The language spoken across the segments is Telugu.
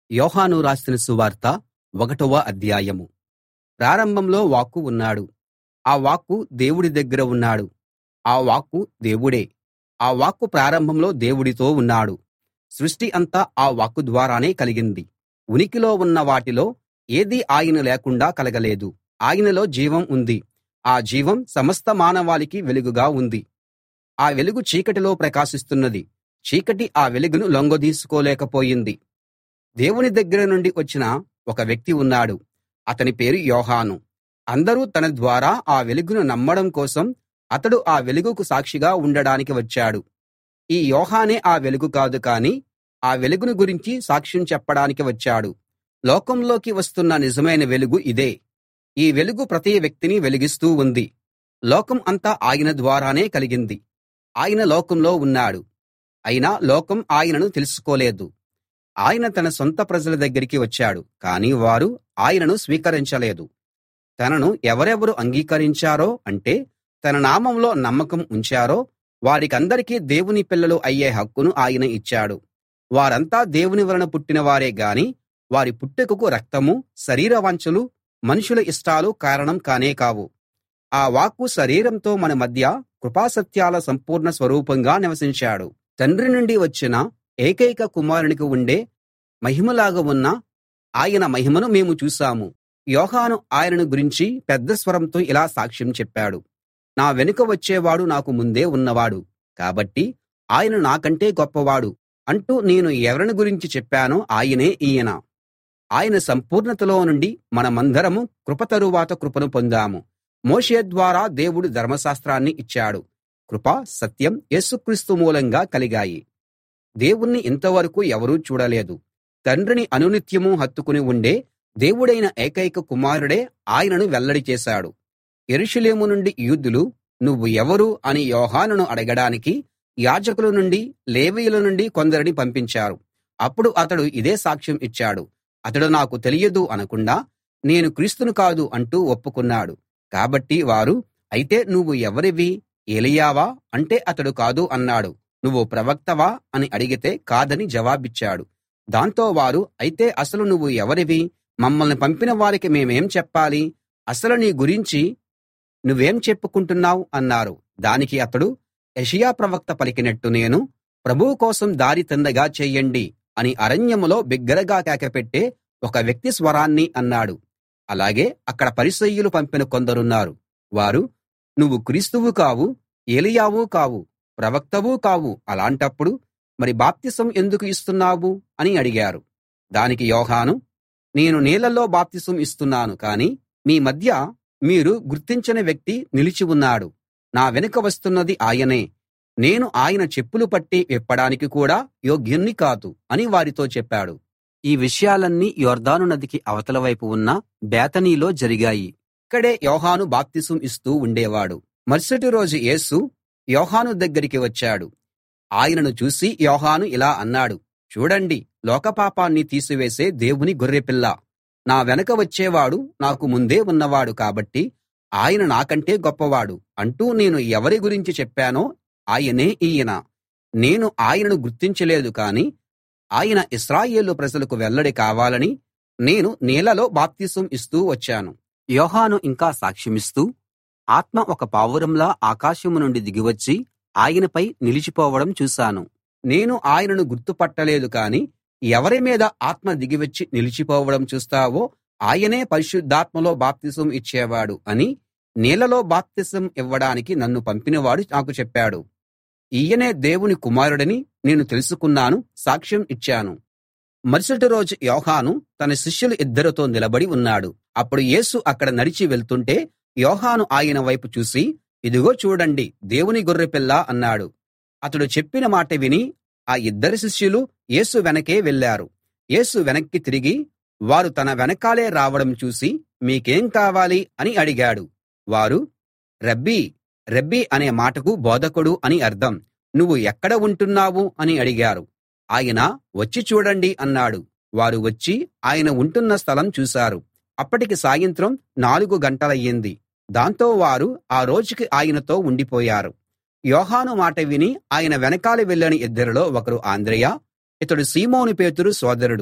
యోహాను రాసిన సువార్త 1వ అధ్యాయం. ప్రారంభంలో వాక్కు ఉన్నాడు. ఆ వాక్కు దేవుడి దగ్గర ఉన్నాడు. ఆ వాక్కు దేవుడే. ఆ వాక్కు ప్రారంభంలో దేవుడితో ఉన్నాడు. సృష్టి అంతా ఆ వాక్కు ద్వారానే కలిగింది. ఉనికిలో ఉన్న వాటిలో ఏదీ ఆయన లేకుండా కలగలేదు. ఆయనలో జీవం ఉంది. ఆ జీవం సమస్త మానవాళికి వెలుగుగా ఉంది. ఆ వెలుగు చీకటిలో ప్రకాశిస్తున్నది. చీకటి ఆ వెలుగును లొంగదీసుకోలేకపోయింది. దేవుని దగ్గర నుండి వచ్చిన ఒక వ్యక్తి ఉన్నాడు. అతని పేరు యోహాను. అందరూ తన ద్వారా ఆ వెలుగును నమ్మడం కోసం అతడు ఆ వెలుగుకు సాక్షిగా ఉండడానికి వచ్చాడు. ఈ యోహానే ఆ వెలుగు కాదు కానీ ఆ వెలుగును గురించి సాక్ష్యం చెప్పడానికి వచ్చాడు. లోకంలోకి వస్తున్న నిజమైన వెలుగు ఇదే. ఈ వెలుగు ప్రతి వ్యక్తిని వెలిగిస్తూ ఉంది. లోకం అంతా ఆయన ద్వారానే కలిగింది. ఆయన లోకంలో ఉన్నాడు. అయినా లోకం ఆయనను తెలుసుకోలేదు. ఆయన తన సొంత ప్రజల దగ్గరికి వచ్చాడు, కానీ వారు ఆయనను స్వీకరించలేదు. తనను ఎవరెవరు అంగీకరించారో, అంటే తన నామంలో నమ్మకం ఉంచారో వారికందరికీ దేవుని పిల్లలు అయ్యే హక్కును ఆయన ఇచ్చాడు. వారంతా దేవుని వలన పుట్టిన వారే గాని వారి పుట్టుకకు రక్తమూ శరీర వాంఛలూ మనుషుల ఇష్టాలూ కారణం కానే కావు. ఆ వాక్కు శరీరంతో మన మధ్య కృపాసత్యాల సంపూర్ణ స్వరూపంగా నివసించాడు. తండ్రి నుండి వచ్చిన ఏకైక కుమారునికి ఉండే మహిమలాగా ఉన్న ఆయన మహిమను మేము చూశాము. యోహాను ఆయనను గురించి పెద్ద స్వరంతో ఇలా సాక్ష్యం చెప్పాడు. నా వెనుక వచ్చేవాడు నాకు ముందే ఉన్నవాడు, కాబట్టి ఆయన నాకంటే గొప్పవాడు అంటూ నేను ఎవరిని గురించి చెప్పానో ఆయనే ఈయన. ఆయన సంపూర్ణతలో నుండి మనమందరము కృప తరువాత కృపను పొందాము. మోషే ద్వారా దేవుడు ధర్మశాస్త్రాన్ని ఇచ్చాడు. కృప, సత్యం యేసుక్రీస్తు మూలంగా కలిగాయి. దేవుణ్ణి ఇంతవరకు ఎవరూ చూడలేదు. తండ్రిని అనునిత్యమూ హత్తుకుని ఉండే దేవుడైన ఏకైక కుమారుడే ఆయనను వెల్లడి చేశాడు. యెరూషలేము నుండి యూదులు నువ్వు ఎవరు అని యోహానును అడగడానికి యాజకుల నుండి లేవీయుల నుండి కొందరిని పంపించారు. అప్పుడు అతడు ఇదే సాక్ష్యం ఇచ్చాడు. అతడు నాకు తెలియదు అనకుండా నేను క్రీస్తును కాదు అంటూ ఒప్పుకున్నాడు. కాబట్టి వారు, అయితే నువ్వు ఎవరివి? ఏలీయావా అంటే అతడు కాదు అన్నాడు. నువ్వు ప్రవక్తవా అని అడిగితే కాదని జవాబిచ్చాడు. దాంతో వారు, అయితే అసలు నువ్వు ఎవరివి? మమ్మల్ని పంపిన వారికి మేమేం చెప్పాలి? అసలు నీ గురించి నువ్వేం చెప్పుకుంటున్నావు అన్నారు. దానికి అతడు, యెషయా ప్రవక్త పలికినట్టు నేను ప్రభువు కోసం దారి తిన్నగా చేయండి అని అరణ్యంలో బిగ్గరగా కేకపెట్టే ఒక వ్యక్తి స్వరాన్ని అన్నాడు. అలాగే అక్కడ పరిసయ్యులు పంపిన కొందరున్నారు. వారు, నువ్వు క్రీస్తువు కావు, ఏలీయావు కావు, ప్రవక్తవూ కావు, అలాంటప్పుడు మరి బాప్తిసం ఎందుకు ఇస్తున్నావు అని అడిగారు. దానికి యోహాను, నేను నీళ్లలో బాప్తిసం ఇస్తున్నాను, కానీ మీ మధ్య మీరు గుర్తించని వ్యక్తి నిలిచి ఉన్నాడు. నా వెనుక వస్తున్నది ఆయనే. నేను ఆయన చెప్పులు పట్టి విప్పడానికి కూడా యోగ్యుణ్ణి కాదు అని వారితో చెప్పాడు. ఈ విషయాలన్నీ యొర్దాను నదికి అవతల వైపు ఉన్న బేతనీలో జరిగాయి. ఇక్కడే యోహాను బాప్తిసం ఇస్తూ ఉండేవాడు. మరుసటి రోజు యేసు యోహాను దగ్గరికి వచ్చాడు. ఆయనను చూసి యోహాను ఇలా అన్నాడు, చూడండి, లోకపాపాన్ని తీసివేసే దేవుని గొర్రెపిల్ల. నా వెనక వచ్చేవాడు నాకు ముందే ఉన్నవాడు కాబట్టి ఆయన నాకంటే గొప్పవాడు అంటూ నేను ఎవరి గురించి చెప్పానో ఆయనే ఈయన. నేను ఆయనను గుర్తించలేదు, కానీ ఆయన ఇశ్రాయేలు ప్రజలకు వెల్లడి కావాలని నేను నీళ్లలో బాప్తిసం ఇస్తూ వచ్చాను. యోహాను ఇంకా సాక్ష్యమిస్తూ, ఆత్మ ఒక పావురంలా ఆకాశం నుండి దిగివచ్చి ఆయనపై నిలిచిపోవడం చూశాను. నేను ఆయనను గుర్తుపట్టలేదు, కానీ ఎవరి మీద ఆత్మ దిగివచ్చి నిలిచిపోవడం చూస్తావో ఆయనే పరిశుద్ధాత్మలో బాప్తిసం ఇచ్చేవాడు అని నీళ్లలో బాప్తిసం ఇవ్వడానికి నన్ను పంపినవాడు నాకు చెప్పాడు. ఈయనే దేవుని కుమారుడని నేను తెలుసుకున్నాను, సాక్ష్యం ఇచ్చాను. మరుసటి రోజు యోహాను తన శిష్యులు ఇద్దరితో నిలబడి ఉన్నాడు. అప్పుడు యేసు అక్కడ నడిచి వెళ్తుంటే యోహాను ఆయన వైపు చూసి, ఇదిగో చూడండి, దేవుని గొర్రెపిల్ల అన్నాడు. అతడు చెప్పిన మాట విని ఆ ఇద్దరు శిష్యులు యేసు వెనకే వెళ్ళారు. యేసు వెనక్కి తిరిగి వారు తన వెనకాలే రావడం చూసి, మీకేం కావాలి అని అడిగాడు. వారు, రబ్బీ, రబ్బీ అనే మాటకు బోధకుడు అని అర్థం, నువ్వు ఎక్కడ ఉంటున్నావు అని అడిగారు. ఆయన, వచ్చి చూడండి అన్నాడు. వారు వచ్చి ఆయన ఉంటున్న స్థలం చూశారు. అప్పటికి సాయంత్రం 4 గంటలయ్యింది. దాంతో వారు ఆ రోజుకి ఆయనతో ఉండిపోయారు. యోహాను మాట విని ఆయన వెనకాల వెళ్ళిన ఇద్దరిలో ఒకరు అంద్రెయ, ఇతడు సీమోను పేతురు సోదరుడు.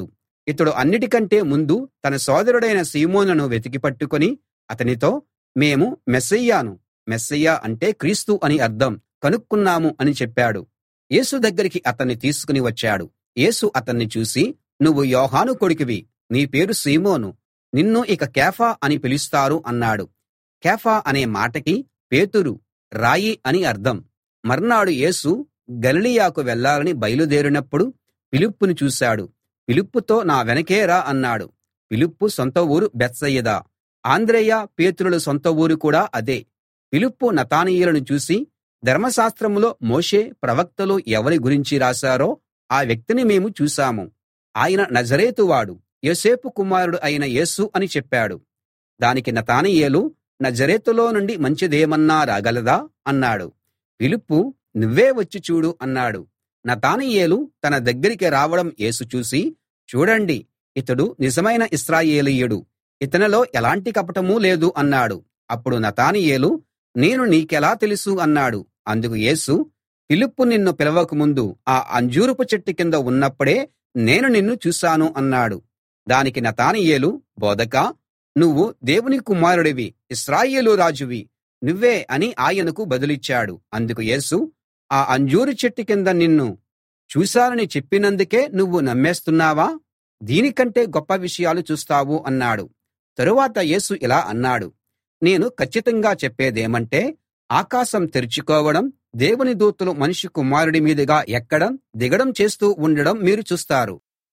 ఇతడు అన్నిటికంటే ముందు తన సోదరుడైన సీమోనును వెతికి పట్టుకుని అతనితో, మేము మెస్సయ్య అంటే క్రీస్తు అని అర్థం కనుక్కున్నాము అని చెప్పాడు. యేసు దగ్గరికి అతన్ని తీసుకుని వచ్చాడు. యేసు అతన్ని చూసి, నువ్వు యోహాను కొడుకువి, నీ పేరు సీమోను, నిన్ను ఇక కేఫా అని పిలుస్తారు అన్నాడు. కేఫా అనే మాటకి పేతురు, రాయి అని అర్థం. మర్నాడు యేసు గలిలయకు వెళ్ళాలని బయలుదేరినప్పుడు ఫిలిప్పును చూశాడు. ఫిలిప్పుతో, నా వెనకే రా అన్నాడు. ఫిలిప్పు సొంత ఊరు బేత్సయిదా. అంద్రెయ, పేతురుల సొంత ఊరు కూడా అదే. ఫిలిప్పు నతానీయేలును చూసి, ధర్మశాస్త్రంలో మోషే, ప్రవక్తలు ఎవరి గురించి రాశారో ఆ వ్యక్తిని మేము చూశాము. ఆయన నజరేతువాడు, యోసేపు కుమారుడు అయిన యేసు అని చెప్పాడు. దానికి నతానీయేలు, నజరేతులో నుండి మంచిదేమన్నా రాగలదా అన్నాడు. ఫిలిప్పు, నువ్వే వచ్చి చూడు అన్నాడు. నతానీయేలు తన దగ్గరికి రావడం యేసు చూసి, చూడండి, ఇతడు నిజమైన ఇశ్రాయేలీయుడు, ఇతనిలో ఎలాంటి కపటమూ లేదు అన్నాడు. అప్పుడు నతానీయేలు, నేను నీకెలా తెలుసు అన్నాడు. అందుకు యేసు, ఫిలిప్పు నిన్ను పిలవకముందు ఆ అంజూరపు చెట్టు కింద ఉన్నప్పుడే నేను నిన్ను చూశాను అన్నాడు. దానికి నతానీయేలు, బోధకా, నువ్వు దేవుని కుమారుడివి, ఇశ్రాయేలు రాజువి, నువ్వే అని ఆయనకు బదులిచ్చాడు. అందుకు యేసు, ఆ అంజూరు చెట్టు కింద నిన్ను చూశానని చెప్పినందుకే నువ్వు నమ్మేస్తున్నావా? దీనికంటే గొప్ప విషయాలు చూస్తావు అన్నాడు. తరువాత యేసు ఇలా అన్నాడు, నేను కచ్చితంగా చెప్పేదేమంటే, ఆకాశం తెరుచుకోవడం, దేవుని దూతలు మనుష్య కుమారుడి మీదుగా ఎక్కడం, దిగడం చేస్తూ ఉండడం మీరు చూస్తారు.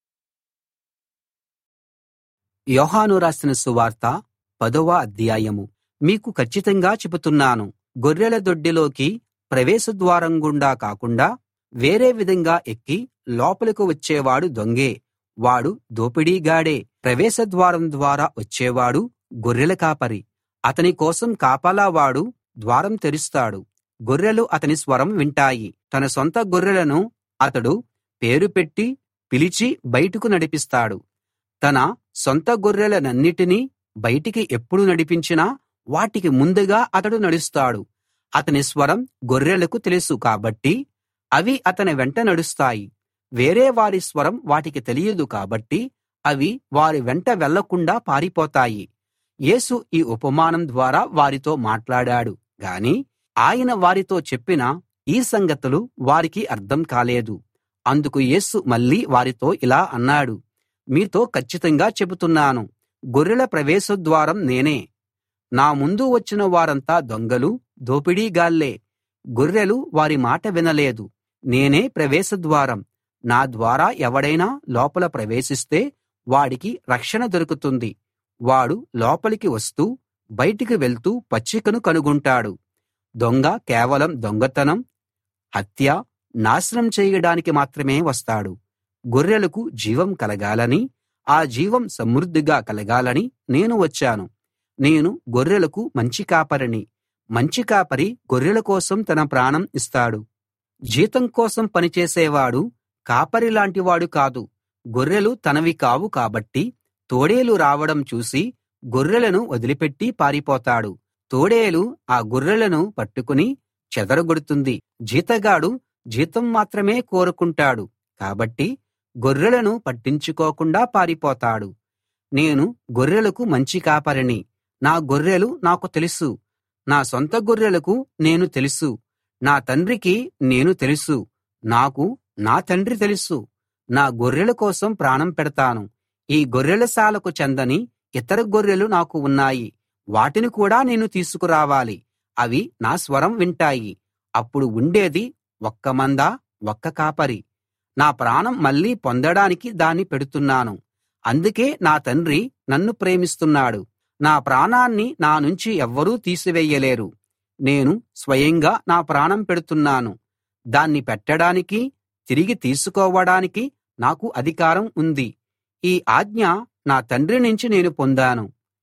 యోహాను రాసిన సువార్త 10వ అధ్యాయం. మీకు కచ్చితంగా చెబుతున్నాను, గొర్రెల దొడ్డిలోకి ప్రవేశద్వారం గుండా కాకుండా వేరే విధంగా ఎక్కి లోపలికి వచ్చేవాడు దొంగే, వాడు దోపిడీగాడే. ప్రవేశద్వారం ద్వారా వచ్చేవాడు గొర్రెల కాపరి. అతని కోసం కాపలావాడు ద్వారం తెరుస్తాడు. గొర్రెలు అతని స్వరం వింటాయి. తన సొంత గొర్రెలను అతడు పేరు పెట్టి పిలిచి బయటకు నడిపిస్తాడు. తన సొంత గొర్రెలనన్నిటినీ బయటికి ఎప్పుడు నడిపించినా వాటికి ముందుగా అతడు నడుస్తాడు. అతని స్వరం గొర్రెలకు తెలుసు కాబట్టి అవి అతని వెంట నడుస్తాయి. వేరే వారి స్వరం వాటికి తెలియదు కాబట్టి అవి వారి వెంట వెళ్ళకుండా పారిపోతాయి. యేసు ఈ ఉపమానం ద్వారా వారితో మాట్లాడాడు గాని ఆయన వారితో చెప్పిన ఈ సంగతులు వారికి అర్థం కాలేదు. అందుకు యేసు మళ్ళీ వారితో ఇలా అన్నాడు, మీతో కచ్చితంగా చెబుతున్నాను, గొర్రెల ప్రవేశద్వారం నేనే. నా ముందు వచ్చిన వారంతా దొంగలు, దోపిడీగాళ్ళే. గొర్రెలు వారి మాట వినలేదు. నేనే ప్రవేశద్వారం. నా ద్వారా ఎవడైనా లోపల ప్రవేశిస్తే వాడికి రక్షణ దొరుకుతుంది. వాడు లోపలికి వస్తూ బయటికి వెళ్తూ పచ్చికను కనుగొంటాడు. దొంగ కేవలం దొంగతనం, హత్య, నాశనం చేయడానికి మాత్రమే వస్తాడు. గొర్రెలకు జీవం కలగాలని, ఆ జీవం సమృద్ధిగా కలగాలని నేను వచ్చాను. నేను గొర్రెలకు మంచి కాపరిని. మంచి కాపరి గొర్రెల కోసం తన ప్రాణం ఇస్తాడు. జీతం కోసం పనిచేసేవాడు కాపరిలాంటి వాడు కాదు. గొర్రెలు తనవి కావు కాబట్టి తోడేలు రావడం చూసి గొర్రెలను వదిలిపెట్టి పారిపోతాడు. తోడేలు ఆ గొర్రెలను పట్టుకుని చెదరగొడుతుంది. జీతగాడు జీతం మాత్రమే కోరుకుంటాడు కాబట్టి గొర్రెలను పట్టించుకోకుండా పారిపోతాడు. నేను గొర్రెలకు మంచి కాపరిని. నా గొర్రెలు నాకు తెలుసు. నా సొంత గొర్రెలకు నేను తెలుసు. నా తండ్రికి నేను తెలుసు. నాకు నా తండ్రి తెలుసు. నా గొర్రెల కోసం ప్రాణం పెడతాను. ఈ గొర్రెలశాలకు చెందని ఇతర గొర్రెలు నాకు ఉన్నాయి. వాటిని కూడా నేను తీసుకురావాలి. అవి నా స్వరం వింటాయి. అప్పుడు ఉండేది ఒక్క మంద, ఒక్క కాపరి. నా ప్రాణం మళ్ళీ పొందడానికి దాన్ని పెడుతున్నాను. అందుకే నా తండ్రి నన్ను ప్రేమిస్తున్నాడు. నా ప్రాణాన్ని నా నుంచి ఎవ్వరూ తీసివేయలేరు. నేను స్వయంగా నా ప్రాణం పెడుతున్నాను. దాన్ని పెట్టడానికి, తిరిగి తీసుకోవడానికి నాకు అధికారం ఉంది. ఈ ఆజ్ఞ నా తండ్రి నుంచి నేను పొందాను.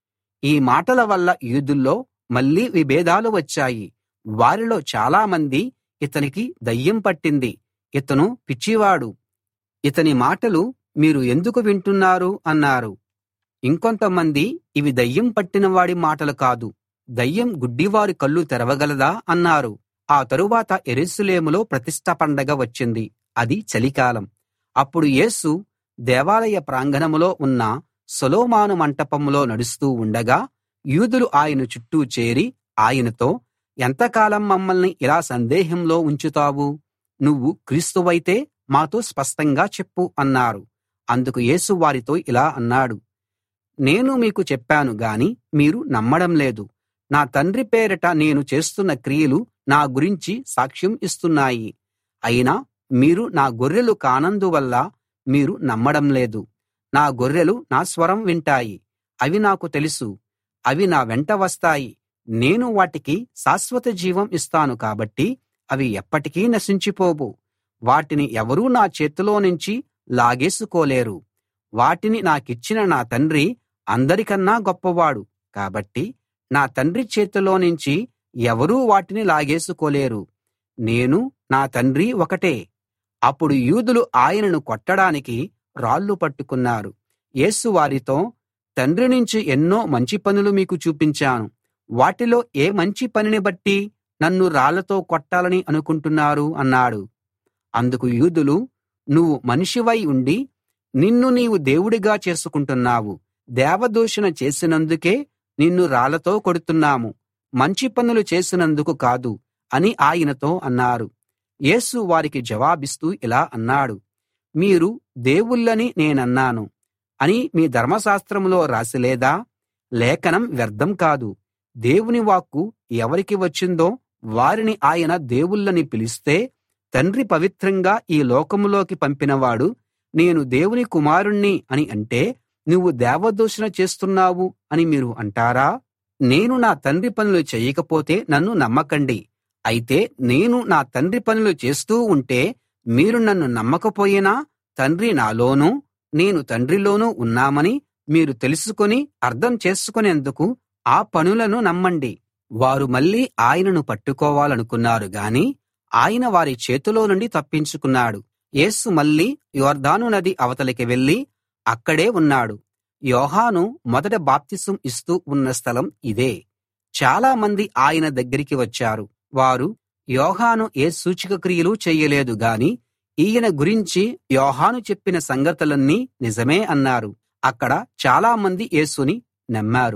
ఈ మాటల వల్ల యూదుల్లో మళ్ళీ విభేదాలు వచ్చాయి. వారిలో చాలామంది ఇతనికి దయ్యం పట్టింది, ఇతను పిచ్చివాడు, ఇతని మాటలు మీరు ఎందుకు వింటున్నారు అన్నారు. ఇంకొంతమంది ఇవి దయ్యం పట్టిన వాడి మాటలు కాదు, దయ్యం గుడ్డివారి కళ్ళు తెరవగలదా అన్నారు. ఆ తరువాత యెరూషలేములో ప్రతిష్ఠ పండగ వచ్చింది. అది చలికాలం. అప్పుడు యేసు దేవాలయ ప్రాంగణంలో ఉన్న సొలొమోను మంటపంలో నడుస్తూ ఉండగా యూదులు ఆయన చుట్టూ చేరి ఆయనతో, ఎంతకాలం మమ్మల్ని ఇలా సందేహంలో ఉంచుతావు? నువ్వు క్రీస్తువైతే మాతో స్పష్టంగా చెప్పు అన్నారు. అందుకు యేసు వారితో ఇలా అన్నాడు, నేను మీకు చెప్పాను గాని మీరు నమ్మడం లేదు. నా తండ్రి పేరిట నేను చేస్తున్న క్రియలు నా గురించి సాక్ష్యం ఇస్తున్నాయి. అయినా మీరు నా గొర్రెలు కానందువల్ల మీరు నమ్మడం లేదు. నా గొర్రెలు నా స్వరం వింటాయి. అవి నాకు తెలుసు. అవి నా వెంట వస్తాయి. నేను వాటికి శాశ్వత జీవం ఇస్తాను కాబట్టి అవి ఎప్పటికీ నశించిపోవు. వాటిని ఎవరూ నా చేతిలో నుంచి లాగేసుకోలేరు. వాటిని నాకిచ్చిన నా తండ్రి అందరికన్నా గొప్పవాడు కాబట్టి నా తండ్రి చేతిలో నుంచి ఎవరూ వాటిని లాగేసుకోలేరు. నేను నా తండ్రి ఒకటే. అప్పుడు యూదులు ఆయనను కొట్టడానికి రాళ్ళు పట్టుకున్నారు. యేసు వారితో, తండ్రి నుంచి ఎన్నో మంచి పనులు మీకు చూపించాను. వాటిలో ఏ మంచి పనిని బట్టి నన్ను రాళ్లతో కొట్టాలని అనుకుంటున్నారు అన్నాడు. అందుకు యూదులు, నువ్వు మనిషివై ఉండి నిన్ను నీవు దేవుడిగా చేసుకుంటున్నావు. దేవదూషణ చేసినందుకే నిన్ను రాళ్లతో కొడుతున్నాము, మంచి పనులు చేసినందుకు కాదు అని ఆయనతో అన్నారు. యేసు వారికి జవాబిస్తూ ఇలా అన్నాడు, మీరు దేవుళ్ళని నేనన్నాను అని మీ ధర్మశాస్త్రంలో రాసిలేదా? లేఖనం వ్యర్థం కాదు. దేవుని వాక్కు ఎవరికి వచ్చిందో వారిని ఆయన దేవుళ్ళని పిలిస్తే, తండ్రి పవిత్రంగా ఈ లోకంలోకి పంపినవాడు నేను దేవుని కుమారుణ్ణి అని అంటే, నువ్వు దేవదూషణ చేస్తున్నావు అని మీరు అంటారా? నేను నా తండ్రి పనులు చెయ్యకపోతే నన్ను నమ్మకండి. అయితే నేను నా తండ్రి పనులు చేస్తూ ఉంటే మీరు నన్ను నమ్మకపోయినా, తండ్రి నాలోనూ నేను తండ్రిలోనూ ఉన్నామని మీరు తెలుసుకుని అర్థం చేసుకునేందుకు ఆ పనులను నమ్మండి. వారు మళ్ళీ ఆయనను పట్టుకోవాలనుకున్నారు గాని ఆయన వారి చేతిలో నుండి తప్పించుకున్నాడు. యేసు మళ్ళీ యొర్దాను నది అవతలికి వెళ్ళి అక్కడే ఉన్నాడు. యోహాను మొదట బాప్తిసం ఇస్తూ ఉన్న స్థలం ఇదే. చాలా మంది ఆయన దగ్గరికి వచ్చారు. వారు, యోహాను ఏ సూచక క్రియలు చెయ్యలేదు గాని ఈయన గురించి యోహాను చెప్పిన సంగతులన్నీ నిజమే అన్నారు. అక్కడ చాలా మంది యేసుని నమ్మారు.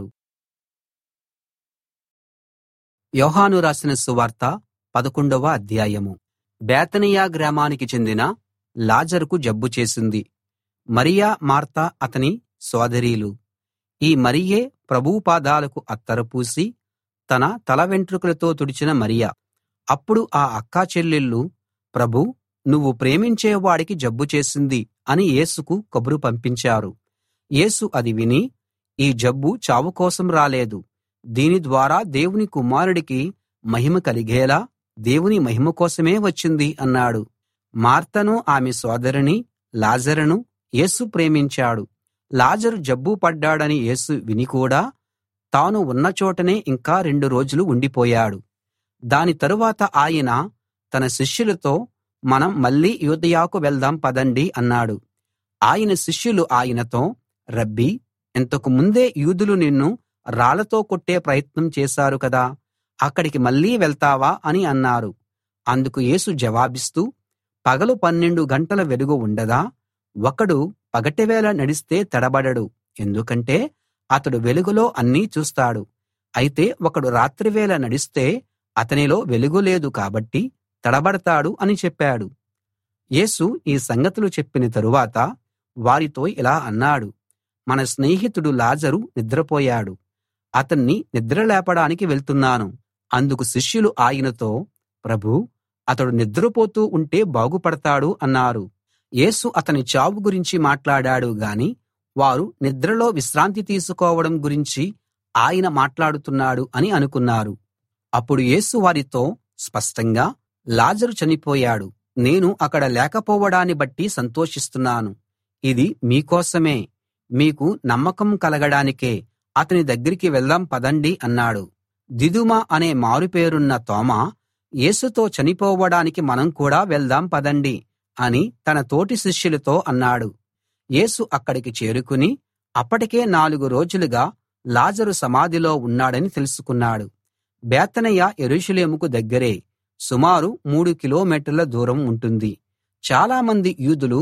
యోహాను రాసిన సువార్త 11వ అధ్యాయము. బేతనియ గ్రామానికి చెందిన లాజరుకు జబ్బు చేసింది. మరియ, మార్త అతని సోదరీలు. ఈ మరియే ప్రభువు పాదాలకు అత్తరు పూసి తన తల వెంట్రుకలతో తుడిచిన మరియ. అప్పుడు ఆ అక్కా చెల్లెళ్ళు, ప్రభూ, నువ్వు ప్రేమించే వాడికి జబ్బు చేసింది అని యేసుకు కబురు పంపించారు. యేసు అది విని, ఈ జబ్బు చావు కోసం రాలేదు. దీని ద్వారా దేవుని కుమారుడికి మహిమ కలిగేలా దేవుని మహిమ కోసమే వచ్చింది అన్నాడు. మార్తను ఆమె సోదరిని లాజరును యేసు ప్రేమించాడు. లాజరు జబ్బు పడ్డాడని యేసు విని కూడా తాను ఉన్న చోటనే ఇంకా 2 రోజులు ఉండిపోయాడు. దాని తరువాత ఆయన తన శిష్యులతో, మనం మళ్ళీ యూదయకు వెళ్దాం పదండి అన్నాడు. ఆయన శిష్యులు ఆయనతో, రబ్బీ, ఇంతకు ముందే యూదులు నిన్ను రాళ్లతో కొట్టే ప్రయత్నం చేశారు కదా, అక్కడికి మళ్ళీ వెళ్తావా అని అన్నారు. అందుకు యేసు జవాబిస్తూ, పగలు 12 గంటల వెలుగు ఉండదా? ఒకడు పగటివేళ నడిస్తే తడబడడు, ఎందుకంటే అతడు వెలుగులో అన్నీ చూస్తాడు. అయితే ఒకడు రాత్రివేళ నడిస్తే అతనిలో వెలుగు లేదు కాబట్టి తడబడతాడు అని చెప్పాడు. యేసు ఈ సంగతులు చెప్పిన తరువాత వారితో ఇలా అన్నాడు, మన స్నేహితుడు లాజరు నిద్రపోయాడు. అతన్ని నిద్రలేపడానికి వెళ్తున్నాను. అందుకు శిష్యులు ఆయనతో, ప్రభూ, అతడు నిద్రపోతూ ఉంటే బాగుపడతాడు అన్నారు. యేసు అతని చావు గురించి మాట్లాడాడు గాని వారు నిద్రలో విశ్రాంతి తీసుకోవడం గురించి ఆయన మాట్లాడుతున్నాడు అని అనుకున్నారు. అప్పుడు యేసు వారితో స్పష్టంగా, లాజరు చనిపోయాడు. నేను అక్కడ లేకపోవడాన్ని బట్టి సంతోషిస్తున్నాను. ఇది మీకోసమే, మీకు నమ్మకం కలగడానికే. అతని దగ్గరికి వెళ్దాం పదండి అన్నాడు. దిదుమ అనే మారుపేరున్న తోమా యేసుతో, చనిపోవడానికి మనం కూడా వెళ్దాం పదండి అని తన తోటి శిష్యులతో అన్నాడు. యేసు అక్కడికి చేరుకుని అప్పటికే 4 రోజులుగా లాజరు సమాధిలో ఉన్నాడని తెలుసుకున్నాడు. బేతనియ యెరూషలేముకు దగ్గరే, సుమారు 3 కిలోమీటర్ల దూరం ఉంటుంది. చాలామంది యూదులు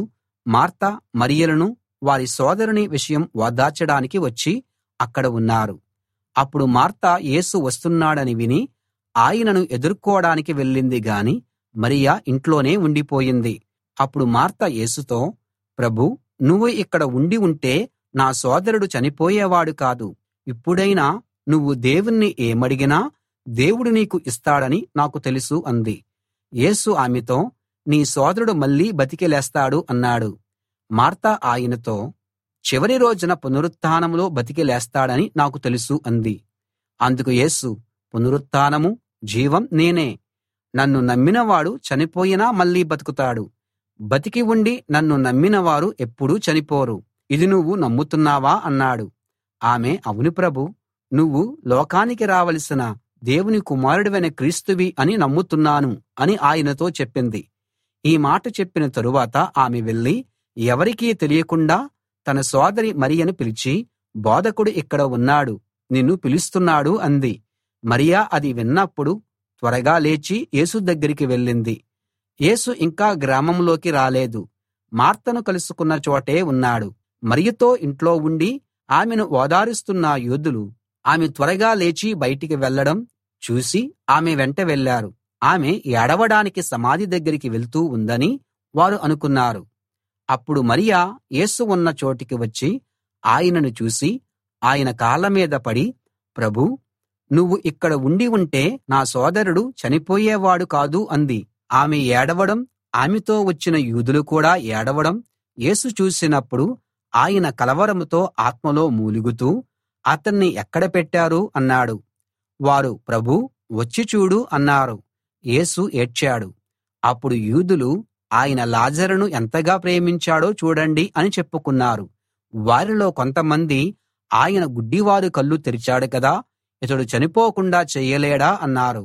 మార్త మరియలను వారి సోదరుని విషయం ఓదార్చడానికి వచ్చి అక్కడ ఉన్నారు. అప్పుడు మార్త యేసు వస్తున్నాడని విని ఆయనను ఎదుర్కోడానికి వెళ్ళింది గాని మరియ ఇంట్లోనే ఉండిపోయింది. అప్పుడు మార్త యేసుతో, ప్రభూ, నువ్వు ఇక్కడ ఉండి ఉంటే నా సోదరుడు చనిపోయేవాడు కాదు. ఇప్పుడైనా నువ్వు దేవుణ్ణి ఏమడిగినా దేవుడు నీకు ఇస్తాడని నాకు తెలుసు అంది. యేసు ఆమెతో, నీ సోదరుడు మళ్ళీ బతికి లేస్తాడు అన్నాడు. మార్త ఆయనతో, చివరి రోజున పునరుత్థానంలో బతికి లేస్తాడని నాకు తెలుసు అంది. అందుకు యేసు, పునరుత్థానమూ జీవం నేనే. నన్ను నమ్మినవాడు చనిపోయినా మళ్ళీ బతుకుతాడు. బతికి ఉండి నన్ను నమ్మినవారు ఎప్పుడూ చనిపోరు. ఇది నువ్వు నమ్ముతున్నావా అన్నాడు. ఆమె, అవును ప్రభూ, నువ్వు లోకానికి రావలసిన దేవుని కుమారుడివైన క్రీస్తువి అని నమ్ముతున్నాను అని ఆయనతో చెప్పింది. ఈ మాట చెప్పిన తరువాత ఆమె వెళ్ళి ఎవరికీ తెలియకుండా తన సోదరి మరియను పిలిచి, బోధకుడు ఇక్కడ ఉన్నాడు, నిన్ను పిలుస్తున్నాడు అంది. మరియ అది విన్నప్పుడు త్వరగా లేచి యేసు దగ్గరికి వెళ్ళింది. యేసు ఇంకా గ్రామంలోకి రాలేదు. మార్తను కలుసుకున్న చోటే ఉన్నాడు. మరియతో ఇంట్లో ఉండి ఆమెను ఓదారుస్తున్న యూదులు ఆమె త్వరగా లేచి బయటికి వెళ్ళడం చూసి ఆమె వెంట వెళ్ళారు. ఆమె ఏడవడానికి సమాధి దగ్గరికి వెళ్తూ ఉందని వారు అనుకున్నారు. అప్పుడు మరియ యేసు ఉన్న చోటికి వచ్చి ఆయనను చూసి ఆయన కాళ్ళ మీద పడి, ప్రభూ, నువ్వు ఇక్కడ ఉండి ఉంటే నా సోదరుడు చనిపోయేవాడు కాదు అంది. ఆమె ఏడవడం, ఆమెతో వచ్చిన యూదులు కూడా ఏడవడం యేసు చూసినప్పుడు ఆయన కలవరంతో ఆత్మలో మూలుగుతూ, అతన్ని ఎక్కడ పెట్టారు అన్నాడు. వారు, ప్రభూ, వచ్చి చూడు అన్నారు. యేసు ఏడ్చాడు. అప్పుడు యూదులు ఆయన లాజరును ఎంతగా ప్రేమించాడో చూడండి అని చెప్పుకున్నారు. వారిలో కొంతమంది, ఆయన గుడ్డివారి కళ్ళు తెరిచాడు కదా, ఇతడు చనిపోకుండా చెయ్యలేడా అన్నారు.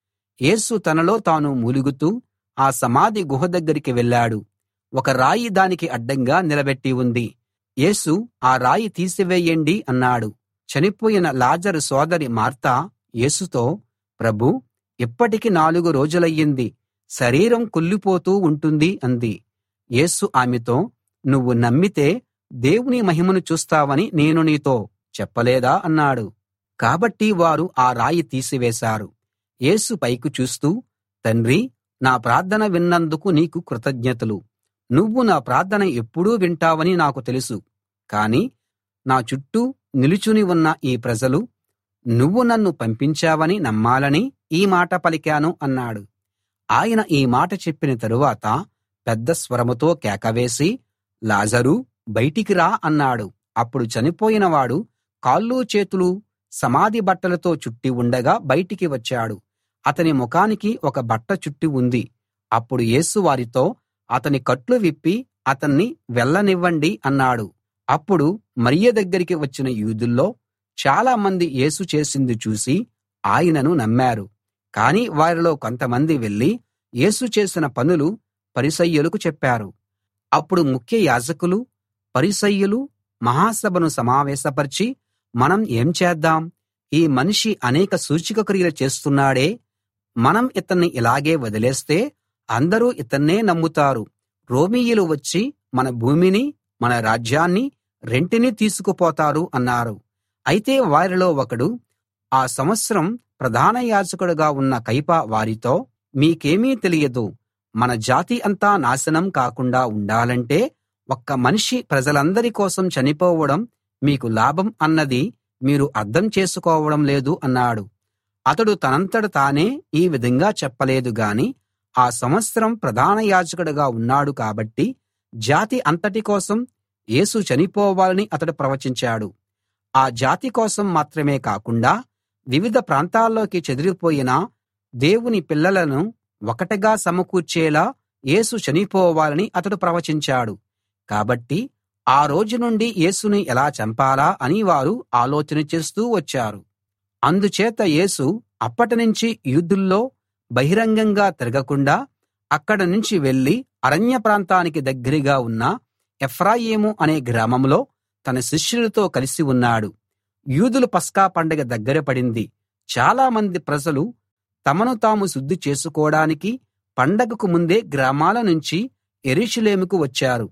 యేసు తనలో తాను మూలుగుతూ ఆ సమాధి గుహ దగ్గరికి వెళ్ళాడు. ఒక రాయి దానికి అడ్డంగా నిలబెట్టి ఉంది. యేసు, ఆ రాయి తీసివేయండి అన్నాడు. చనిపోయిన లాజరు సోదరి మార్త యేసుతో, ప్రభూ, ఇప్పటికి 4 రోజులయ్యింది, శరీరం కుళ్ళిపోతూ ఉంటుంది అంది. యేసు ఆమెతో, నువ్వు నమ్మితే దేవుని మహిమను చూస్తావని నేను నీతో చెప్పలేదా అన్నాడు. కాబట్టి వారు ఆ రాయి తీసివేశారు. యేసు పైకి చూస్తూ, తండ్రీ, నా ప్రార్థన విన్నందుకు నీకు కృతజ్ఞతలు. నువ్వు నా ప్రార్థన ఎప్పుడూ వింటావని నాకు తెలుసు. కాని నా చుట్టూ నిలుచుని ఉన్న ఈ ప్రజలు నువ్వు నన్ను పంపించావని నమ్మాలని ఈ మాట పలికాను అన్నాడు. ఆయన ఈ మాట చెప్పిన తరువాత పెద్ద స్వరముతో కేకవేసి, లాజరూ, బయటికి రా అన్నాడు. అప్పుడు చనిపోయినవాడు కాళ్ళూ చేతులూ సమాధి బట్టలతో చుట్టి ఉండగా బయటికి వచ్చాడు. అతని ముఖానికి ఒక బట్ట చుట్టి ఉంది. అప్పుడు యేసు వారితో, అతని కట్లు విప్పి అతన్ని వెళ్ళనివ్వండి అన్నాడు. అప్పుడు మరియ దగ్గరికి వచ్చిన యూదుల్లో చాలామంది యేసు చేసింది చూసి ఆయనను నమ్మారు. కాని వారిలో కొంతమంది వెళ్లి యేసు చేసిన పనులు పరిసయ్యులకు చెప్పారు. అప్పుడు ముఖ్య యాజకులు, పరిసయ్యులు మహాసభను సమావేశపరిచి, మనం ఏం చేద్దాం? ఈ మనిషి అనేక సూచక క్రియలు చేస్తున్నాడే. మనం ఇతన్ని ఇలాగే వదిలేస్తే అందరూ ఇతన్నే నమ్ముతారు. రోమీయులు వచ్చి మన భూమిని, మన రాజ్యాన్ని రెంటినీ తీసుకుపోతారు అన్నారు. అయితే వారిలో ఒకడు, ఆ సంవత్సరం ప్రధాన యాజకుడుగా ఉన్న కయప వారితో, మీకేమీ తెలియదు, మన జాతి అంతా నాశనం కాకుండా ఉండాలంటే ఒక్క మనిషి ప్రజలందరి కోసం చనిపోవడం మీకు లాభం అన్నది మీరు అర్థం చేసుకోవడం లేదు అన్నాడు. అతడు తనంతట తానే ఈ విధంగా చెప్పలేదు గాని ఆ సంవత్సరం ప్రధాన యాజకుడుగా ఉన్నాడు కాబట్టి జాతి అంతటి కోసం యేసు చనిపోవాలని అతడు ప్రవచించాడు. ఆ జాతి కోసం మాత్రమే కాకుండా వివిధ ప్రాంతాల్లోకి చెదిరిపోయిన దేవుని పిల్లలను ఒకటిగా సమకూర్చేలా యేసు చనిపోవాలని అతడు ప్రవచించాడు. కాబట్టి ఆ రోజు నుండి యేసుని ఎలా చంపాలా అని వారు ఆలోచన చేస్తూ వచ్చారు. అందుచేత యేసు అప్పటినుంచి యూదుల్లో బహిరంగంగా తిరగకుండా అక్కడి నుంచి వెళ్లి అరణ్య ప్రాంతానికి దగ్గరగా ఉన్న ఎఫ్రాయిము అనే గ్రామంలో తన శిష్యులతో కలిసి ఉన్నాడు. యూదుల పస్కా పండగ దగ్గర పడింది. చాలామంది ప్రజలు తమను తాము శుద్ధి చేసుకోడానికి పండగకు ముందే గ్రామాల నుంచి యెరూషలేముకు వచ్చారు.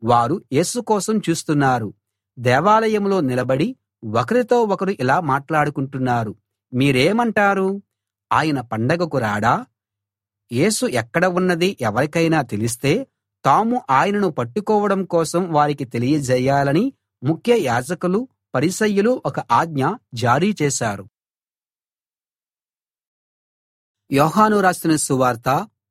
వారు యేసు కోసం చూస్తున్నారు. దేవాలయంలో నిలబడి ఒకరితో ఒకరు ఇలా మాట్లాడుకుంటున్నారు, మీరేమంటారు? ఆయన పండగకు రాడా? యేసు ఎక్కడ ఉన్నది ఎవరికైనా తెలిస్తే తాము ఆయనను పట్టుకోవడం కోసం వారికి తెలియజేయాలని ముఖ్య యాజకులు, పరిసయ్యులు ఒక ఆజ్ఞ జారీ చేశారు. యోహాను రాసిన సువార్త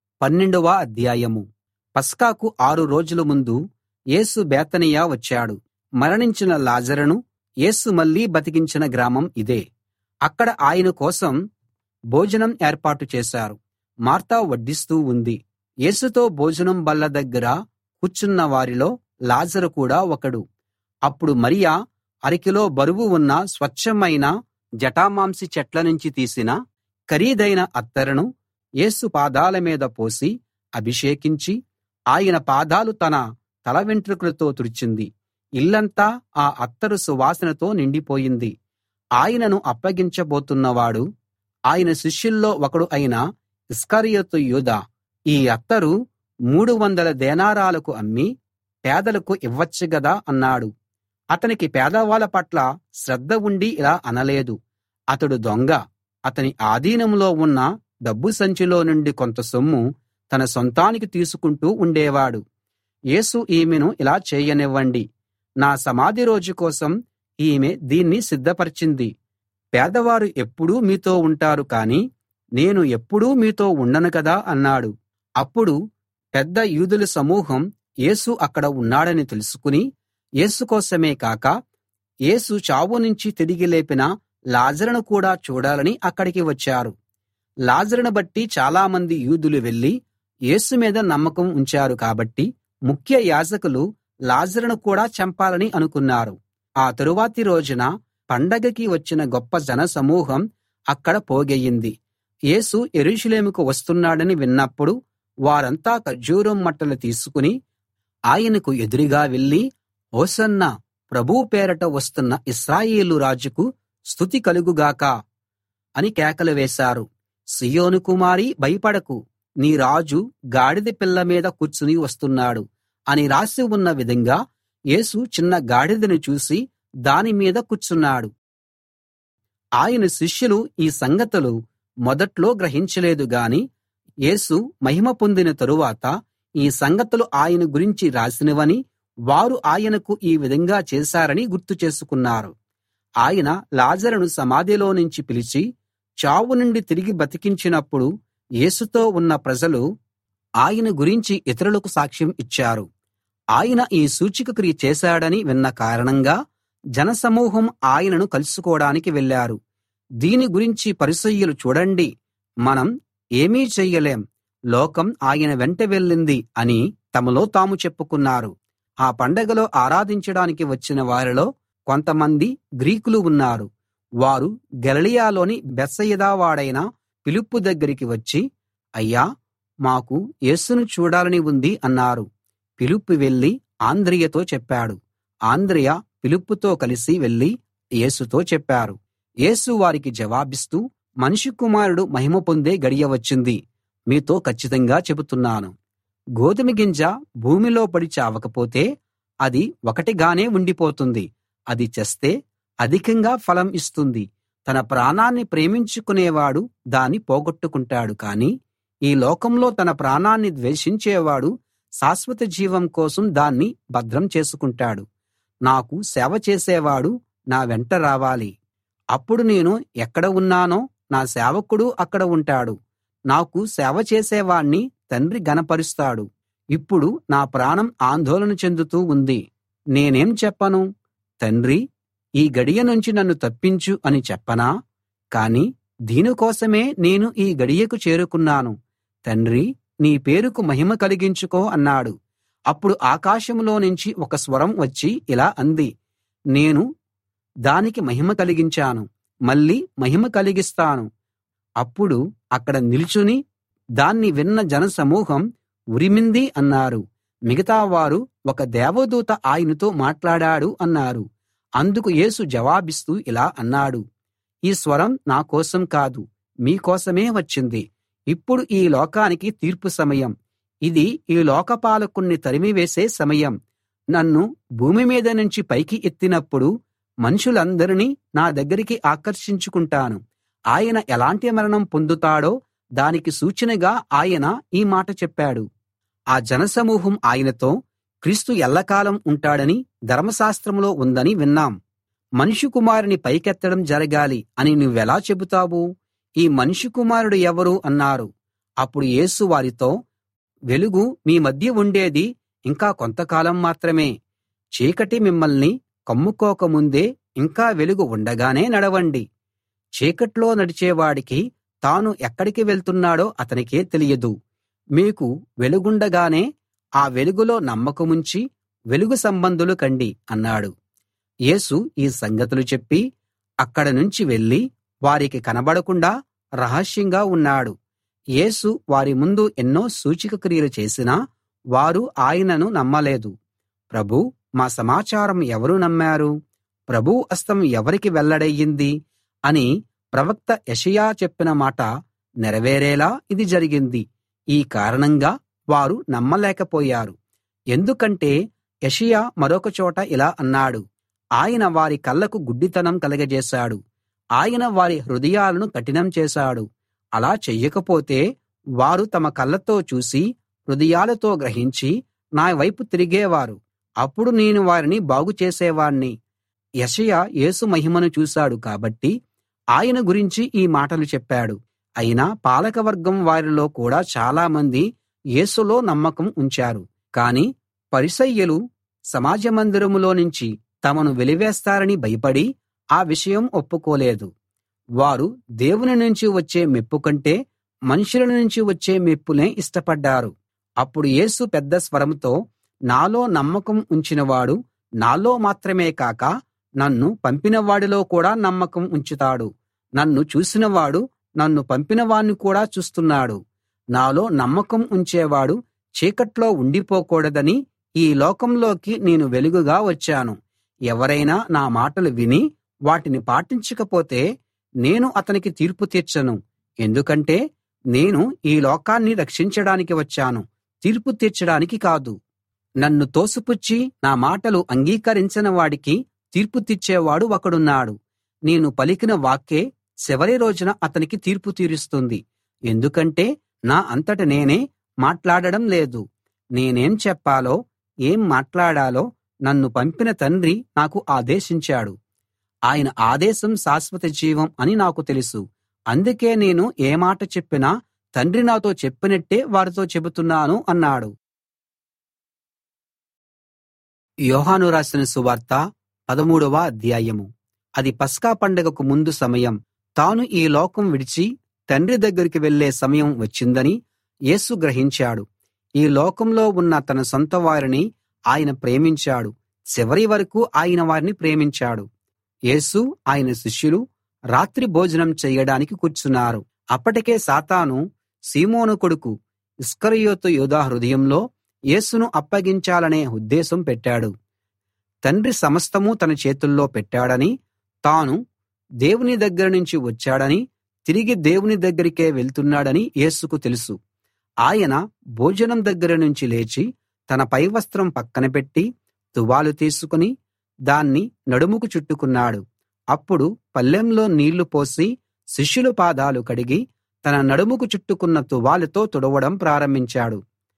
12వ అధ్యాయం. పస్కాకు 6 రోజుల ముందు యేసు బేతనియ వచ్చాడు. మరణించిన లాజరును యేసు మళ్ళీ బతికించిన గ్రామం ఇదే. అక్కడ ఆయన కోసం భోజనం ఏర్పాటు చేశారు. మార్త వడ్డిస్తూ ఉంది. యేసుతో భోజనం బల్ల దగ్గర కూర్చున్న వారిలో లాజరు కూడా ఒకడు. అప్పుడు మరియ అరకిలో బరువు ఉన్న స్వచ్ఛమైన జటామాంసి చెట్ల నుంచి తీసిన ఖరీదైన అత్తరును యేసు పాదాల మీద పోసి అభిషేకించి ఆయన పాదాలు తన తల వెంట్రుకలతో తుడిచింది. ఇల్లంతా ఆ అత్తరు సువాసనతో నిండిపోయింది. ఆయనను అప్పగించబోతున్నవాడు ఆయన శిష్యుల్లో ఒకడు అయిన ఇస్కరియోతు యూదా ఈ అత్తరు 300 దేనారాలకు అమ్మి పేదలకు ఇవ్వచ్చు గదా అన్నాడు. అతనికి పేదవాళ్ళ పట్ల శ్రద్ధ ఉండి ఇలా అనలేదు. అతడు దొంగ. అతని ఆధీనంలో ఉన్న డబ్బు సంచిలో నుండి కొంత సొమ్ము తన సొంతానికి తీసుకుంటూ ఉండేవాడు. యేసు ఈమెను ఇలా చేయనివ్వండి. నా సమాధి రోజు కోసం ఈమె దీన్ని సిద్ధపరచింది. పేదవారు ఎప్పుడూ మీతో ఉంటారు కానీ నేను ఎప్పుడూ మీతో ఉండను కదా అన్నాడు. అప్పుడు పెద్ద యూదుల సమూహం యేసు అక్కడ ఉన్నాడని తెలుసుకుని యేసు కోసమే కాక యేసు చావు నుంచి తిరిగి లేపిన లాజరును కూడా చూడాలని అక్కడికి వచ్చారు. లాజరును బట్టి చాలామంది యూదులు వెళ్లి యేసు మీద నమ్మకం ఉంచారు కాబట్టి ముఖ్య యాజకులు లాజరును కూడా చంపాలని అనుకున్నారు. ఆ తరువాతి రోజున పండగకి వచ్చిన గొప్ప జనసమూహం అక్కడ పోగయ్యింది. యేసు యెరూషలేముకు వస్తున్నాడని విన్నప్పుడు వారంతా ఖర్జూరం మట్టలు తీసుకుని ఆయనకు ఎదురుగా వెళ్లి హోసన్నా, ప్రభువు పేరట వస్తున్న ఇశ్రాయేలు రాజుకు స్తుతి కలుగుగాక అని కేకలు వేశారు. సీయోను కుమారీ భయపడకు, నీ రాజు గాడిద పిల్ల మీద కూర్చుని వస్తున్నాడు అని రాసి ఉన్న విధంగా యేసు చిన్న గాడిదను చూసి దాని మీద కూర్చున్నాడు. ఆయన శిష్యులు ఈ సంగతులు మొదట్లో గ్రహించలేదు గాని యేసు మహిమ పొందిన తరువాత ఈ సంగతులు ఆయన గురించి రాసినవని వారు ఆయనకు ఈ విధంగా చేశారని గుర్తు చేసుకున్నారు. ఆయన లాజరును సమాధిలో నుంచి పిలిచి చావు నుండి తిరిగి బతికించినప్పుడు యేసుతో ఉన్న ప్రజలు ఆయన గురించి ఇతరులకు సాక్ష్యం ఇచ్చారు. ఆయన ఈ సూచక క్రియ చేశాడని విన్న కారణంగా జనసమూహం ఆయనను కలుసుకోవడానికి వెళ్ళారు. దీని గురించి పరిసయ్యులు చూడండి, మనం ఏమీ చెయ్యలేం, లోకం ఆయన వెంట వెళ్ళింది అని తమలో తాము చెప్పుకున్నారు. ఆ పండగలో ఆరాధించడానికి వచ్చిన వారిలో కొంతమంది గ్రీకులు ఉన్నారు. వారు గలిలయలోని బేత్సయిదా వాడైన ఫిలిప్పు దగ్గరికి వచ్చి, అయ్యా, మాకు యేసును చూడాలని ఉంది అన్నారు. ఫిలిప్పు వెళ్లి ఆంద్రెయతో చెప్పాడు. ఆంద్రెయ ఫిలిప్పుతో కలిసి వెళ్లి యేసుతో చెప్పారు. యేసు వారికి జవాబిస్తూ, మనుష్య కుమారుడు మహిమ పొందే గడియ వచ్చింది. మీతో కచ్చితంగా చెబుతున్నాను, గోదుమ గింజ భూమిలో పడి చావకపోతే అది ఒకటిగానే ఉండిపోతుంది. అది చస్తే అధికంగా ఫలం ఇస్తుంది. తన ప్రాణాన్ని ప్రేమించుకునేవాడు దాన్ని పోగొట్టుకుంటాడు. కానీ ఈ లోకంలో తన ప్రాణాన్ని ద్వేషించేవాడు శాశ్వత జీవం కోసం దాన్ని భద్రం చేసుకుంటాడు. నాకు సేవ చేసేవాడు నా వెంట రావాలి. అప్పుడు నేను ఎక్కడ ఉన్నానో నా సేవకుడు అక్కడ ఉంటాడు. నాకు సేవ చేసేవాణ్ణి తండ్రి ఘనపరుస్తాడు. ఇప్పుడు నా ప్రాణం ఆందోళన చెందుతూ ఉంది. నేనేం చెప్పను? తండ్రి, ఈ గడియ నుంచి నన్ను తప్పించు అని చెప్పనా? కాని దీనికోసమే నేను ఈ గడియకు చేరుకున్నాను. తండ్రి, నీ పేరుకు మహిమ కలిగించుకో అన్నాడు. అప్పుడు ఆకాశంలో నుంచి ఒక స్వరం వచ్చి ఇలా అంది, నేను దానికి మహిమ కలిగించాను, మళ్ళీ మహిమ కలిగిస్తాను. అప్పుడు అక్కడ నిల్చుని దాన్ని విన్న జనసమూహం ఉరిమింది అన్నారు. మిగతా వారు, ఒక దేవదూత ఆయనతో మాట్లాడాడు అన్నారు. అందుకు యేసు జవాబిస్తూ ఇలా అన్నాడు, ఈ స్వరం నా కోసం కాదు, మీ కోసమే వచ్చింది. ఇప్పుడు ఈ లోకానికి తీర్పు సమయం. ఇది ఈ లోకపాలకుణ్ణి తరిమివేసే సమయం. నన్ను భూమి మీద నుంచి పైకి ఎత్తినప్పుడు మనుషులందరినీ నా దగ్గరికి ఆకర్షించుకుంటాను. ఆయన ఎలాంటి మరణం పొందుతాడో దానికి సూచనగా ఆయన ఈ మాట చెప్పాడు. ఆ జనసమూహం ఆయనతో, క్రీస్తు ఎల్లకాలం ఉంటాడని ధర్మశాస్త్రంలో ఉందని విన్నాం. మనుష్య కుమారుని పైకెత్తడం జరగాలి అని నువ్వెలా చెబుతావు? ఈ మనుష్య కుమారుడు ఎవరు అన్నారు. అప్పుడు యేసు వారితో, వెలుగు మీ మధ్య ఉండేది ఇంకా కొంతకాలం మాత్రమే. చీకటి మిమ్మల్ని కమ్ముకోకముందే ఇంకా వెలుగు ఉండగానే నడవండి. చీకట్లో నడిచేవాడికి తాను ఎక్కడికి వెళ్తున్నాడో అతనికే తెలియదు. మీకు వెలుగుండగానే ఆ వెలుగులో నమ్మకముంచి వెలుగు సంబంధులు కండి అన్నాడు. యేసు ఈ సంగతులు చెప్పి అక్కడ నుంచి వెళ్ళి వారికి కనబడకుండా రహస్యంగా ఉన్నాడు. యేసు వారి ముందు ఎన్నో సూచక క్రియలు చేసినా వారు ఆయనను నమ్మలేదు. ప్రభూ, మా సమాచారం ఎవరు నమ్మారు? ప్రభువు హస్తం ఎవరికి వెల్లడయ్యింది అని ప్రవక్త యెషయా చెప్పిన మాట నెరవేరేలా ఇది జరిగింది. ఈ కారణంగా వారు నమ్మలేకపోయారు. ఎందుకంటే యెషయా మరొక చోట ఇలా అన్నాడు, ఆయన వారి కళ్ళకు గుడ్డితనం కలగజేశాడు, ఆయన వారి హృదయాలను కఠినం చేశాడు. అలా చెయ్యకపోతే వారు తమ కళ్ళతో చూసి హృదయాలతో గ్రహించి నా వైపు తిరిగేవారు. అప్పుడు నేను వారిని బాగు చేసేవాణ్ణి. యెషయా యేసు మహిమను చూశాడు కాబట్టి ఆయన గురించి ఈ మాటలు చెప్పాడు. అయినా పాలకవర్గం వారిలో కూడా చాలామంది యేసులో నమ్మకం ఉంచారు. కాని పరిసయ్యులు సమాజ మందిరంలో నుంచి తమను వెలివేస్తారని భయపడి ఆ విషయం ఒప్పుకోలేదు. వారు దేవుని నుంచి వచ్చే మెప్పు కంటే మనుషుల నుంచి వచ్చే మెప్పునే ఇష్టపడ్డారు. అప్పుడు యేసు పెద్ద స్వరంతో, నాలో నమ్మకం ఉంచినవాడు నాలో మాత్రమే కాక నన్ను పంపినవాడిలో కూడా నమ్మకం ఉంచుతాడు. నన్ను చూసినవాడు నన్ను పంపినవాణ్ణి కూడా చూస్తున్నాడు. నాలో నమ్మకం ఉంచేవాడు చీకట్లో ఉండిపోకూడదని ఈ లోకంలోకి నేను వెలుగుగా వచ్చాను. ఎవరైనా నా మాటలు విని వాటిని పాటించకపోతే నేను అతనికి తీర్పు తీర్చను. ఎందుకంటే నేను ఈ లోకాన్ని రక్షించడానికి వచ్చాను, తీర్పు తీర్చడానికి కాదు. నన్ను తోసిపుచ్చి నా మాటలు అంగీకరించని వాడికి తీర్పు తీర్చేవాడు ఒకడున్నాడు. నేను పలికిన వాక్కే చివరి రోజున అతనికి తీర్పు తీరుస్తుంది. ఎందుకంటే నా అంతట నేనే మాట్లాడడం లేదు. నేనేం చెప్పాలో ఏం మాట్లాడాలో నన్ను పంపిన తండ్రి నాకు ఆదేశించాడు. ఆయన ఆదేశం శాశ్వత జీవం అని నాకు తెలుసు. అందుకే నేను ఏ మాట చెప్పినా తండ్రి నాతో చెప్పినట్టే వారితో చెబుతున్నాను అన్నాడు. యోహాను రాసిన సువార్త 13వ అధ్యాయము. అది పస్కా పండగకు ముందు సమయం. తాను ఈ లోకం విడిచి తండ్రి దగ్గరికి వెళ్ళే సమయం వచ్చిందని యేసు గ్రహించాడు. ఈ లోకంలో ఉన్న తన సొంత వారిని ఆయన ప్రేమించాడు. చివరి వరకు ఆయన వారిని ప్రేమించాడు. యేసు ఆయన శిష్యులు రాత్రి భోజనం చేయడానికి కూర్చున్నారు. అప్పటికే సాతాను సీమోను కొడుకు ఇస్కరియోతు యూదా హృదయంలో యేసును అప్పగించాలనే ఉద్దేశం పెట్టాడు. తండ్రి సమస్తమూ తన చేతుల్లో పెట్టాడని, తాను దేవుని దగ్గర నుంచి వచ్చాడని, తిరిగి దేవుని దగ్గరికే వెళ్తున్నాడని యేసుకు తెలుసు. ఆయన భోజనం దగ్గర నుంచి లేచి తన పైవస్త్రం పక్కన పెట్టి తువాలు తీసుకుని దాన్ని నడుముకు చుట్టుకున్నాడు. అప్పుడు పళ్ళెంలో నీళ్లు పోసి శిష్యుల పాదాలు కడిగి తన నడుముకు చుట్టుకున్న తువాలుతో తుడవడం ప్రారంభించాడు.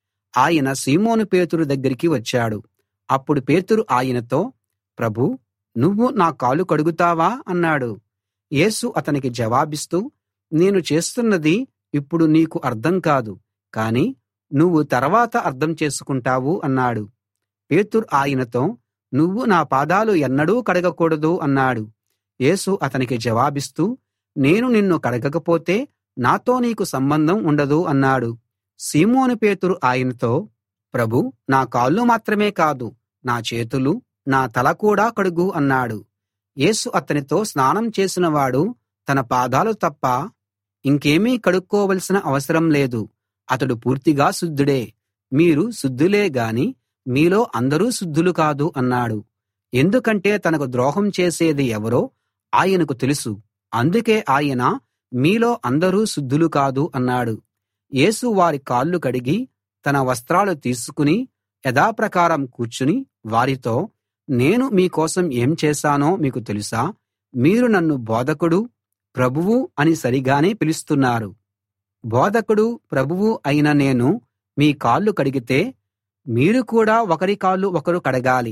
ఆయన సీమోను పేతురు దగ్గరికి వచ్చాడు. అప్పుడు పేతురు ఆయనతో, ప్రభూ, నువ్వు నా కాలు కడుగుతావా అన్నాడు. యేసు అతనికి జవాబిస్తూ, నేను చేస్తున్నది ఇప్పుడు నీకు అర్థం కాదు, కానీ నువ్వు తర్వాత అర్థం చేసుకుంటావు అన్నాడు. పేతురు ఆయనతో, నువ్వు నా పాదాలు ఎన్నడూ కడగకూడదు అన్నాడు. యేసు అతనికి జవాబిస్తూ, నేను నిన్ను కడగకపోతే నాతో నీకు సంబంధం ఉండదు అన్నాడు. సీమోను పేతురు ఆయనతో, ప్రభూ, నా కాళ్ళు మాత్రమే కాదు, నా చేతులు, నా తల కూడా కడుగు అన్నాడు. యేసు అతనితో, స్నానం చేసినవాడు తన పాదాలు తప్ప ఇంకేమీ కడుక్కోవలసిన అవసరం లేదు. అతడు పూర్తిగా శుద్ధుడే. మీరు శుద్ధులే గాని మీలో అందరూ శుద్ధులు కాదు అన్నాడు. ఎందుకంటే తనకు ద్రోహం చేసేది ఎవరో ఆయనకు తెలుసు. అందుకే ఆయన మీలో అందరూ శుద్ధులు కాదు అన్నాడు. యేసు వారి కాళ్ళు కడిగి తన వస్త్రాలు తీసుకుని యథాప్రకారం కూర్చుని వారితో, నేను మీకోసం ఏం చేశానో మీకు తెలుసా? మీరు నన్ను బోధకుడు, ప్రభువు అని సరిగానే పిలుస్తున్నారు. బోధకుడు, ప్రభువు అయిన నేను మీ కాళ్ళు కడిగితే మీరు కూడా ఒకరి కాళ్ళు ఒకరు కడగాలి.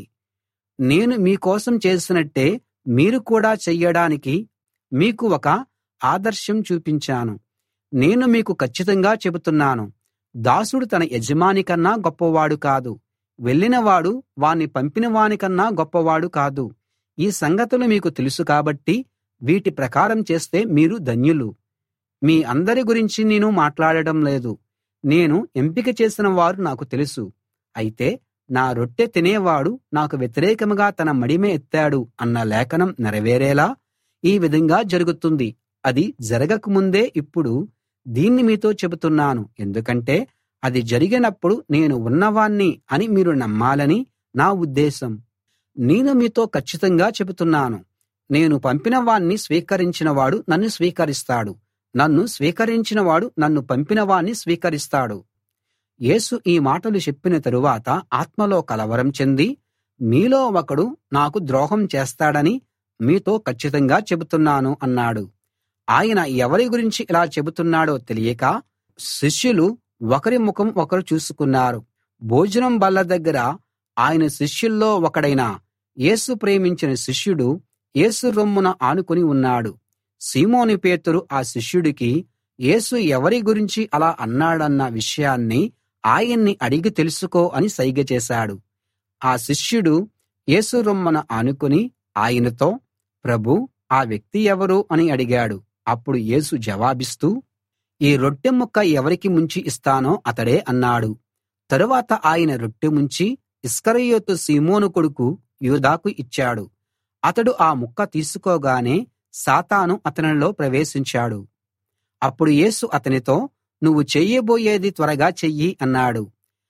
నేను మీకోసం చేసినట్టే మీరు కూడా చెయ్యడానికి మీకు ఒక ఆదర్శం చూపించాను. నేను మీకు కచ్చితంగా చెబుతున్నాను, దాసుడు తన యజమాని కన్నా గొప్పవాడు కాదు, వెళ్ళినవాడు వాణ్ణి పంపిన వానికన్నా గొప్పవాడు కాదు. ఈ సంగతులు మీకు తెలుసు కాబట్టి వీటి ప్రకారం చేస్తే మీరు ధన్యులు. మీ అందరి గురించి నేను మాట్లాడడం లేదు. నేను ఎంపిక చేసిన వారు నాకు తెలుసు. అయితే నా రొట్టె తినేవాడు నాకు వ్యతిరేకంగా తన మడిమె ఎత్తాడు అన్న లేఖనం నెరవేరేలా ఈ విధంగా జరుగుతుంది. అది జరగక ముందే ఇప్పుడు దీన్ని మీతో చెబుతున్నాను. ఎందుకంటే అది జరిగినప్పుడు నేను ఉన్నవాణ్ణి అని మీరు నమ్మాలని నా ఉద్దేశం. నేను మీతో కచ్చితంగా చెబుతున్నాను, నేను పంపిన వాణ్ణి స్వీకరించిన వాడు నన్ను స్వీకరిస్తాడు, నన్ను స్వీకరించిన వాడు నన్ను పంపిన వాణ్ణి స్వీకరిస్తాడు. యేసు ఈ మాటలు చెప్పిన తరువాత ఆత్మలో కలవరం చెంది, మీలో ఒకడు నాకు ద్రోహం చేస్తాడని మీతో కచ్చితంగా చెబుతున్నాను అన్నాడు. ఆయన ఎవరి గురించి ఇలా చెబుతున్నాడో తెలియక శిష్యులు ఒకరి ముఖం ఒకరు చూసుకున్నారు. భోజనం బల్ల దగ్గర ఆయన శిష్యుల్లో ఒకడైన యేసు ప్రేమించిన శిష్యుడు యేసు రొమ్మున ఆనుకుని ఉన్నాడు. సీమోను పేతురు ఆ శిష్యుడికి యేసు ఎవరి గురించి అలా అన్నాడన్న విషయాన్ని ఆయన్ని అడిగి తెలుసుకో అని సైగ చేశాడు. ఆ శిష్యుడు యేసు రొమ్మున ఆనుకుని ఆయనతో, ప్రభూ, ఆ వ్యక్తి ఎవరు అని అడిగాడు. అప్పుడు యేసు జవాబిస్తూ, ఈ రొట్టె ముక్క ఎవరికి ముంచి ఇస్తానో అతడే అన్నాడు. తరువాత ఆయన రొట్టె ముంచి ఇస్కరియోతు సీమోను కొడుకు యూదాకు ఇచ్చాడు. అతడు ఆ ముక్క తీసుకోగానే సాతాను అతనిలో ప్రవేశించాడు. అప్పుడు యేసు అతనితో, నువ్వు చెయ్యబోయేది త్వరగా చెయ్యి అన్నాడు.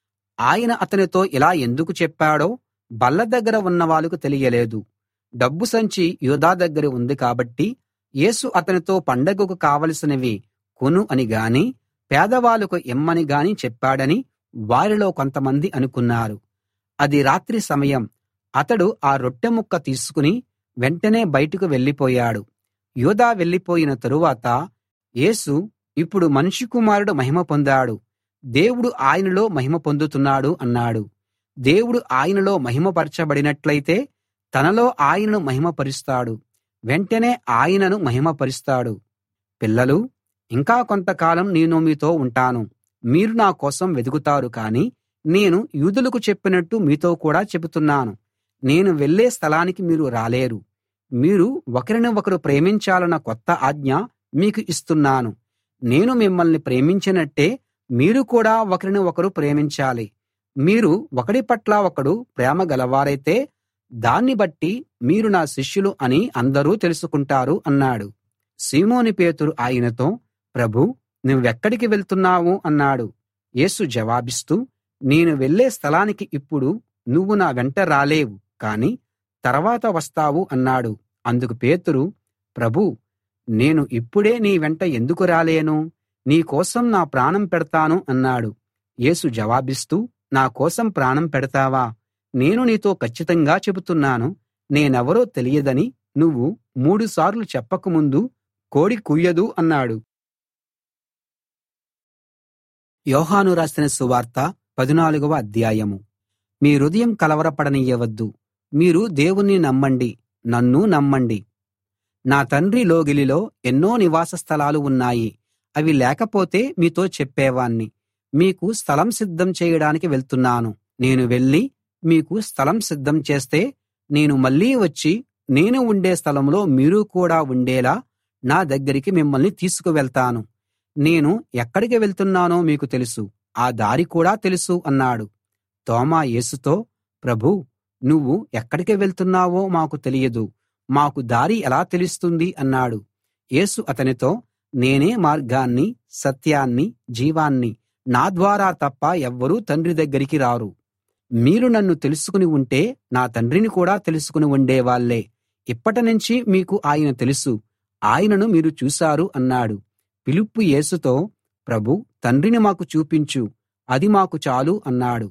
ఆయన అతనితో ఇలా ఎందుకు చెప్పాడో బల్ల దగ్గర ఉన్న వాళ్ళకు తెలియలేదు. డబ్బు సంచి యూదా దగ్గర ఉంది కాబట్టి యేసు అతనితో పండగకు కావలసినవి కొను అని గాని, పేదవాళ్ళకు ఇమ్మని గాని చెప్పాడని వారిలో కొంతమంది అనుకున్నారు. అది రాత్రి సమయం. అతడు ఆ రొట్టె ముక్క తీసుకుని వెంటనే బయటకు వెళ్ళిపోయాడు. యూదా వెళ్ళిపోయిన తరువాత యేసు, ఇప్పుడు మనుష్య కుమారుడు మహిమ పొందాడు, దేవుడు ఆయనలో మహిమ పొందుతున్నాడు అన్నాడు. దేవుడు ఆయనలో మహిమపరచబడినట్లయితే తనలో ఆయనను మహిమపరుస్తాడు, వెంటనే ఆయనను మహిమపరుస్తాడు. పిల్లలూ, ఇంకా కొంతకాలం నేను మీతో ఉంటాను. మీరు నా కోసం వెదుకుతారు కానీ నేను యూదులకు చెప్పినట్టు మీతో కూడా చెబుతున్నాను. నేను వెళ్ళే స్థలానికి మీరు రాలేరు. మీరు ఒకరిని ఒకరు ప్రేమించాలన్న కొత్త ఆజ్ఞ మీకు ఇస్తున్నాను. నేను మిమ్మల్ని ప్రేమించినట్టే మీరు కూడా ఒకరిని ఒకరు ప్రేమించాలి. మీరు ఒకడి పట్ల ఒకడు ప్రేమ గలవారైతే దాన్ని బట్టి మీరు నా శిష్యులు అని అందరూ తెలుసుకుంటారు అన్నాడు. సీమోను పేతురు ఆయనతో, ప్రభూ, నువ్వెక్కడికి వెళ్తున్నావు అన్నాడు. యేసు జవాబిస్తూ, నేను వెళ్ళే స్థలానికి ఇప్పుడు నువ్వు నా వెంట రాలేవు, కాని తర్వాత వస్తావు అన్నాడు. అందుకు పేతురు, ప్రభూ, నేను ఇప్పుడే నీ వెంట ఎందుకు రాలేను? నీ కోసం నా ప్రాణం పెడతాను అన్నాడు. యేసు జవాబిస్తూ, నా కోసం ప్రాణం పెడతావా? నేను నీతో కచ్చితంగా చెబుతున్నాను, నేనెవరో తెలియదని నువ్వు 3 సార్లు చెప్పకముందు కోడి కూయదు అన్నాడు. యోహాను రాసిన సువార్త 14వ అధ్యాయం. మీ హృదయం కలవరపడనియ్యవద్దు. మీరు దేవుణ్ణి నమ్మండి, నన్నూ నమ్మండి. నా తండ్రి లోగిలిలో ఎన్నో నివాస స్థలాలు ఉన్నాయి. అవి లేకపోతే మీతో చెప్పేవాణ్ణి. మీకు స్థలం సిద్ధం చేయడానికి వెళ్తున్నాను. నేను వెళ్ళి మీకు స్థలం సిద్ధం చేస్తే నేను మళ్ళీ వచ్చి నేను ఉండే స్థలంలో మీరు కూడా ఉండేలా నా దగ్గరికి మిమ్మల్ని తీసుకువెళ్తాను. నేను ఎక్కడికి వెళ్తున్నానో మీకు తెలుసు, ఆ దారి కూడా తెలుసు అన్నాడు. తోమా యేసుతో, ప్రభూ, నువ్వు ఎక్కడికి వెళ్తున్నావో మాకు తెలియదు, మాకు దారి ఎలా తెలుస్తుంది అన్నాడు. యేసు అతనితో, నేనే మార్గాన్ని, సత్యాన్ని, జీవాన్ని. నా ద్వారా తప్ప ఎవ్వరూ తండ్రి దగ్గరికి రారు. మీరు నన్ను తెలుసుకుని ఉంటే నా తండ్రిని కూడా తెలుసుకుని ఉండేవాళ్ళే. ఇప్పటినుంచి మీకు ఆయన తెలుసు, ఆయనను మీరు చూశారు అన్నాడు. ఫిలిప్పు యేసుతో, ప్రభూ, తండ్రిని మాకు చూపించు, అది మాకు చాలు అన్నాడు.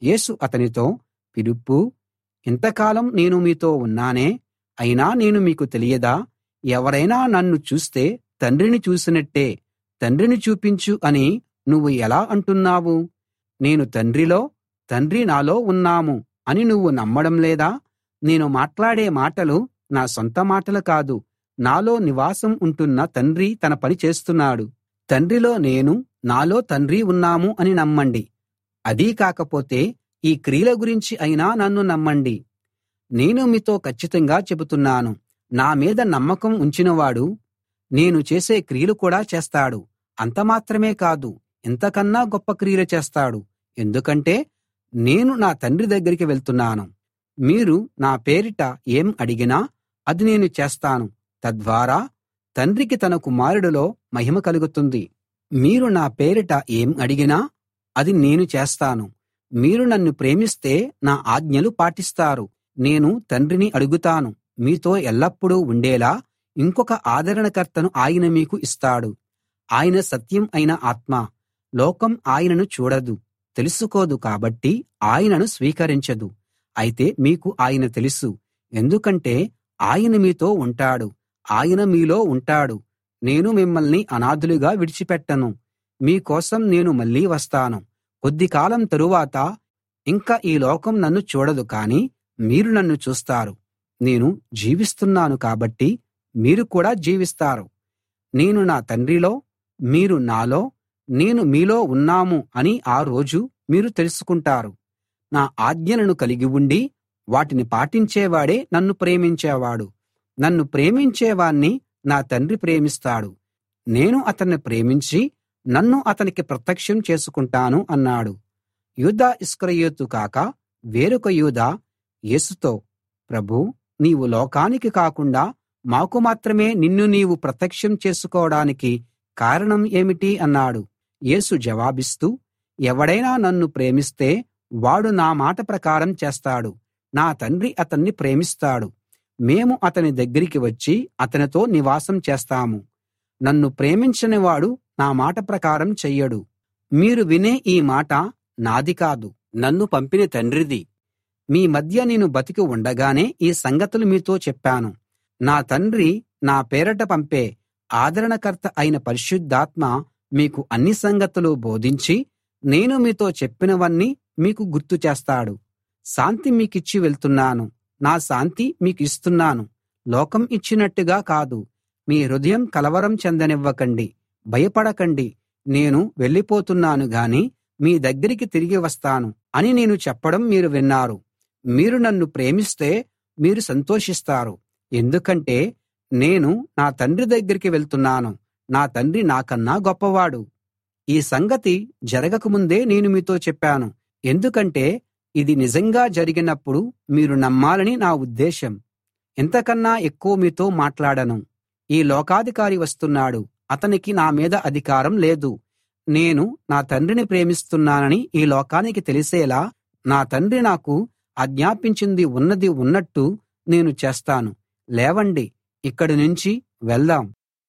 యేసు అతనితో, ఫిలిప్పూ, ఇంతకాలం నేను మీతో ఉన్నానే, అయినా నేను మీకు తెలియదా? ఎవరైనా నన్ను చూస్తే తండ్రిని చూసినట్టే. తండ్రిని చూపించు అని నువ్వు ఎలా అంటున్నావు? నేను తండ్రిలో, తండ్రి నాలో ఉన్నాము అని నువ్వు నమ్మడం లేదా? నేను మాట్లాడే మాటలు నా సొంత మాటలు కాదు, నాలో నివాసం ఉంటున్న తండ్రి తన పని చేస్తున్నాడు. తండ్రిలో నేను, నాలో తండ్రి ఉన్నాము అని నమ్మండి. అదీ కాకపోతే ఈ క్రియల గురించి అయినా నన్ను నమ్మండి. నేను మీతో కచ్చితంగా చెబుతున్నాను, నా మీద నమ్మకం ఉంచినవాడు నేను చేసే క్రియలు కూడా చేస్తాడు. అంత మాత్రమే కాదు, ఇంతకన్నా గొప్ప క్రియలు చేస్తాడు. ఎందుకంటే నేను నా తండ్రి దగ్గరికి వెళ్తున్నాను. మీరు నా పేరిట ఏం అడిగినా అది నేను చేస్తాను. తద్వారా తండ్రికి తన కుమారుడిలో మహిమ కలుగుతుంది. మీరు నా పేరిట ఏం అడిగినా అది నేను చేస్తాను. మీరు నన్ను ప్రేమిస్తే నా ఆజ్ఞలు పాటిస్తారు. నేను తండ్రిని అడుగుతాను, మీతో ఎల్లప్పుడూ ఉండేలా ఇంకొక ఆదరణకర్తను ఆయన మీకు ఇస్తాడు. ఆయన సత్యం అయిన ఆత్మ. లోకం ఆయనను చూడదు, తెలుసుకోదు, కాబట్టి ఆయనను స్వీకరించదు. అయితే మీకు ఆయన తెలుసు, ఎందుకంటే ఆయన మీతో ఉంటాడు, ఆయన మీలో ఉంటాడు. నేను మిమ్మల్ని అనాథులుగా విడిచిపెట్టను. మీకోసం నేను మళ్ళీ వస్తాను. కొద్ది కాలం తరువాత ఇంక ఈ లోకం నన్ను చూడదు, కానీ మీరు నన్ను చూస్తారు. నేను జీవిస్తున్నాను కాబట్టి మీరు కూడా జీవిస్తారు. నేను నా తండ్రిలో, మీరు నాలో, నేను మీలో ఉన్నాము అని ఆ రోజు మీరు తెలుసుకుంటారు. నా ఆజ్ఞలను కలిగి ఉండి వాటిని పాటించేవాడే నన్ను ప్రేమించేవాడు. నన్ను ప్రేమించేవాణ్ణి నా తండ్రి ప్రేమిస్తాడు. నేను అతన్ని ప్రేమించి నన్ను అతనికి ప్రత్యక్షం చేసుకుంటాను అన్నాడు. యూదా ఇస్కరియోతు కాక వేరొక యూదా యేసుతో, ప్రభూ, నీవు లోకానికి కాకుండా మాకు మాత్రమే నిన్ను నీవు ప్రత్యక్షం చేసుకోవడానికి కారణం ఏమిటి అన్నాడు. యేసు జవాబిస్తూ, ఎవడైనా నన్ను ప్రేమిస్తే వాడు నా మాట ప్రకారం చేస్తాడు. నా తండ్రి అతన్ని ప్రేమిస్తాడు. మేము అతని దగ్గరికి వచ్చి అతనితో నివాసం చేస్తాము. నన్ను ప్రేమించని వాడు నా మాట ప్రకారం చెయ్యడు. మీరు వినే ఈ మాట నాది కాదు, నన్ను పంపిన తండ్రిది. మీ మధ్య నేను బతికి ఉండగానే ఈ సంగతులు మీతో చెప్పాను. నా తండ్రి నా పేరట పంపే ఆదరణకర్త అయిన పరిశుద్ధాత్మ మీకు అన్ని సంగతులు బోధించి నేను మీతో చెప్పినవన్నీ మీకు గుర్తు చేస్తాడు. శాంతి మీకిచ్చి వెళ్తున్నాను, నా శాంతి మీకు ఇస్తున్నాను. లోకం ఇచ్చినట్టుగా కాదు. మీ హృదయం కలవరం చెందనివ్వకండి, భయపడకండి. నేను వెళ్ళిపోతున్నాను గాని మీ దగ్గరికి తిరిగి వస్తాను అని నేను చెప్పడం మీరు విన్నారు. మీరు నన్ను ప్రేమిస్తే మీరు సంతోషిస్తారు, ఎందుకంటే నేను నా తండ్రి దగ్గరికి వెళ్తున్నాను. నా తండ్రి నాకన్నా గొప్పవాడు. ఈ సంగతి జరగకముందే నేను మీతో చెప్పాను, ఎందుకంటే ఇది నిజంగా జరిగినప్పుడు మీరు నమ్మాలని నా ఉద్దేశం. ఇంతకన్నా ఎక్కువ మీతో మాట్లాడను. ఈ లోకాధికారి వస్తున్నాడు, అతనికి నా మీద అధికారం లేదు. నేను నా తండ్రిని ప్రేమిస్తున్నానని ఈ లోకానికి తెలిసేలా నా తండ్రి నాకు ఆజ్ఞాపించింది ఉన్నది ఉన్నట్టు నేను చేస్తాను. లేవండి, ఇక్కడి నుంచి వెళ్దాం.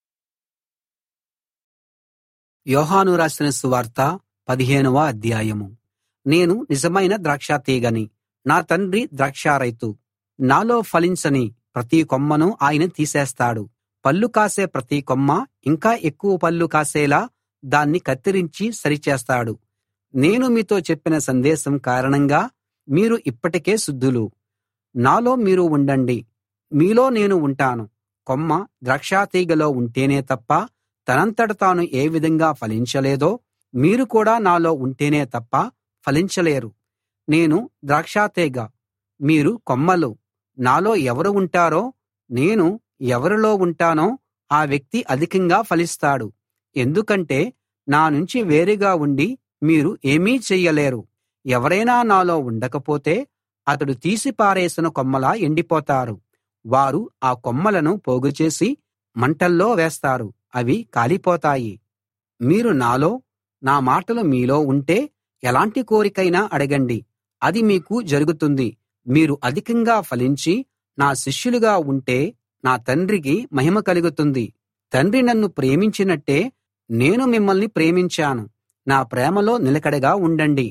యోహాను రాసిన సువార్త 15వ అధ్యాయము. నేను నిజమైన ద్రాక్షతీగని, నా తండ్రి ద్రాక్షారైతు. నాలో ఫలించని ప్రతి కొమ్మను ఆయన తీసేస్తాడు. పళ్ళు కాసే ప్రతి కొమ్మ ఇంకా ఎక్కువ పళ్ళు కాసేలా దాన్ని కత్తిరించి సరిచేస్తాడు. నేను మీతో చెప్పిన సందేశం కారణంగా మీరు ఇప్పటికే శుద్ధులు. నాలో మీరు ఉండండి, మీలో నేను ఉంటాను. కొమ్మ ద్రాక్షతీగలో ఉంటేనే తప్ప తనంతట తాను ఏ విధంగా ఫలించలేదో మీరు కూడా నాలో ఉంటేనే తప్ప ఫలించలేరు. నేను ద్రాక్షతీగ, మీరు కొమ్మలు. నాలో ఎవరు ఉంటారో, నేను ఎవరిలో ఉంటానో ఆ వ్యక్తి అధికంగా ఫలిస్తాడు. ఎందుకంటే నా నుంచి వేరుగా ఉండి మీరు ఏమీ చెయ్యలేరు. ఎవరైనా నాలో ఉండకపోతే అతడు తీసి పారేసిన కొమ్మలా ఎండిపోతారు. వారు ఆ కొమ్మలను పోగుచేసి మంటల్లో వేస్తారు, అవి కాలిపోతాయి. మీరు నాలో, నా మాటలు మీలో ఉంటే ఎలాంటి కోరికైనా అడగండి, అది మీకు జరుగుతుంది. మీరు అధికంగా ఫలించి నా శిష్యులుగా ఉంటే నా తండ్రికి మహిమ కలుగుతుంది. తండ్రి నన్ను ప్రేమించినట్టే నేను మిమ్మల్ని ప్రేమించాను. నా ప్రేమలో నిలకడగా ఉండండి.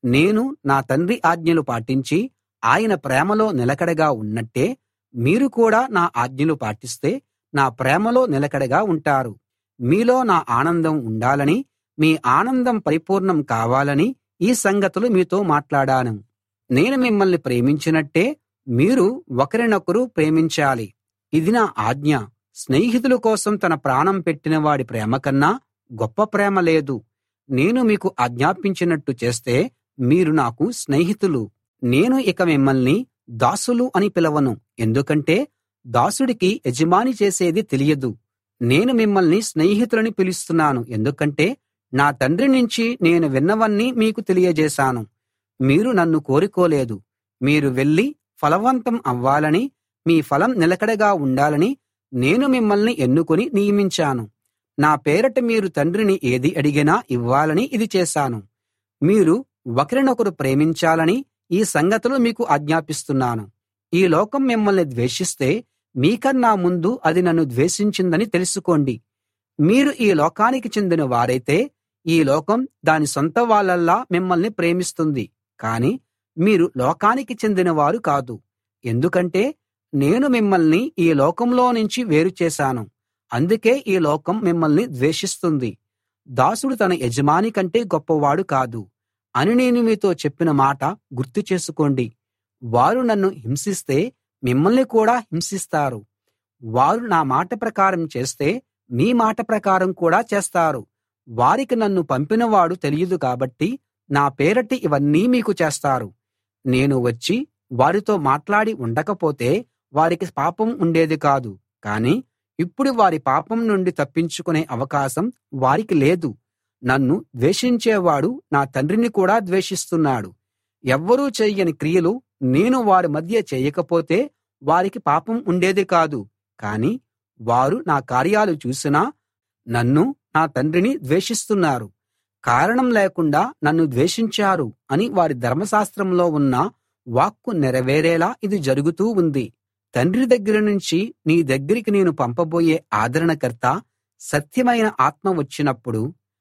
నేను నా తండ్రి ఆజ్ఞలు పాటించి ఆయన ప్రేమలో నిలకడగా ఉన్నట్టే మీరు కూడా నా ఆజ్ఞలు పాటిస్తే నా ప్రేమలో నిలకడగా ఉంటారు. మీలో నా ఆనందం ఉండాలని, మీ ఆనందం పరిపూర్ణం కావాలని ఈ సంగతులు మీతో మాట్లాడాను. నేను మిమ్మల్ని ప్రేమించినట్టే మీరు ఒకరినొకరు ప్రేమించాలి. ఇది నా ఆజ్ఞ. స్నేహితుల కోసం తన ప్రాణం పెట్టిన వాడి ప్రేమ కన్నా గొప్ప ప్రేమ లేదు. నేను మీకు ఆజ్ఞాపించినట్టు చేస్తే మీరు నాకు స్నేహితులు. నేను ఇక మిమ్మల్ని దాసులు అని పిలవను, ఎందుకంటే దాసుడికి యజమాని చేసేది తెలియదు. నేను మిమ్మల్ని స్నేహితులని పిలుస్తున్నాను, ఎందుకంటే నా తండ్రి నుంచి నేను విన్నవన్నీ మీకు తెలియజేశాను. మీరు నన్ను కోరుకోలేదు. మీరు వెళ్లి ఫలవంతం అవ్వాలని, మీ ఫలం నిలకడగా ఉండాలని నేను మిమ్మల్ని ఎన్నుకుని నియమించాను. నా పేరట మీరు తండ్రిని ఏది అడిగినా ఇవ్వాలని ఇది చేశాను. మీరు ఒకరినొకరు ప్రేమించాలని ఈ సంగతులు మీకు ఆజ్ఞాపిస్తున్నాను. ఈ లోకం మిమ్మల్ని ద్వేషిస్తే మీకన్నా ముందు అది నన్ను ద్వేషించిందని తెలుసుకోండి. మీరు ఈ లోకానికి చెందిన వారైతే ఈ లోకం దాని సొంత వాళ్ళల్లా మిమ్మల్ని ప్రేమిస్తుంది. కానీ మీరు లోకానికి చెందినవారు కాదు, ఎందుకంటే నేను మిమ్మల్ని ఈ లోకంలో నుంచి వేరు చేశాను. అందుకే ఈ లోకం మిమ్మల్ని ద్వేషిస్తుంది. దాసుడు తన యజమాని కంటే గొప్పవాడు కాదు అని నేను మీతో చెప్పిన మాట గుర్తు చేసుకోండి. వారు నన్ను హింసిస్తే మిమ్మల్ని కూడా హింసిస్తారు. వారు నా మాట ప్రకారం చేస్తే మీ మాట ప్రకారం కూడా చేస్తారు. వారికి నన్ను పంపినవాడు తెలియదు కాబట్టి నా పేరట ఇవన్నీ మీకు చేస్తారు. నేను వచ్చి వారితో మాట్లాడి ఉండకపోతే వారికి పాపం ఉండేది కాదు, కానీ ఇప్పుడు వారి పాపం నుండి తప్పించుకునే అవకాశం వారికి లేదు. నన్ను ద్వేషించేవాడు నా తండ్రిని కూడా ద్వేషిస్తున్నాడు. ఎవ్వరూ చెయ్యని క్రియలు నేను వారి మధ్య చేయకపోతే వారికి పాపం ఉండేది కాదు, కానీ వారు నా కార్యాలు చూసినా నన్ను, నా తండ్రిని ద్వేషిస్తున్నారు. కారణం లేకుండా నన్ను ద్వేషించారు అని వారి ధర్మశాస్త్రంలో ఉన్న వాక్కు నెరవేరేలా ఇది జరుగుతూ ఉంది. తండ్రి దగ్గర నుంచి నీ దగ్గరికి నేను పంపబోయే ఆదరణకర్త, సత్యమైన ఆత్మ వచ్చినప్పుడు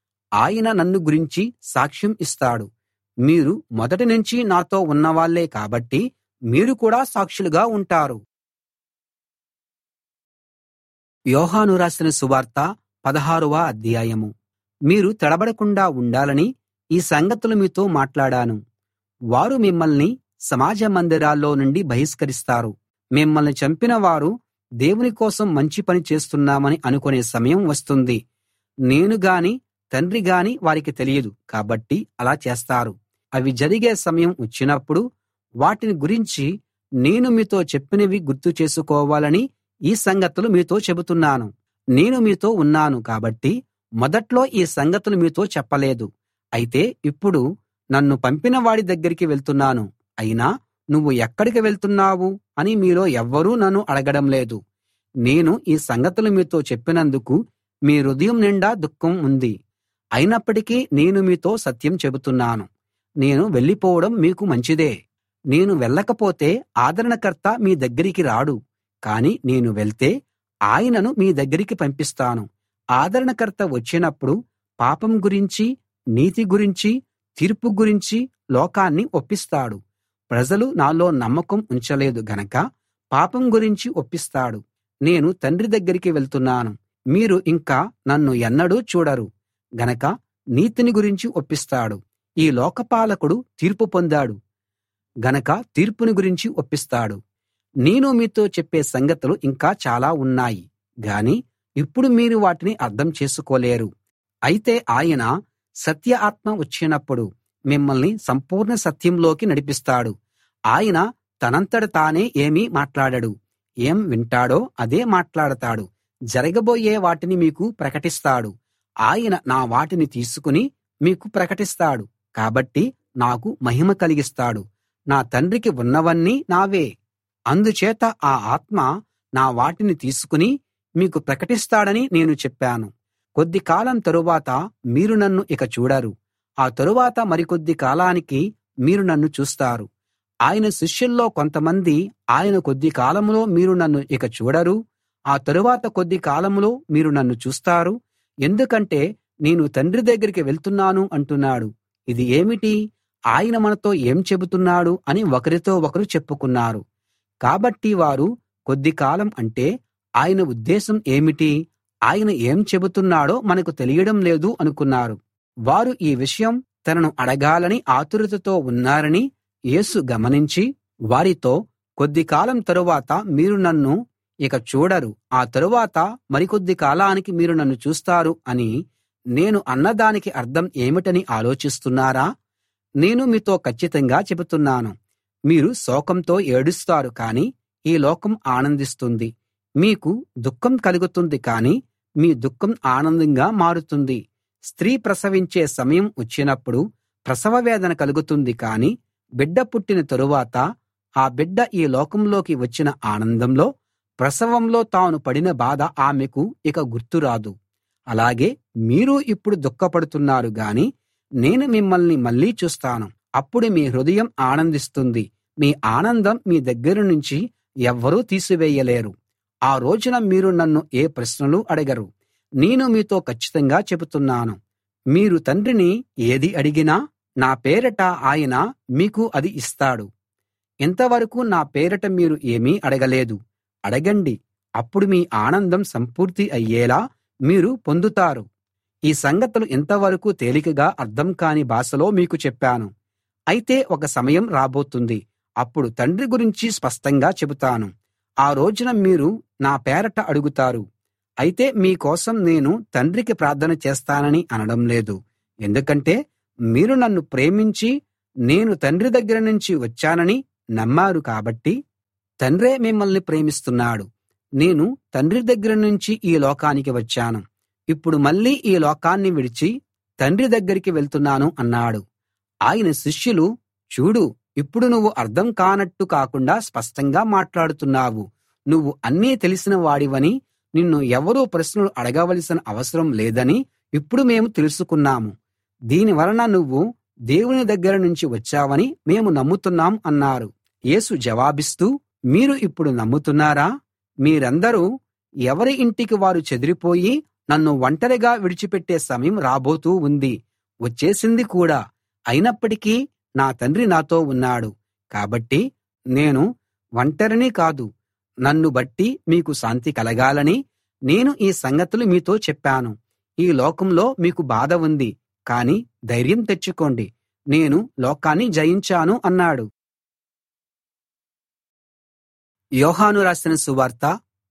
ఆయన నన్ను గురించి సాక్ష్యం ఇస్తాడు. మీరు మొదటి నుంచి నాతో ఉన్నవాళ్ళే కాబట్టి మీరు కూడా సాక్షులుగా ఉంటారు. యోహాను రాసిన సువార్త 16వ అధ్యాయము. మీరు తడబడకుండా ఉండాలని ఈ సంగతులు మీతో మాట్లాడాను. వారు మిమ్మల్ని సమాజ మందిరాల్లో నుండి బహిష్కరిస్తారు. మిమ్మల్ని చంపిన వారు దేవుని కోసం మంచి పని చేస్తున్నామని అనుకునే సమయం వస్తుంది. నేను గాని తండ్రి గాని వారికి తెలియదు కాబట్టి అలా చేస్తారు. అవి జరిగే సమయం వచ్చినప్పుడు వాటిని గురించి నేను మీతో చెప్పినవి గుర్తు చేసుకోవాలని ఈ సంగతులు మీతో చెబుతున్నాను. నేను మీతో ఉన్నాను కాబట్టి మొదట్లో ఈ సంగతులు మీతో చెప్పలేదు. అయితే ఇప్పుడు నన్ను పంపిన వాడి దగ్గరికి వెళ్తున్నాను. అయినా నువ్వు ఎక్కడికి వెళ్తున్నావు అని మీలో ఎవ్వరూ నన్ను అడగడం లేదు. నేను ఈ సంగతులు మీతో చెప్పినందుకు మీ హృదయం నిండా దుఃఖం ఉంది. అయినప్పటికీ నేను మీతో సత్యం చెబుతున్నాను. నేను వెళ్ళిపోవడం మీకు మంచిదే. నేను వెళ్ళకపోతే ఆదరణకర్త మీ దగ్గరికి రాడు. కానీ నేను వెళ్తే ఆయనను మీ దగ్గరికి పంపిస్తాను. ఆదరణకర్త వచ్చినప్పుడు పాపం గురించి, నీతి గురించి, తీర్పు గురించి లోకాన్ని ఒప్పిస్తాడు. ప్రజలు నాలో నమ్మకం ఉంచలేదు గనక పాపం గురించి ఒప్పిస్తాడు. నేను తండ్రి దగ్గరికి వెళ్తున్నాను. మీరు ఇంకా నన్ను ఎన్నడూ చూడరు గనక నీతిని గురించి ఒప్పిస్తాడు. ఈ లోకపాలకుడు తీర్పు పొందాడు గనక తీర్పుని గురించి ఒప్పిస్తాడు. నేను మీతో చెప్పే సంగతులు ఇంకా చాలా ఉన్నాయి గాని ఇప్పుడు మీరు వాటిని అర్థం చేసుకోలేరు. అయితే ఆయన సత్య ఆత్మ వచ్చినప్పుడు మిమ్మల్ని సంపూర్ణ సత్యంలోకి నడిపిస్తాడు. ఆయన తనంతట తానే ఏమీ మాట్లాడడు. ఏం వింటాడో అదే మాట్లాడతాడు. జరగబోయే వాటిని మీకు ప్రకటిస్తాడు. ఆయన నా వాటిని తీసుకుని మీకు ప్రకటిస్తాడు. కాబట్టి నాకు మహిమ కలిగిస్తాడు. నా తండ్రికి ఉన్నవన్నీ నావే. అందుచేత ఆ ఆత్మ నా వాటిని తీసుకుని మీకు ప్రకటిస్తాడని నేను చెప్పాను. కొద్ది కాలం తరువాత మీరు నన్ను ఇక చూడరు. ఆ తరువాత మరికొద్ది కాలానికి మీరు నన్ను చూస్తారు. ఆయన శిష్యుల్లో కొంతమంది ఆయన కొద్ది కాలంలో మీరు నన్ను ఇక చూడరు, ఆ తరువాత కొద్ది కాలంలో మీరు నన్ను చూస్తారు, ఎందుకంటే నేను తండ్రి దగ్గరికి వెళ్తున్నాను అంటున్నాడు. ఇది ఏమిటి? ఆయన మనతో ఏం చెబుతున్నాడు అని ఒకరితో ఒకరు చెప్పుకున్నారు. కాబట్టి వారు కొద్ది కాలం అంటే ఆయన ఉద్దేశం ఏమిటి, ఆయన ఏం చెబుతున్నాడో మనకు తెలియడం లేదు అనుకున్నారు. వారు ఈ విషయం తనను అడగాలని ఆతురతతో ఉన్నారని యేసు గమనించి వారితో, కొద్ది కాలం తరువాత మీరు నన్ను ఇక చూడరు, ఆ తరువాత మరికొద్ది కాలానికి మీరు నన్ను చూస్తారు అని నేను అన్నదానికి అర్థం ఏమిటని ఆలోచిస్తున్నారా? నేను మీతో కచ్చితంగా చెబుతున్నాను, మీరు శోకంతో ఏడుస్తారు కానీ ఈ లోకం ఆనందిస్తుంది. మీకు దుఃఖం కలుగుతుంది కానీ మీ దుఃఖం ఆనందంగా మారుతుంది. స్త్రీ ప్రసవించే సమయం వచ్చినప్పుడు ప్రసవ వేదన కలుగుతుంది కానీ బిడ్డ పుట్టిన తరువాత ఆ బిడ్డ ఈ లోకంలోకి వచ్చిన ఆనందంలో, ప్రసవంలో తాను పడిన బాధ ఆమెకు ఇక గుర్తురాదు. అలాగే మీరు ఇప్పుడు దుఃఖపడుతున్నారు గాని నేను మిమ్మల్ని మళ్ళీ చూస్తాను. అప్పుడు మీ హృదయం ఆనందిస్తుంది. మీ ఆనందం మీ దగ్గర నుంచి ఎవ్వరూ తీసివేయలేరు. ఆ రోజున మీరు నన్ను ఏ ప్రశ్నలూ అడగరు. నేను మీతో కచ్చితంగా చెబుతున్నాను, మీరు తండ్రిని ఏది అడిగినా నా పేరిట ఆయన మీకు అది ఇస్తాడు. ఇంతవరకు నా పేరిట మీరు ఏమీ అడగలేదు. అడగండి, అప్పుడు మీ ఆనందం సంపూర్తి అయ్యేలా మీరు పొందుతారు. ఈ సంగతులు ఇంతవరకు తేలికగా అర్థం కాని భాషలో మీకు చెప్పాను. అయితే ఒక సమయం రాబోతుంది, అప్పుడు తండ్రి గురించి స్పష్టంగా చెబుతాను. ఆ రోజున మీరు నా పేరట అడుగుతారు. అయితే మీ కోసం నేను తండ్రికి ప్రార్థన చేస్తానని అనడం లేదు. ఎందుకంటే మీరు నన్ను ప్రేమించి నేను తండ్రి దగ్గర నుంచి వచ్చానని నమ్మారు కాబట్టి. తండ్రే మిమ్మల్ని ప్రేమిస్తున్నాడు. నేను తండ్రి దగ్గర నుంచి ఈ లోకానికి వచ్చాను. ఇప్పుడు మళ్ళీ ఈ లోకాన్ని విడిచి తండ్రి దగ్గరికి వెళ్తున్నాను అన్నాడు. ఆయన శిష్యులు, చూడు, ఇప్పుడు నువ్వు అర్థం కానట్టు కాకుండా స్పష్టంగా మాట్లాడుతున్నావు. నువ్వు అన్నీ తెలిసిన వాడివని, నిన్ను ఎవరూ ప్రశ్నలు అడగవలసిన అవసరం లేదని ఇప్పుడు మేము తెలుసుకున్నాము. దీని వలన నువ్వు దేవుని దగ్గర నుంచి వచ్చావని మేము నమ్ముతున్నాం అన్నారు. యేసు జవాబిస్తూ, మీరు ఇప్పుడు నమ్ముతున్నారా? మీరందరూ ఎవరి ఇంటికి వారు చెదిరిపోయి నన్ను ఒంటరిగా విడిచిపెట్టే సమయం రాబోతూ ఉంది, వచ్చేసింది కూడా. అయినప్పటికీ నా తండ్రి నాతో ఉన్నాడు. కాబట్టి నేను ఒంటరిని కాదు. నన్ను బట్టి మీకు శాంతి కలగాలని నేను ఈ సంగతులు మీతో చెప్పాను. ఈ లోకంలో మీకు బాధ ఉంది, కానీ ధైర్యం తెచ్చుకోండి, నేను లోకాన్ని జయించాను అన్నాడు. యోహాను రాసిన సువార్త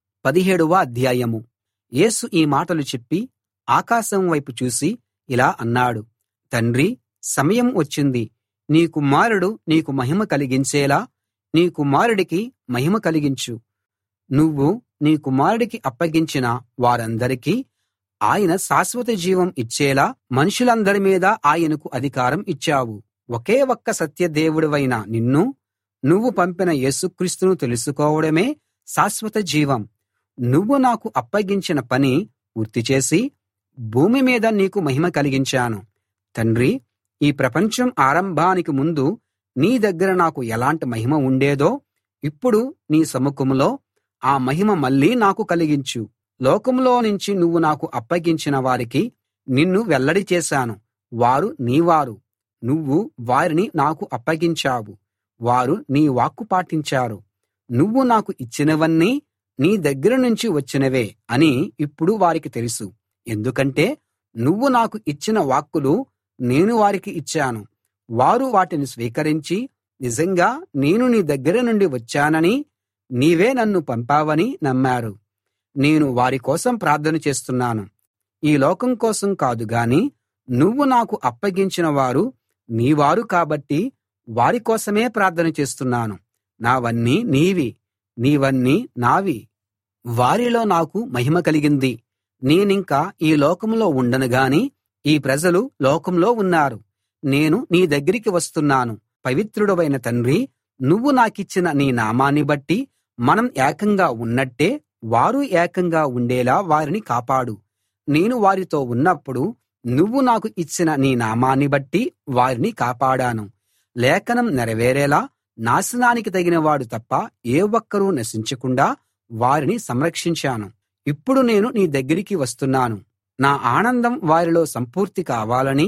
17వ అధ్యాయం. యేసు ఈ మాటలు చెప్పి ఆకాశం వైపు చూసి ఇలా అన్నాడు, తండ్రీ, సమయం వచ్చింది. నీ కుమారుడు నీకు మహిమ కలిగించేలా నీ కుమారుడికి మహిమ కలిగించు. నువ్వు నీ కుమారుడికి అప్పగించిన వారందరికీ ఆయన శాశ్వత జీవం ఇచ్చేలా మనుషులందరి మీద ఆయనకు అధికారం ఇచ్చావు. ఒకే ఒక్క సత్యదేవుడివైన నిన్ను, నువ్వు పంపిన యేసుక్రీస్తును తెలుసుకోవడమే శాశ్వత జీవం. నువ్వు నాకు అప్పగించిన పని పూర్తి చేసి భూమి మీద నీకు మహిమ కలిగించాను. తండ్రీ, ఈ ప్రపంచం ఆరంభానికి ముందు నీ దగ్గర నాకు ఎలాంటి మహిమ ఉండేదో ఇప్పుడు నీ సముఖంలో ఆ మహిమ మళ్ళీ నాకు కలిగించు. లోకంలో నుంచి నువ్వు నాకు అప్పగించిన వారికి నిన్ను వెల్లడి చేశాను. వారు నీవారు. నువ్వు వారిని నాకు అప్పగించావు. వారు నీ వాక్కు పాటించారు. నువ్వు నాకు ఇచ్చినవన్నీ నీ దగ్గర నుంచి వచ్చినవే అని ఇప్పుడు వారికి తెలుసు. ఎందుకంటే నువ్వు నాకు ఇచ్చిన వాక్కులు నేను వారికి ఇచ్చాను. వారు వాటిని స్వీకరించి నిజంగా నేను నీ దగ్గర నుండి వచ్చానని, నీవే నన్ను పంపావని నమ్మారు. నేను వారి కోసం ప్రార్థన చేస్తున్నాను. ఈ లోకం కోసం కాదు గాని నువ్వు నాకు అప్పగించిన వారు నీవారు కాబట్టి వారి కోసమే ప్రార్థన చేస్తున్నాను. నావన్నీ నీవి, నీవన్నీ నావి. వారిలో నాకు మహిమ కలిగింది. నేనింక ఈ లోకంలో ఉండను గాని ఈ ప్రజలు లోకంలో ఉన్నారు. నేను నీ దగ్గరికి వస్తున్నాను. పవిత్రుడవైన తండ్రీ, నువ్వు నాకిచ్చిన నీ నామాన్ని బట్టి మనం ఏకంగా ఉన్నట్టే వారు ఏకంగా ఉండేలా వారిని కాపాడు. నేను వారితో ఉన్నప్పుడు నువ్వు నాకు ఇచ్చిన నీ నామాన్ని బట్టి వారిని కాపాడాను. లేఖనం నెరవేరేలా నాశనానికి తగినవాడు తప్ప ఏ ఒక్కరూ నశించకుండా వారిని సంరక్షించాను. ఇప్పుడు నేను నీ దగ్గరికి వస్తున్నాను. నా ఆనందం వారిలో సంపూర్తి కావాలని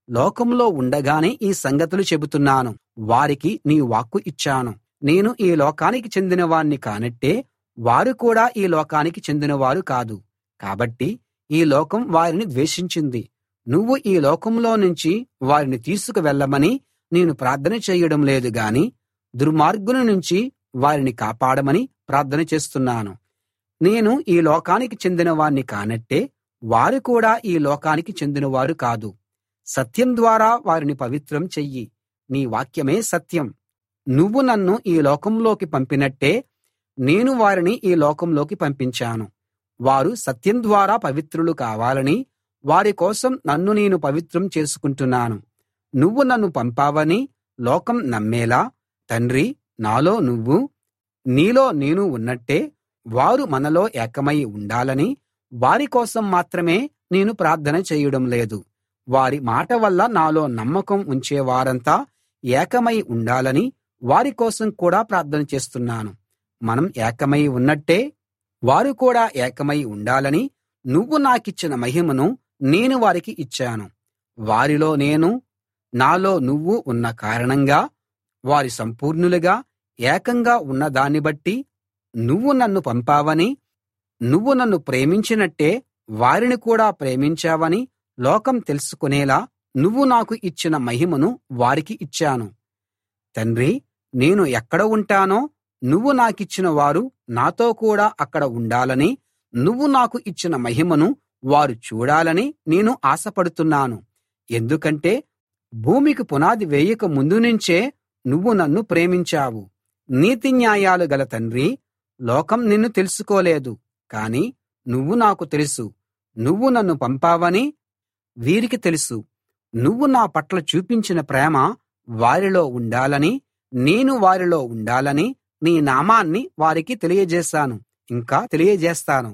లోకంలో ఉండగానే ఈ సంగతులు చెబుతున్నాను. వారికి నీ వాక్కు ఇచ్చాను. నేను ఈ లోకానికి చెందిన వాణ్ణి కానట్టే వారు కూడా ఈ లోకానికి చెందినవారు కాదు. కాబట్టి ఈ లోకం వారిని ద్వేషించింది. నువ్వు ఈ లోకంలో నుంచి వారిని తీసుకు వెళ్ళమని నేను ప్రార్థన చేయడం లేదు గాని దుర్మార్గుల నుంచి వారిని కాపాడమని ప్రార్థన చేస్తున్నాను. నేను ఈ లోకానికి చెందిన వాణ్ణి కానట్టే వారు కూడా ఈ లోకానికి చెందినవారు కాదు. సత్యం ద్వారా వారిని పవిత్రం చెయ్యి. నీ వాక్యమే సత్యం. నువ్వు నన్ను ఈ లోకంలోకి పంపినట్టే నేను వారిని ఈ లోకంలోకి పంపించాను. వారు సత్యం ద్వారా పవిత్రులు కావాలని వారి కోసం నన్ను నేను పవిత్రం చేసుకుంటున్నాను. నువ్వు నన్ను పంపావని లోకం నమ్మేలా తండ్రీ, నాలో నువ్వు నీలో నేను ఉన్నట్టే వారు మనలో ఏకమై ఉండాలని వారి కోసం మాత్రమే నేను ప్రార్థన చేయడం లేదు. వారి మాట వల్ల నాలో నమ్మకం ఉంచే వారంతా ఏకమై ఉండాలని వారి కోసం కూడా ప్రార్థన చేస్తున్నాను. మనం ఏకమై ఉన్నట్టే వారు కూడా ఏకమై ఉండాలని నువ్వు నాకిచ్చిన మహిమను నేను వారికి ఇచ్చాను. వారిలో నేను నాలో నువ్వు ఉన్న కారణంగా వారి సంపూర్ణులుగా ఏకంగా ఉన్నదాన్ని బట్టి నువ్వు నన్ను పంపావని నువ్వు నన్ను ప్రేమించినట్టే వారిని కూడా ప్రేమించావని లోకం తెలుసుకునేలా నువ్వు నాకు ఇచ్చిన మహిమను వారికి ఇచ్చాను. తండ్రీ, నేను ఎక్కడ ఉంటానో నువ్వు నాకిచ్చిన వారు నాతో కూడా అక్కడ ఉండాలని నువ్వు నాకు ఇచ్చిన మహిమను వారు చూడాలని నేను ఆశపడుతున్నాను. ఎందుకంటే భూమికి పునాది వేయక ముందు నుంచే నువ్వు నన్ను ప్రేమించావు. నీతి న్యాయాలు గల తండ్రీ, లోకం నిన్ను తెలుసుకోలేదు, కాని నువ్వు నాకు తెలుసు. నువ్వు నన్ను పంపావని వీరికి తెలుసు. నువ్వు నా పట్ల చూపించిన ప్రేమ వారిలో ఉండాలని నేను వారిలో ఉండాలని నీ నామాన్ని వారికి తెలియజేశాను, ఇంకా తెలియజేస్తాను.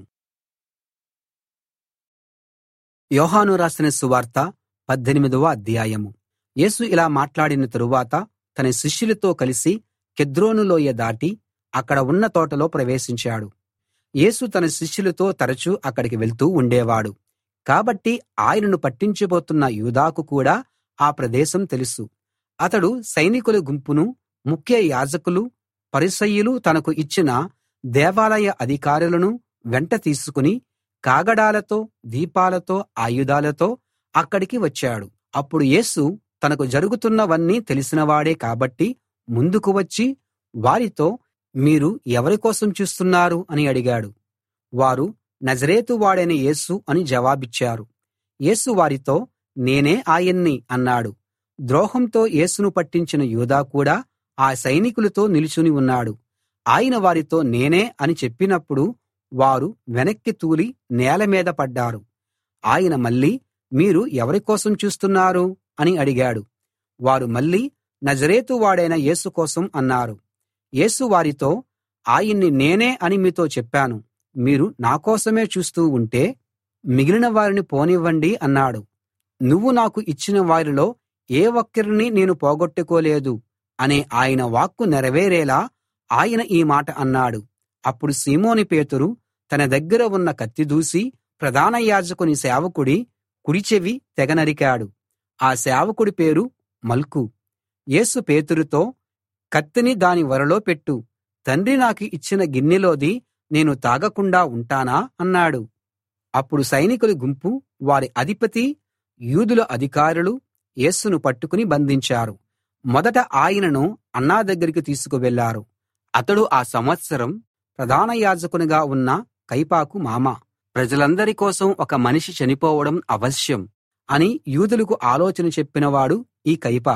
యోహాను రాసిన సువార్త 18వ అధ్యాయం. యేసు ఇలా మాట్లాడిన తరువాత తన శిష్యులతో కలిసి కెద్రోను లోయ దాటి అక్కడ ఉన్న తోటలో ప్రవేశించాడు. యేసు తన శిష్యులతో తరచూ అక్కడికి వెళ్తూ ఉండేవాడు. కాబట్టి ఆయనను పట్టించబోతున్న యూదాకు కూడా ఆ ప్రదేశం తెలుసు. అతడు సైనికుల గుంపును, ముఖ్య యాజకులు, పరిసయ్యులు తనకు ఇచ్చిన దేవాలయ అధికారులను వెంట తీసుకుని కాగడాలతో, దీపాలతో, ఆయుధాలతో అక్కడికి వచ్చాడు. అప్పుడు యేసు తనకు జరుగుతున్నవన్నీ తెలిసినవాడే కాబట్టి ముందుకు వచ్చి వారితో, మీరు ఎవరి కోసం చూస్తున్నారు అని అడిగాడు. వారు నజరేతు వాడైన యేసు అని జవాబిచ్చారు. యేసు వారితో, నేనే ఆయన్ని అన్నాడు. ద్రోహంతో యేసును పట్టించిన యూదా కూడా ఆ సైనికులతో నిలుచుని ఉన్నాడు. ఆయన వారితో నేనే అని చెప్పినప్పుడు వారు వెనక్కి తూలి నేల మీద పడ్డారు. ఆయన మళ్ళీ, మీరు ఎవరి కోసం చూస్తున్నారు అని అడిగాడు. వారు మళ్ళీ నజరేతు వాడైన యేసు కోసం అన్నారు. యేసు వారితో, ఆయన్ని నేనే అని మీతో చెప్పాను. మీరు నా కోసమే చూస్తూ ఉంటే మిగిలిన వారిని పోనివ్వండి అన్నాడు. నువ్వు నాకు ఇచ్చిన వారిలో ఏ ఒక్కరినీ నేను పోగొట్టుకోలేదు అనే ఆయన వాక్కు నెరవేరేలా ఆయన ఈ మాట అన్నాడు. అప్పుడు సీమోను పేతురు తన దగ్గర ఉన్న కత్తి దూసి ప్రధాన యాజకుని సేవకుడి కుడి చెవి తెగ నరికాడు. ఆ సేవకుడి పేరు మల్కు. యేసు పేతురుతో, కత్తిని దాని ఒరలో పెట్టు. తండ్రి నాకు ఇచ్చిన గిన్నెలోది నేను తాగకుండా ఉంటానా అన్నాడు. అప్పుడు సైనికుల గుంపు, వారి అధిపతి, యూదుల అధికారులు యేసును పట్టుకుని బంధించారు. మొదట ఆయనను అన్నా దగ్గరికి తీసుకువెళ్లారు. అతడు ఆ సంవత్సరం ప్రధాన యాజకునిగా ఉన్న కయపకు మామ. ప్రజలందరి కోసం ఒక మనిషి చనిపోవడం అవశ్యం అని యూదులకు ఆలోచన చెప్పినవాడు ఈ కయప.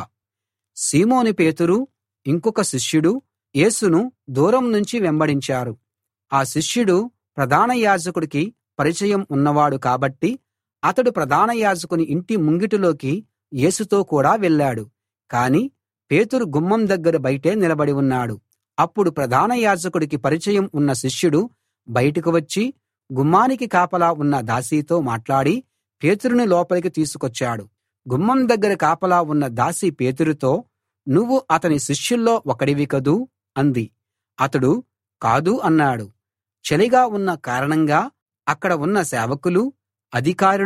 సీమోను పేతురు ఇంకొక శిష్యుడు యేసును దూరం నుంచి వెంబడించారు. ఆ శిష్యుడు ప్రధాన యాజకుడికి పరిచయం ఉన్నవాడు కాబట్టి అతడు ప్రధాన యాజకుని ఇంటి ముంగిటిలోకి యేసుతో కూడా వెళ్ళాడు. కాని పేతురు గుమ్మం దగ్గర బయటే నిలబడి ఉన్నాడు. అప్పుడు ప్రధాన యాజకుడికి పరిచయం ఉన్న శిష్యుడు బయటకు వచ్చి గుమ్మానికి కాపలా ఉన్న దాసీతో మాట్లాడి పేతురుని లోపలికి తీసుకొచ్చాడు. గుమ్మం దగ్గర కాపలా ఉన్న దాసీ పేతురుతో, నువ్వు అతని శిష్యుల్లో ఒకడివి కదూ అంది. అతడు కాదు అన్నాడు. చలిగా ఉన్న కారణంగా అక్కడ ఉన్న సేవకులు, అధికారులు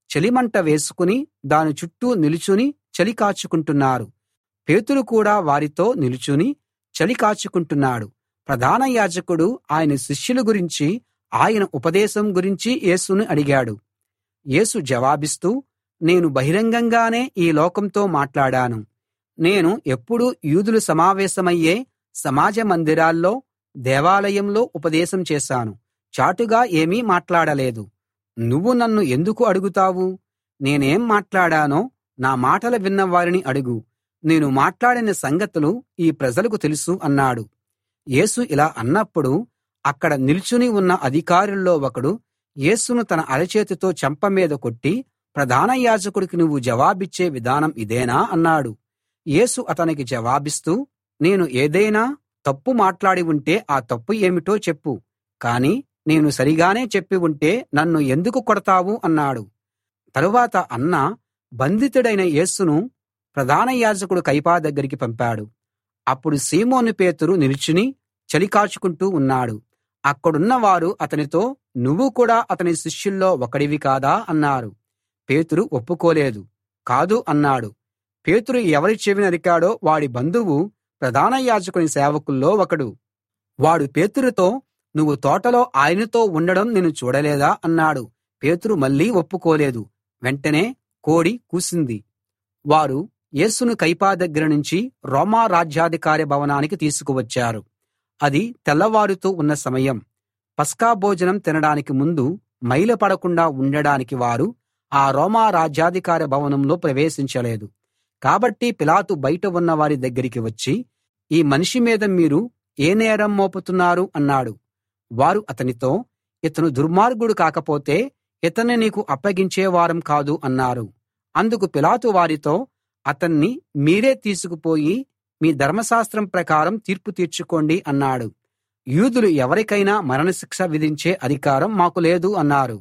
చలిమంట వేసుకుని దాని చుట్టూ నిలుచుని చలి కాచుకుంటున్నారు. పేతురు కూడా వారితో నిలుచుని చలి కాచుకుంటున్నాడు. ప్రధాన యాజకుడు ఆయన శిష్యుల గురించి, ఆయన ఉపదేశం గురించి యేసును అడిగాడు. యేసు జవాబిస్తూ, నేను బహిరంగంగానే ఈ లోకంతో మాట్లాడాను. నేను ఎప్పుడూ యూదులు సమావేశమయ్యే సమాజ మందిరాల్లో, దేవాలయంలో ఉపదేశం చేశాను. చాటుగా ఏమీ మాట్లాడలేదు. నువ్వు నన్ను ఎందుకు అడుగుతావు? నేనేం మాట్లాడానో నా మాటలు విన్న వారిని అడుగు. నేను మాట్లాడిన సంగతులు ఈ ప్రజలకు తెలుసు అన్నాడు. యేసు ఇలా అన్నప్పుడు అక్కడ నిల్చుని ఉన్న అధికారుల్లో ఒకడు యేసును తన అరచేతితో చెంప మీద కొట్టి, ప్రధాన యాజకుడికి నువ్వు జవాబిచ్చే విధానం ఇదేనా అన్నాడు. యేసు అతనికి జవాబిస్తూ, నేను ఏదైనా తప్పు మాట్లాడి ఉంటే ఆ తప్పు ఏమిటో చెప్పు. కాని నేను సరిగానే చెప్పి ఉంటే నన్ను ఎందుకు కొడతావు అన్నాడు. తరువాత అన్న బంధితుడైన యేసును ప్రధాన యాజకుడు కయప దగ్గరికి పంపాడు. అప్పుడు సీమోను పేతురు నిలుచుని చలి కాచుకుంటూ ఉన్నాడు. అక్కడున్న వారు అతనితో, నువ్వు కూడా అతని శిష్యుల్లో ఒకడివి కాదా అన్నారు. పేతురు ఒప్పుకోలేదు. కాదు అన్నాడు. పేతురు ఎవరి చెవి నరికాడో వాడి బంధువు ప్రధాన యాజకుని సేవకుల్లో ఒకడు. వాడు పేతురుతో, నువ్వు తోటలో ఆయనతో ఉండడం నేను చూడలేదా అన్నాడు. పేతురు మళ్ళీ ఒప్పుకోలేదు. వెంటనే కోడి కూసింది. వారు యేసును కయప దగ్గర నుంచి రోమా రాజ్యాధికారి భవనానికి తీసుకువచ్చారు. అది తెల్లవారుతూ ఉన్న సమయం. పస్కా భోజనం తినడానికి ముందు మైల పడకుండా ఉండడానికి వారు ఆ రోమా రాజ్యాధికారి భవనంలో ప్రవేశించలేదు. కాబట్టి పిలాతు బయట ఉన్న వారి దగ్గరికి వచ్చి, ఈ మనిషి మీద మీరు ఏ నేరం మోపుతున్నారు అన్నాడు. వారు అతనితో, ఇతను దుర్మార్గుడు కాకపోతే ఇతన్ని నీకు అప్పగించేవారం కాదు అన్నారు. అందుకు పిలాతు వారితో, అతన్ని మీరే తీసుకుపోయి మీ ధర్మశాస్త్రం ప్రకారం తీర్పు తీర్చుకోండి అన్నాడు. యూదులు ఎవరికైనా మరణశిక్ష విధించే అధికారం మాకు లేదు అన్నారు.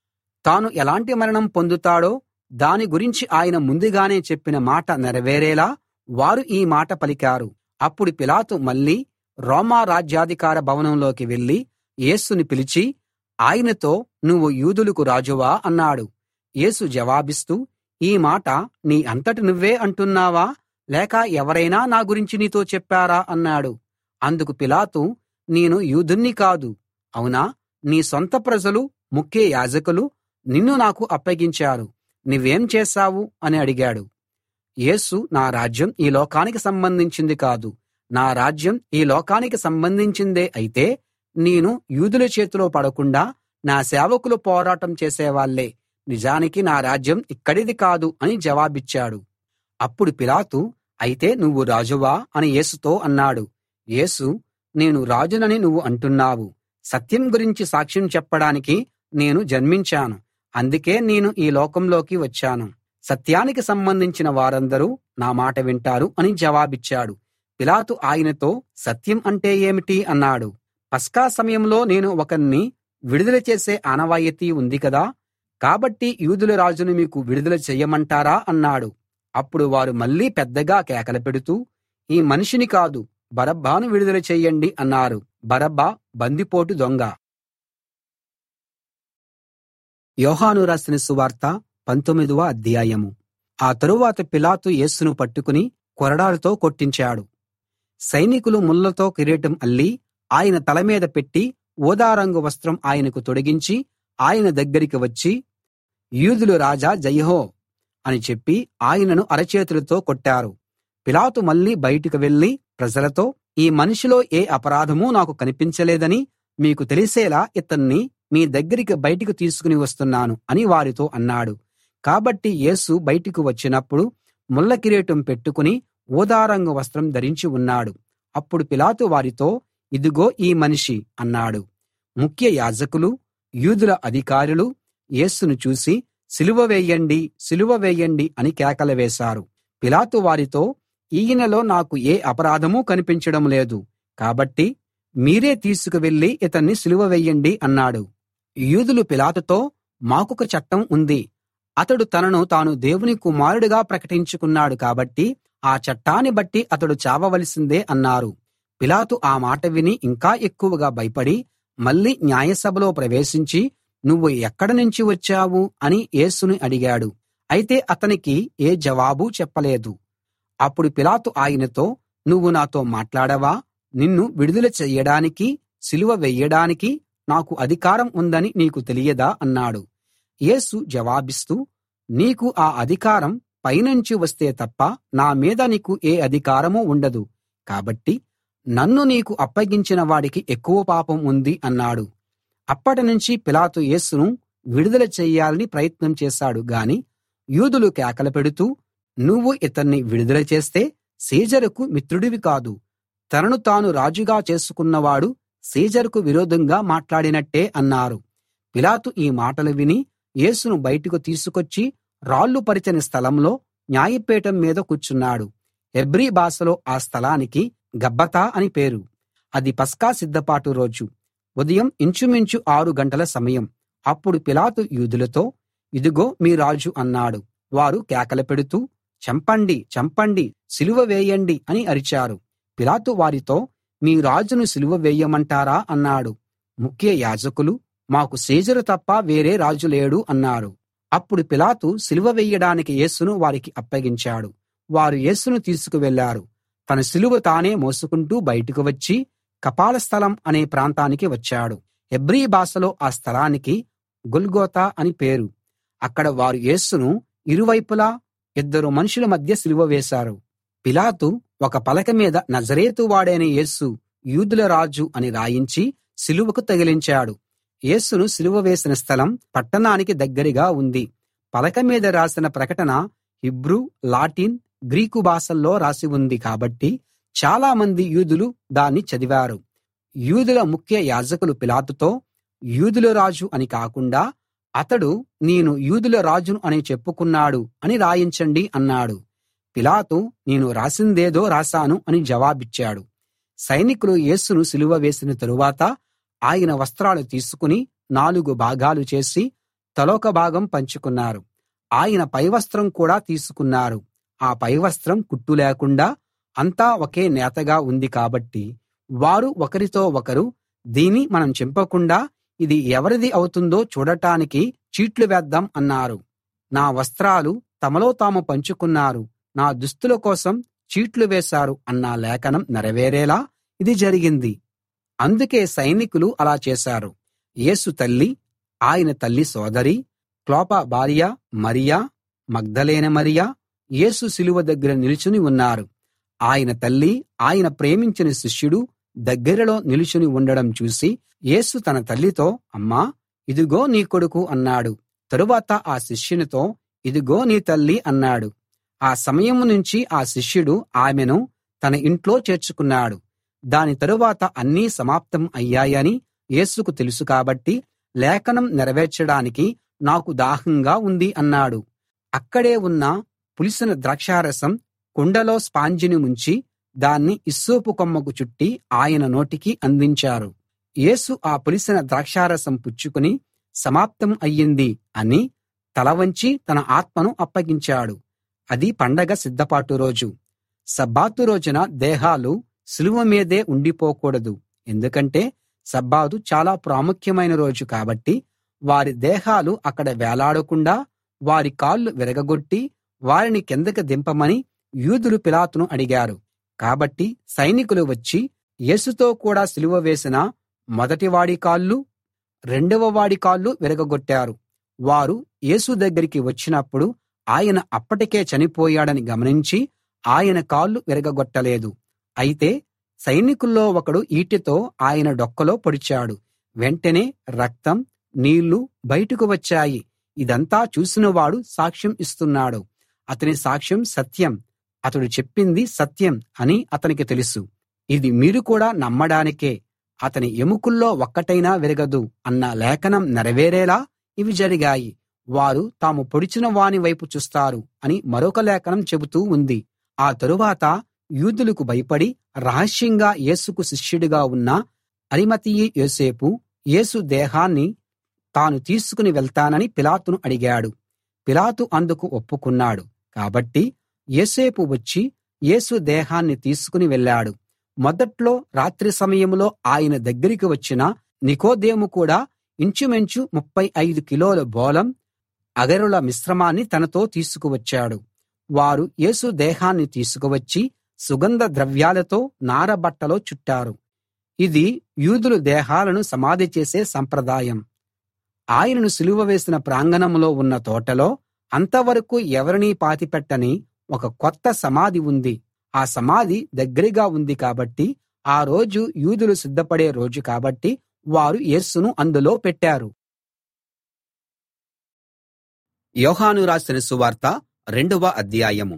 తాను ఎలాంటి మరణం పొందుతాడో దాని గురించి ఆయన ముందుగానే చెప్పిన మాట నెరవేరేలా వారు ఈ మాట పలికారు. అప్పుడు పిలాతు మళ్ళీ రోమా రాజ్యాధికార భవనంలోకి వెళ్లి యేసుని పిలిచి ఆయనతో, నువ్వు యూదులకు రాజువా అన్నాడు. యేసు జవాబిస్తూ, ఈ మాట నీ అంతట నువ్వే అంటున్నావా, లేక ఎవరైనా నా గురించి నీతో చెప్పారా అన్నాడు. అందుకు పిలాతు, నేను యూదుణ్ణి కాదు. అవునా, నీ సొంత ప్రజలు, ముఖ్య యాజకులు నిన్ను నాకు అప్పగించారు. నువ్వేం చేశావు అని అడిగాడు. యేసు, నా రాజ్యం ఈ లోకానికి సంబంధించింది కాదు. నా రాజ్యం ఈ లోకానికి సంబంధించిందే అయితే నేను యూదుల చేతిలో పడకుండా నా సేవకులు పోరాటం చేసేవాళ్ళే. నిజానికి నా రాజ్యం ఇక్కడిది కాదు అని జవాబిచ్చాడు. అప్పుడు పిలాతు, అయితే నువ్వు రాజువా అని యేసుతో అన్నాడు. యేసు, నేను రాజునని నువ్వు అంటున్నావు. సత్యం గురించి సాక్ష్యం చెప్పడానికి నేను జన్మించాను. అందుకే నేను ఈ లోకంలోకి వచ్చాను. సత్యానికి సంబంధించిన వారందరూ నా మాట వింటారు అని జవాబిచ్చాడు. పిలాతు ఆయనతో, సత్యం అంటే ఏమిటి అన్నాడు. పస్కా సమయంలో నేను ఒకణ్ణి విడుదల చేసే ఆనవాయితీ ఉంది కదా, కాబట్టి యూదుల రాజును మీకు విడుదల చెయ్యమంటారా అన్నాడు. అప్పుడు వారు మళ్ళీ పెద్దగా కేకలు పెడుతూ, ఈ మనిషిని కాదు, బరబ్బను విడుదల చెయ్యండి అన్నారు. బరబ్బా బందిపోటు దొంగ. యోహాను రాసిన సువార్త 19వ అధ్యాయము. ఆ తరువాత పిలాతు యేసును పట్టుకుని కొరడాలతో కొట్టించాడు. సైనికులు ముళ్లతో కిరీటం అల్లి ఆయన తల మీద పెట్టి ఊదా రంగు వస్త్రం ఆయనకు తొడిగించి ఆయన దగ్గరికి వచ్చి, యూదుల రాజా జయహో అని చెప్పి ఆయనను అరచేతులతో కొట్టారు. పిలాతు మళ్ళీ బయటికి వెళ్లి ప్రజలతో, ఈ మనిషిలో ఏ అపరాధమూ నాకు కనిపించలేదని మీకు తెలిసేలా ఇతన్ని మీ దగ్గరికి బయటికి తీసుకుని వస్తున్నాను అని వారితో అన్నాడు. కాబట్టి యేసు బయటికి వచ్చినప్పుడు ముళ్ళ కిరీటం పెట్టుకుని ఊదా రంగు వస్త్రం ధరించి ఉన్నాడు. అప్పుడు పిలాతు వారితో, ఇదిగో ఈ మనిషి అన్నాడు. ముఖ్య యాజకులు, యూదుల అధికారులు యేసును చూసి, సిలువ వేయండి, సిలువ వేయండి అని కేకలు వేశారు. పిలాతు వారితో, ఈయనలో నాకు ఏ అపరాధమూ కనిపించడం లేదు. కాబట్టి మీరే తీసుకువెళ్లి ఇతన్ని సిలువ వేయండి అన్నాడు. యూదులు పిలాతుతో, మాకొక చట్టం ఉంది. అతడు తనను తాను దేవుని కుమారుడిగా ప్రకటించుకున్నాడు కాబట్టి ఆ చట్టాన్ని బట్టి అతడు చావవలసిందే అన్నారు. పిలాతు ఆ మాట విని ఇంకా ఎక్కువగా భయపడి మళ్ళీ న్యాయసభలో ప్రవేశించి, నువ్వు ఎక్కడి నుంచి వచ్చావు అని యేసుని అడిగాడు. అయితే అతనికి ఏ జవాబూ చెప్పలేదు. అప్పుడు పిలాతు ఆయనతో, నువ్వు నాతో మాట్లాడవా? నిన్ను విడుదల చెయ్యడానికీ సిలువ వెయ్యడానికీ నాకు అధికారం ఉందని నీకు తెలియదా అన్నాడు. యేసు జవాబిస్తూ, నీకు ఆ అధికారం పైనుంచి వస్తే తప్ప నా మీద నీకు ఏ అధికారమూ ఉండదు. కాబట్టి నన్ను నీకు అప్పగించిన వాడికి ఎక్కువ పాపం ఉంది అన్నాడు. అప్పటినుంచి పిలాతు యేసును విడుదల చెయ్యాలని ప్రయత్నం చేశాడు గాని యూదులు కేకలు పెడుతూ, నువ్వు ఇతన్ని విడుదల చేస్తే సీజరుకు మిత్రుడివి కాదు, తనను తాను రాజుగా చేసుకున్నవాడు సీజరుకు విరోధంగా మాట్లాడినట్టే అన్నారు. పిలాతు ఈ మాటలు విని యేసును బయటకు తీసుకొచ్చి రాళ్లు పరిచని స్థలంలో న్యాయపీఠం మీద కూర్చున్నాడు. హెబ్రీ భాషలో ఆ స్థలానికి గబ్బతా అని పేరు. అది పస్కా సిద్ధపాటు రోజు. ఉదయం ఇంచుమించు 6 గంటల సమయం. అప్పుడు పిలాతు యూదులతో, ఇదిగో మీ రాజు అన్నాడు. వారు కేకలు పెడుతూ, చంపండి, చంపండి, సిలువ వేయండి అని అరిచారు. పిలాతు వారితో, మీ రాజును సిలువ వేయమంటారా అన్నాడు. ముఖ్య యాజకులు, మాకు సీజరు తప్ప వేరే రాజు లేడు అన్నారు. అప్పుడు పిలాతు సిలువ వేయడానికి యేసును వారికి అప్పగించాడు. వారు యేసును తీసుకువెళ్లారు. తన సిలువ తానే మోసుకుంటూ బయటకు వచ్చి కపాల స్థలం అనే ప్రాంతానికి వచ్చాడు. హెబ్రీ భాషలో ఆ స్థలానికి గొల్గోతా అని పేరు. అక్కడ వారు యేసును ఇరువైపులా 2 మనుషుల మధ్య సిలువ వేశారు. పిలాతు ఒక పలక మీద నజరేతు వాడైన యేసు యూదుల రాజు అని రాయించి సిలువకు తగిలించాడు. యేసును సిలువ వేసిన స్థలం పట్టణానికి దగ్గరగా ఉంది. పలక మీద రాసిన ప్రకటన హీబ్రూ, లాటిన్, గ్రీకు భాషల్లో రాసి ఉంది కాబట్టి చాలా మంది యూదులు దాన్ని చదివారు. యూదుల ముఖ్య యాజకులు పిలాతుతో, యూదుల రాజు అని కాకుండా అతడు నేను యూదుల రాజును అని చెప్పుకున్నాడు అని రాయించండి అన్నాడు. పిలాతు, నేను రాసిందేదో రాశాను అని జవాబిచ్చాడు. సైనికులు యేసును సిలువ వేసిన తరువాత ఆయన వస్త్రాలు తీసుకుని 4 భాగాలు చేసి తలొక భాగం పంచుకున్నారు. ఆయన పైవస్త్రం కూడా తీసుకున్నారు. ఆ పైవస్త్రం కుట్టు లేకుండా అంతా ఒకే నేతగా ఉంది కాబట్టి వారు ఒకరితో ఒకరు, దీన్ని మనం చింపకుండా ఇది ఎవరిది అవుతుందో చూడటానికి చీట్లు వేద్దాం అన్నారు. నా వస్త్రాలు తమలో తాము పంచుకున్నారు, నా దుస్తుల కోసం చీట్లు వేశారు అన్న లేఖనం నెరవేరేలా ఇది జరిగింది. అందుకే సైనికులు అలా చేశారు. యేసు తల్లి, ఆయన తల్లి సోదరి, క్లోప భార్య మరియా, మగ్దలేనే మరియ యేసు సిలువ దగ్గర నిలుచుని ఉన్నారు. ఆయన తల్లి, ఆయన ప్రేమించిన శిష్యుడు దగ్గరలో నిలుచుని ఉండడం చూసి యేసు తన తల్లితో, అమ్మా, ఇదిగో నీ కొడుకు అన్నాడు. తరువాత ఆ శిష్యునితో, ఇదిగో నీ తల్లి అన్నాడు. ఆ సమయం నుంచి ఆ శిష్యుడు ఆమెను తన ఇంట్లో చేర్చుకున్నాడు. దాని తరువాత అన్నీ సమాప్తం అయ్యాయని యేసుకు తెలుసు కాబట్టి లేఖనం నెరవేర్చడానికి నాకు దాహంగా ఉంది అన్నాడు. అక్కడే ఉన్న పులిసిన ద్రాక్షారసం కుండలో స్పాంజిని ముంచి దాన్ని ఇస్సోపు కొమ్మకు చుట్టి ఆయన నోటికి అందించారు. యేసు ఆ పులిసిన ద్రాక్షారసం పుచ్చుకుని సమాప్తం అయ్యింది అని తల వంచి తన ఆత్మను అప్పగించాడు. అది పండగ సిద్ధపాటు రోజు. సబ్బాతు రోజున దేహాలు సిలువ మీదే ఉండిపోకూడదు. ఎందుకంటే సబ్బాతు చాలా ప్రాముఖ్యమైన రోజు కాబట్టి వారి దేహాలు అక్కడ వేలాడకుండా వారి కాళ్ళు విరగగొట్టి వారిని కిందకి దింపమని యూదులు పిలాతును అడిగారు. కాబట్టి సైనికులు వచ్చి యేసుతో కూడా సిలువ వేసిన మొదటివాడి కాళ్ళు, రెండవ వాడి కాళ్ళు విరగగొట్టారు. వారు యేసు దగ్గరికి వచ్చినప్పుడు ఆయన అప్పటికే చనిపోయాడని గమనించి ఆయన కాళ్ళు విరగగొట్టలేదు. అయితే సైనికుల్లో ఒకడు ఈటెతో ఆయన డొక్కలో పొడిచాడు. వెంటనే రక్తం, నీళ్లు బయటకు వచ్చాయి. ఇదంతా చూసినవాడు సాక్ష్యం ఇస్తున్నాడు. అతని సాక్ష్యం సత్యం, అతడు చెప్పింది సత్యం అని అతనికి తెలుసు. ఇది మీరు కూడా నమ్మడానికే. అతని ఎముకల్లో ఒక్కటైనా విరగదు అన్న లేఖనం నెరవేరేలా ఇవి జరిగాయి. వారు తాము పొడిచిన వాని వైపు చూస్తారు అని మరొక లేఖనం చెబుతూ ఉంది. ఆ తరువాత యూదులకు భయపడి రహస్యంగా యేసుకు శిష్యుడిగా ఉన్న అరిమతయి యోసేపు యేసు దేహాన్ని తాను తీసుకుని వెళ్తానని పిలాతును అడిగాడు. పిలాతు అందుకు ఒప్పుకున్నాడు. కాబట్టి యోసేపు వచ్చి యేసు దేహాన్ని తీసుకుని వెళ్ళాడు. మొదట్లో రాత్రి సమయంలో ఆయన దగ్గరికి వచ్చిన నికోదేము కూడా ఇంచుమించు 35 కిలోల బోళం అగరుల మిశ్రమాన్ని తనతో తీసుకువచ్చాడు. వారు యేసు దేహాన్ని తీసుకువచ్చి సుగంధ ద్రవ్యాలతో నారబట్టలో చుట్టారు. ఇది యూదులు దేహాలను సమాధి చేసే సంప్రదాయం. ఆయనను సిలువ వేసిన ప్రాంగణంలో ఉన్న తోటలో అంతవరకు ఎవరినీ పాతిపెట్టని ఒక కొత్త సమాధి ఉంది. ఆ సమాధి దగ్గరగా ఉంది కాబట్టి, ఆ రోజు యూదులు సిద్ధపడే రోజు కాబట్టి వారు యేసును అందులో పెట్టారు. యోహాను రాసిన సువార్త 2వ అధ్యాయం.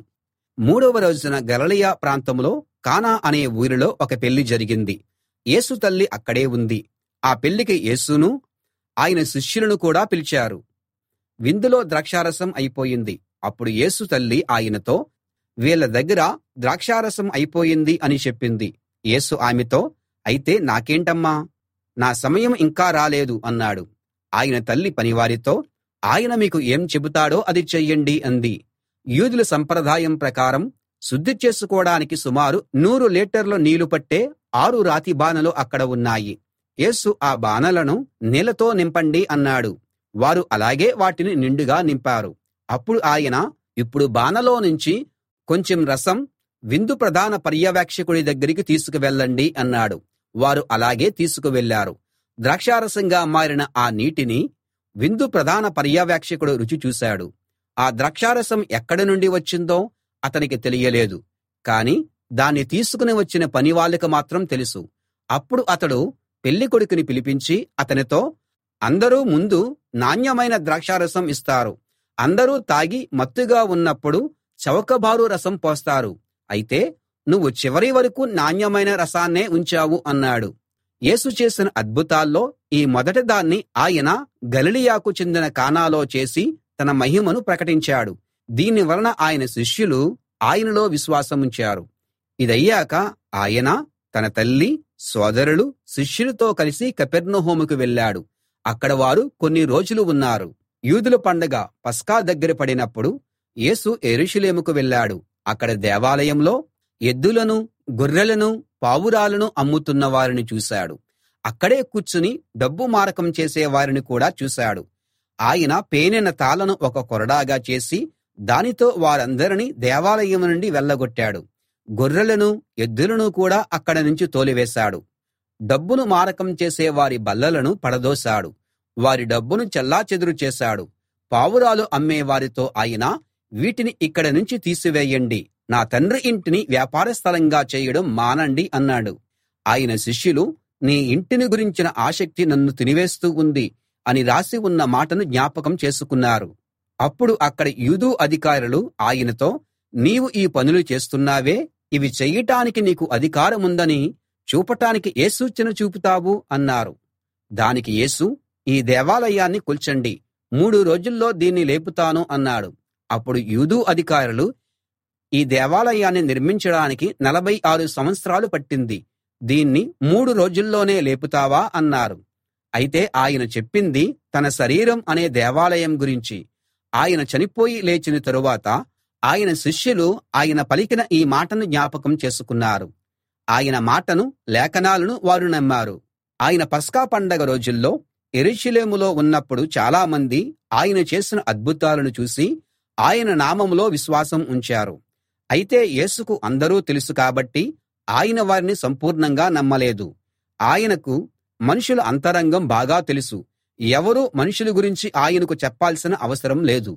3వ రోజున గలిలయ ప్రాంతంలో కానా అనే ఊరిలో ఒక పెళ్లి జరిగింది. యేసు తల్లి అక్కడే ఉంది. ఆ పెళ్లికి యేసును ఆయన శిష్యులను కూడా పిలిచారు. విందులో ద్రాక్షారసం అయిపోయింది. అప్పుడు యేసు తల్లి ఆయనతో, వీళ్ళ దగ్గర ద్రాక్షారసం అయిపోయింది అని చెప్పింది. యేసు ఆమెతో, అయితే నాకేంటమ్మా, నా సమయం ఇంకా రాలేదు అన్నాడు. ఆయన తల్లి పనివారితో, ఆయన మీకు ఏం చెబుతాడో అది చెయ్యండి అంది. యూదుల సంప్రదాయం ప్రకారం శుద్ధి చేసుకోవడానికి సుమారు 100 లీటర్ల నీళ్లు పట్టే 6 రాతి బానలు అక్కడ ఉన్నాయి. యేసు ఆ బానలను నీళ్లతో నింపండి అన్నాడు. వారు అలాగే వాటిని నిండుగా నింపారు. అప్పుడు ఆయన, ఇప్పుడు బానలో నుంచి కొంచెం రసం విందు ప్రధాన పర్యవేక్షకుడి దగ్గరికి తీసుకువెళ్ళండి అన్నాడు. వారు అలాగే తీసుకువెళ్ళారు. ద్రాక్షారసంగా మారిన ఆ నీటిని విందు ప్రధాన పర్యవేక్షకుడు రుచి చూశాడు. ఆ ద్రాక్షారసం ఎక్కడి నుండి వచ్చిందో అతనికి తెలియలేదు, కాని దాన్ని తీసుకుని వచ్చిన పనివాళ్ళకి మాత్రం తెలుసు. అప్పుడు అతడు పెళ్ళికొడుకుని పిలిపించి అతనితో, అందరూ ముందు నాణ్యమైన ద్రాక్షారసం ఇస్తారు. అందరూ తాగి మత్తుగా ఉన్నప్పుడు చౌకబారు రసం పోస్తారు. అయితే నువ్వు చివరి వరకు నాణ్యమైన రసాన్నే ఉంచావు అన్నాడు. యేసు చేసిన అద్భుతాల్లో ఈ మొదటి దాన్ని ఆయన గలిలయకు చెందిన కానాలో చేసి తన మహిమను ప్రకటించాడు. దీని వలన ఆయన శిష్యులు ఆయనలో విశ్వాసముంచారు. ఇదయ్యాక ఆయన తన తల్లి, సోదరులు, శిష్యులతో కలిసి కపెర్నహూముకు వెళ్ళాడు. అక్కడ వారు కొన్ని రోజులు ఉన్నారు. యూదుల పండగ పస్కా దగ్గర పడినప్పుడు యేసు యెరూషలేముకు వెళ్ళాడు. అక్కడ దేవాలయంలో ఎద్దులను, గొర్రెలను, పావురాలను అమ్ముతున్న వారిని చూశాడు. అక్కడే కూర్చుని డబ్బు మారకం చేసే వారిని కూడా చూశాడు. ఆయన పేనిన తాళ్ళను ఒక కొరడాగా చేసి దానితో వారందరినీ దేవాలయం నుండి వెళ్ళగొట్టాడు. గొర్రెలను, ఎద్దులను కూడా అక్కడి నుంచి తోలివేశాడు. డబ్బును మారకం చేసే వారి బల్లలను పడదోశాడు. వారి డబ్బును చెల్లాచెదురు చేశాడు. పావురాలు అమ్మే వారితో ఆయన, వీటిని ఇక్కడి నుంచి తీసివేయండి, నా తండ్రి ఇంటిని వ్యాపార స్థలంగా చేయడం మానండి అన్నాడు. ఆయన శిష్యులు, నీ ఇంటిని గురించిన ఆసక్తి నన్ను తినివేస్తూ ఉంది అని రాసి ఉన్న మాటను జ్ఞాపకం చేసుకున్నారు. అప్పుడు అక్కడి యూదు అధికారులు ఆయనతో, నీవు ఈ పనులు చేస్తున్నావే, ఇవి చెయ్యటానికి నీకు అధికారముందని చూపటానికి ఏ సూచన చూపుతావు అన్నారు. దానికి యేసు, ఈ దేవాలయాన్ని కూల్చండి, 3 రోజుల్లో దీన్ని లేపుతాను అన్నాడు. అప్పుడు యూదు అధికారులు, ఈ దేవాలయాన్ని నిర్మించడానికి 46 సంవత్సరాలు పట్టింది, దీన్ని 3 రోజుల్లోనే లేపుతావా అన్నారు. అయితే ఆయన చెప్పింది తన శరీరం అనే దేవాలయం గురించి. ఆయన చనిపోయి లేచిన తరువాత ఆయన శిష్యులు ఆయన పలికిన ఈ మాటను జ్ఞాపకం చేసుకున్నారు. ఆయన మాటను, లేఖనాలను వారు నమ్మారు. ఆయన పస్కా పండగ రోజుల్లో యెరూషలేములో ఉన్నప్పుడు చాలామంది ఆయన చేసిన అద్భుతాలను చూసి ఆయన నామంలో విశ్వాసం ఉంచారు. అయితే యేసుకు అందరూ తెలుసు కాబట్టి ఆయన వారిని సంపూర్ణంగా నమ్మలేదు. ఆయనకు మనుషుల అంతరంగం బాగా తెలుసు. ఎవరూ మనుషుల గురించి ఆయనకు చెప్పాల్సిన అవసరం లేదు.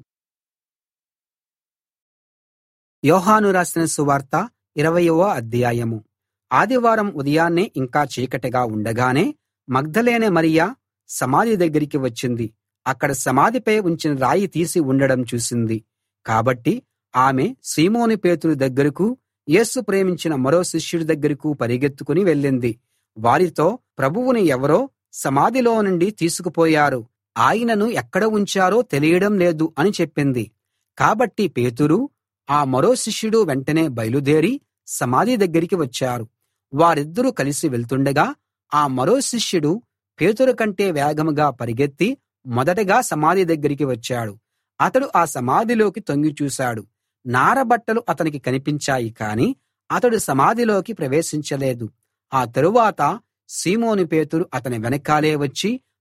యోహాను రాసిన సువార్త 20వ అధ్యాయం. ఆదివారం ఉదయాన్నే ఇంకా చీకటిగా ఉండగానే మగ్దలేనే మరియ సమాధి దగ్గరికి వచ్చింది. అక్కడ సమాధిపై ఉంచిన రాయి తీసి ఉండడం చూసింది. కాబట్టి ఆమె సీమోను పేతురు దగ్గరకు, యేసు ప్రేమించిన మరో శిష్యుడి దగ్గరకు పరిగెత్తుకుని వెళ్ళింది. వారితో, ప్రభువుని ఎవరో సమాధిలో నుండి తీసుకుపోయారు, ఆయనను ఎక్కడ ఉంచారో తెలియడం లేదు అని చెప్పింది. కాబట్టి పేతురు, ఆ మరో శిష్యుడు వెంటనే బయలుదేరి సమాధి దగ్గరికి వచ్చారు. వారిద్దరూ కలిసి వెళ్తుండగా ఆ మరో శిష్యుడు పేతురు కంటే వేగంగా పరిగెత్తి మొదటగా సమాధి దగ్గరికి వచ్చాడు. అతడు ఆ సమాధిలోకి తొంగి చూశాడు. నారబట్టలు అతనికి కనిపించాయి, కాని అతడు సమాధిలోకి ప్రవేశించలేదు. ఆ తరువాత సీమోను పేతురు అతని వెనకాలే వచ్చి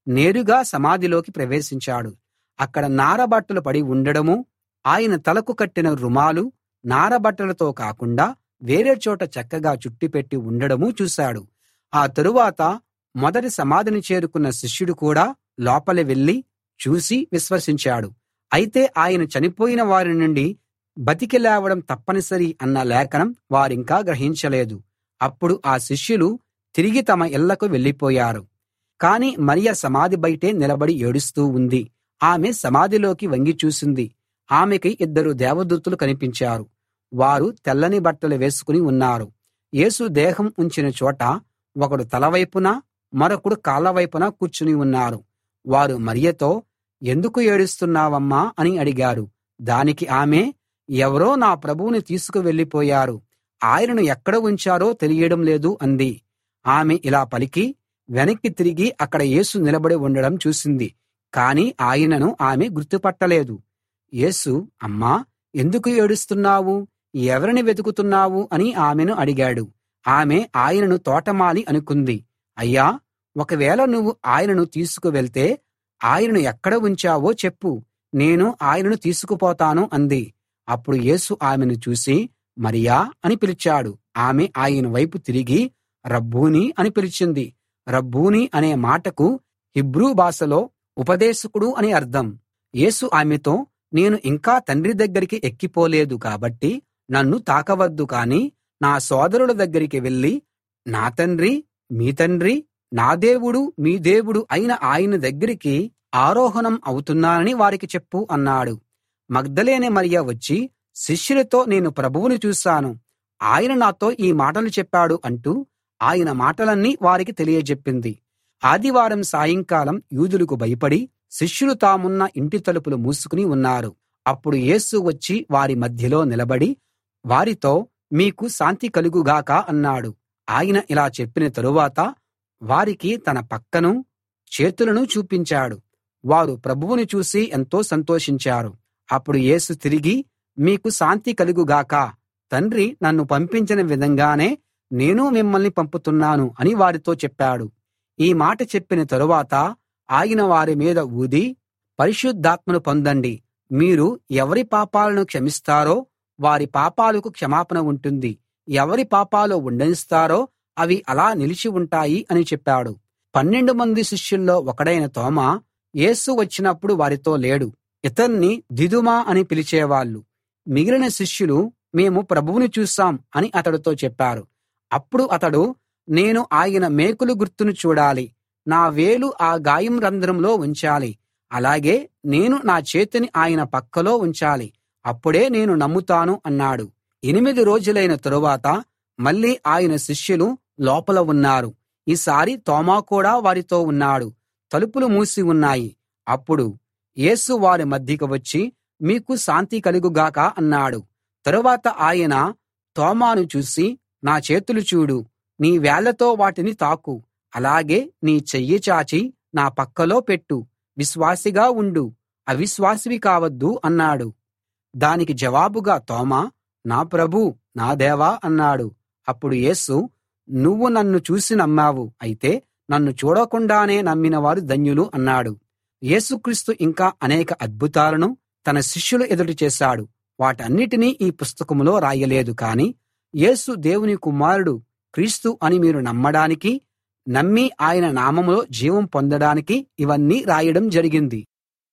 నేరుగా సమాధిలోకి ప్రవేశించాడు. అక్కడ నారబట్టలు పడి ఉండడమూ, ఆయన తలకు కట్టిన రుమాలు నారబట్టలతో కాకుండా వేరే చోట చక్కగా చుట్టిపెట్టి ఉండడమూ చూశాడు. ఆ తరువాత మొదటి సమాధిని చేరుకున్న శిష్యుడు కూడా లోపల వెళ్లి చూసి విశ్వసించాడు. అయితే ఆయన చనిపోయిన వారి నుండి బతికి లేవడం తప్పనిసరి అన్న లేఖనం వారింకా గ్రహించలేదు. అప్పుడు ఆ శిష్యులు తిరిగి తమ ఇళ్ళకు వెళ్ళిపోయారు. కాని మరియ సమాధి బయటే నిలబడి ఏడుస్తూ ఉంది. ఆమె సమాధిలోకి వంగి చూసింది. ఆమెకి 2 దేవదూతలు కనిపించారు. వారు తెల్లని బట్టలు వేసుకుని ఉన్నారు. యేసు దేహం ఉంచిన చోట ఒకడు తలవైపున, మరొకడు కాళ్ళవైపున కూర్చుని ఉన్నారు. వారు మరియతో, ఎందుకు ఏడుస్తున్నావమ్మా అని అడిగారు. దానికి ఆమె, ఎవరో నా ప్రభువుని తీసుకు వెళ్ళిపోయారు. ఆయనను ఎక్కడ ఉంచారో తెలియడం లేదు అంది. ఆమె ఇలా పలికి వెనక్కి తిరిగి అక్కడ యేసు నిలబడి ఉండడం చూసింది. కాని ఆయనను ఆమె గుర్తుపట్టలేదు. యేసు, అమ్మా, ఎందుకు ఏడుస్తున్నావు? ఎవరిని వెతుకుతున్నావు అని ఆమెను అడిగాడు. ఆమె ఆయనను తోటమాలి అనుకుంది. అయ్యా, ఒకవేళ నువ్వు ఆయనను తీసుకువెళ్తే ఆయనను ఎక్కడ ఉంచావో చెప్పు, నేను ఆయనను తీసుకుపోతాను అంది. అప్పుడు యేసు ఆమెను చూసి మరియా అని పిలిచాడు. ఆమె ఆయన వైపు తిరిగి రబ్బూనీ అని పిలిచింది. రబ్బూనీ అనే మాటకు హీబ్రూ భాషలో ఉపదేశకుడు అని అర్థం. యేసు ఆమెతో, నేను ఇంకా తండ్రి దగ్గరికి ఎక్కిపోలేదు కాబట్టి నన్ను తాకవద్దు, కాని నా సోదరుల దగ్గరికి వెళ్ళి, నా తండ్రి మీ తండ్రి, నా దేవుడు మీ దేవుడు అయిన ఆయన దగ్గరికి ఆరోహణం అవుతున్నానని వారికి చెప్పు అన్నాడు. మగ్దలేనే మరియ వచ్చి శిష్యులతో, నేను ప్రభువుని చూశాను, ఆయన నాతో ఈ మాటలు చెప్పాడు అంటూ ఆయన మాటలన్నీ వారికి తెలియజెప్పింది. ఆదివారం సాయంకాలం యూదులకు భయపడి శిష్యులు తామున్న ఇంటి తలుపులు మూసుకుని ఉన్నారు. అప్పుడు యేసు వచ్చి వారి మధ్యలో నిలబడి వారితో, మీకు శాంతి కలుగుగాక అన్నాడు. ఆయన ఇలా చెప్పిన తరువాత వారికి తన పక్కను చేతులను చూపించాడు. వారు ప్రభువుని చూసి ఎంతో సంతోషించారు. అప్పుడు యేసు తిరిగి, మీకు శాంతి కలుగుగాక, తండ్రి నన్ను పంపించిన విధంగానే నేను మిమ్మల్ని పంపుతున్నాను అని వారితో చెప్పాడు. ఈ మాట చెప్పిన తరువాత ఆయన వారి మీద ఊది, పరిశుద్ధాత్మను పొందండి. మీరు ఎవరి పాపాలను క్షమిస్తారో వారి పాపాలకు క్షమాపణ ఉంటుంది, ఎవరి పాపాలు ఉండనిస్తారో అవి అలా నిలిచి ఉంటాయి అని చెప్పాడు. 12 మంది శిష్యుల్లో ఒకడైన తోమా యేసు వచ్చినప్పుడు వారితో లేడు. ఇతన్ని దిదుమ అని పిలిచేవాళ్ళు. మిగిలిన శిష్యులు, మేము ప్రభువుని చూశాం అని అతడితో చెప్పారు. అప్పుడు అతడు, నేను ఆయన మేకులు గుర్తును చూడాలి, నా వేలు ఆ గాయం రంధ్రంలో ఉంచాలి, అలాగే నేను నా చేతిని ఆయన పక్కలో ఉంచాలి, అప్పుడే నేను నమ్ముతాను అన్నాడు. 8 రోజులైన తరువాత మళ్ళీ ఆయన శిష్యులు లోపల ఉన్నారు. ఈసారి తోమా కూడా వారితో ఉన్నాడు. తలుపులు మూసి ఉన్నాయి. అప్పుడు యేసు వారి మధ్యకు వచ్చి, మీకు శాంతి కలుగుగాక అన్నాడు. తరువాత ఆయన తోమాను చూసి, నా చేతులు చూడు, నీ వేళ్లతో వాటిని తాకు, అలాగే నీ చెయ్యి చాచి నా పక్కలో పెట్టు, విశ్వాసిగా ఉండు, అవిశ్వాసివి కావద్దు అన్నాడు. దానికి జవాబుగా తోమా, నా ప్రభూ, నా దేవా అన్నాడు. అప్పుడు యేసు, నువ్వు నన్ను చూసి నమ్మావు, అయితే నన్ను చూడకుండానే నమ్మిన వారు ధన్యులు అన్నాడు. యేసుక్రీస్తు ఇంకా అనేక అద్భుతాలను తన శిష్యుల ఎదుట చేశాడు. వాటన్నిటినీ ఈ పుస్తకంలో రాయలేదు, కాని యేసు దేవుని కుమారుడు క్రీస్తు అని మీరు నమ్మడానికి, నమ్మి ఆయన నామంలో జీవం పొందడానికి ఇవన్నీ రాయడం జరిగింది.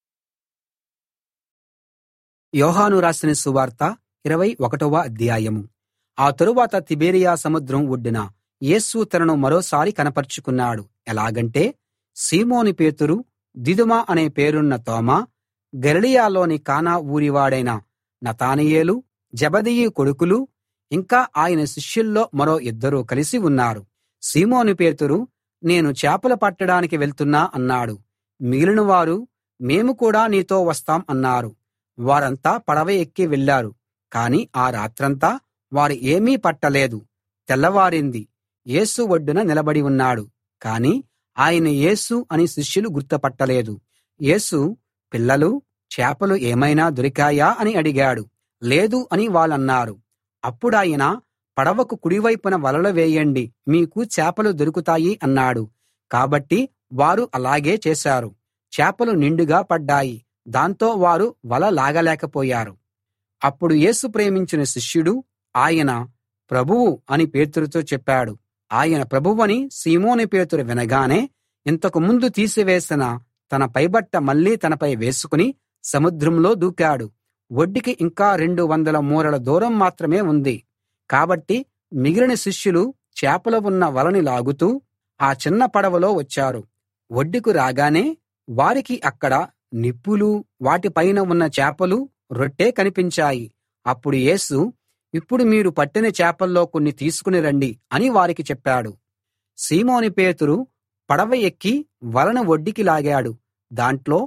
యోహాను రాసిన సువార్త 21వ అధ్యాయం. ఆ తరువాత తిబేరియా సముద్రం ఒడ్డున యేసు తనను మరోసారి కనపరుచుకున్నాడు. ఎలాగంటే, సీమోను పేతురు, దిదుమ అనే పేరున్న తోమా, గలిలయలోని కానా ఊరివాడైన నతనయేలు, జెబెదయి కొడుకులు, ఇంకా ఆయన శిష్యుల్లో మరో 2 కలిసి ఉన్నారు. సీమోను పేతురు, నేను చేపలు పట్టడానికి వెళ్తున్నా అన్నాడు. మిగిలిన వారు, మేము కూడా నీతో వస్తాం అన్నారు. వారంతా పడవ ఎక్కి వెళ్ళారు. కాని ఆ రాత్రంతా వారు ఏమీ పట్టలేదు. తెల్లవారింది. యేసు ఒడ్డున నిలబడి ఉన్నాడు. కాని ఆయన యేసు అని శిష్యులు గుర్తుపట్టలేదు. యేసు, పిల్లలు, చేపలు ఏమైనా దొరికాయా అని అడిగాడు. లేదు అని వాళ్ళన్నారు. అప్పుడాయన, పడవకు కుడివైపున వలలు వేయండి, మీకు చేపలు దొరుకుతాయి అన్నాడు. కాబట్టి వారు అలాగే చేశారు. చేపలు నిండుగా పడ్డాయి. దాంతో వారు వల లాగలేకపోయారు. అప్పుడు యేసు ప్రేమించిన శిష్యుడు ఆయన ప్రభువు అని పేతురుతో చెప్పాడు. ఆయన ప్రభువని సీమోను పేతురు వినగానే ఇంతకు ముందు తీసివేసిన తన పైబట్ట మళ్ళీ తనపై వేసుకుని సముద్రంలో దూకాడు. ఒడ్డుకి ఇంకా 200 మూరల దూరం మాత్రమే ఉంది. కాబట్టి మిగిలిన శిష్యులు చేపలు ఉన్న వలని లాగుతూ ఆ చిన్న పడవలో వచ్చారు. ఒడ్డుకు రాగానే వారికి అక్కడ నిప్పులూ వాటిపైన ఉన్న చేపలు, రొట్టె కనిపించాయి. అప్పుడు యేసు, ఇప్పుడు మీరు పట్టిన చేపల్లో కొన్ని తీసుకుని రండి అని వారికి చెప్పాడు. సీమోను పేతురు పడవ ఎక్కి వలను ఒడ్డుకి లాగాడు. దాంట్లో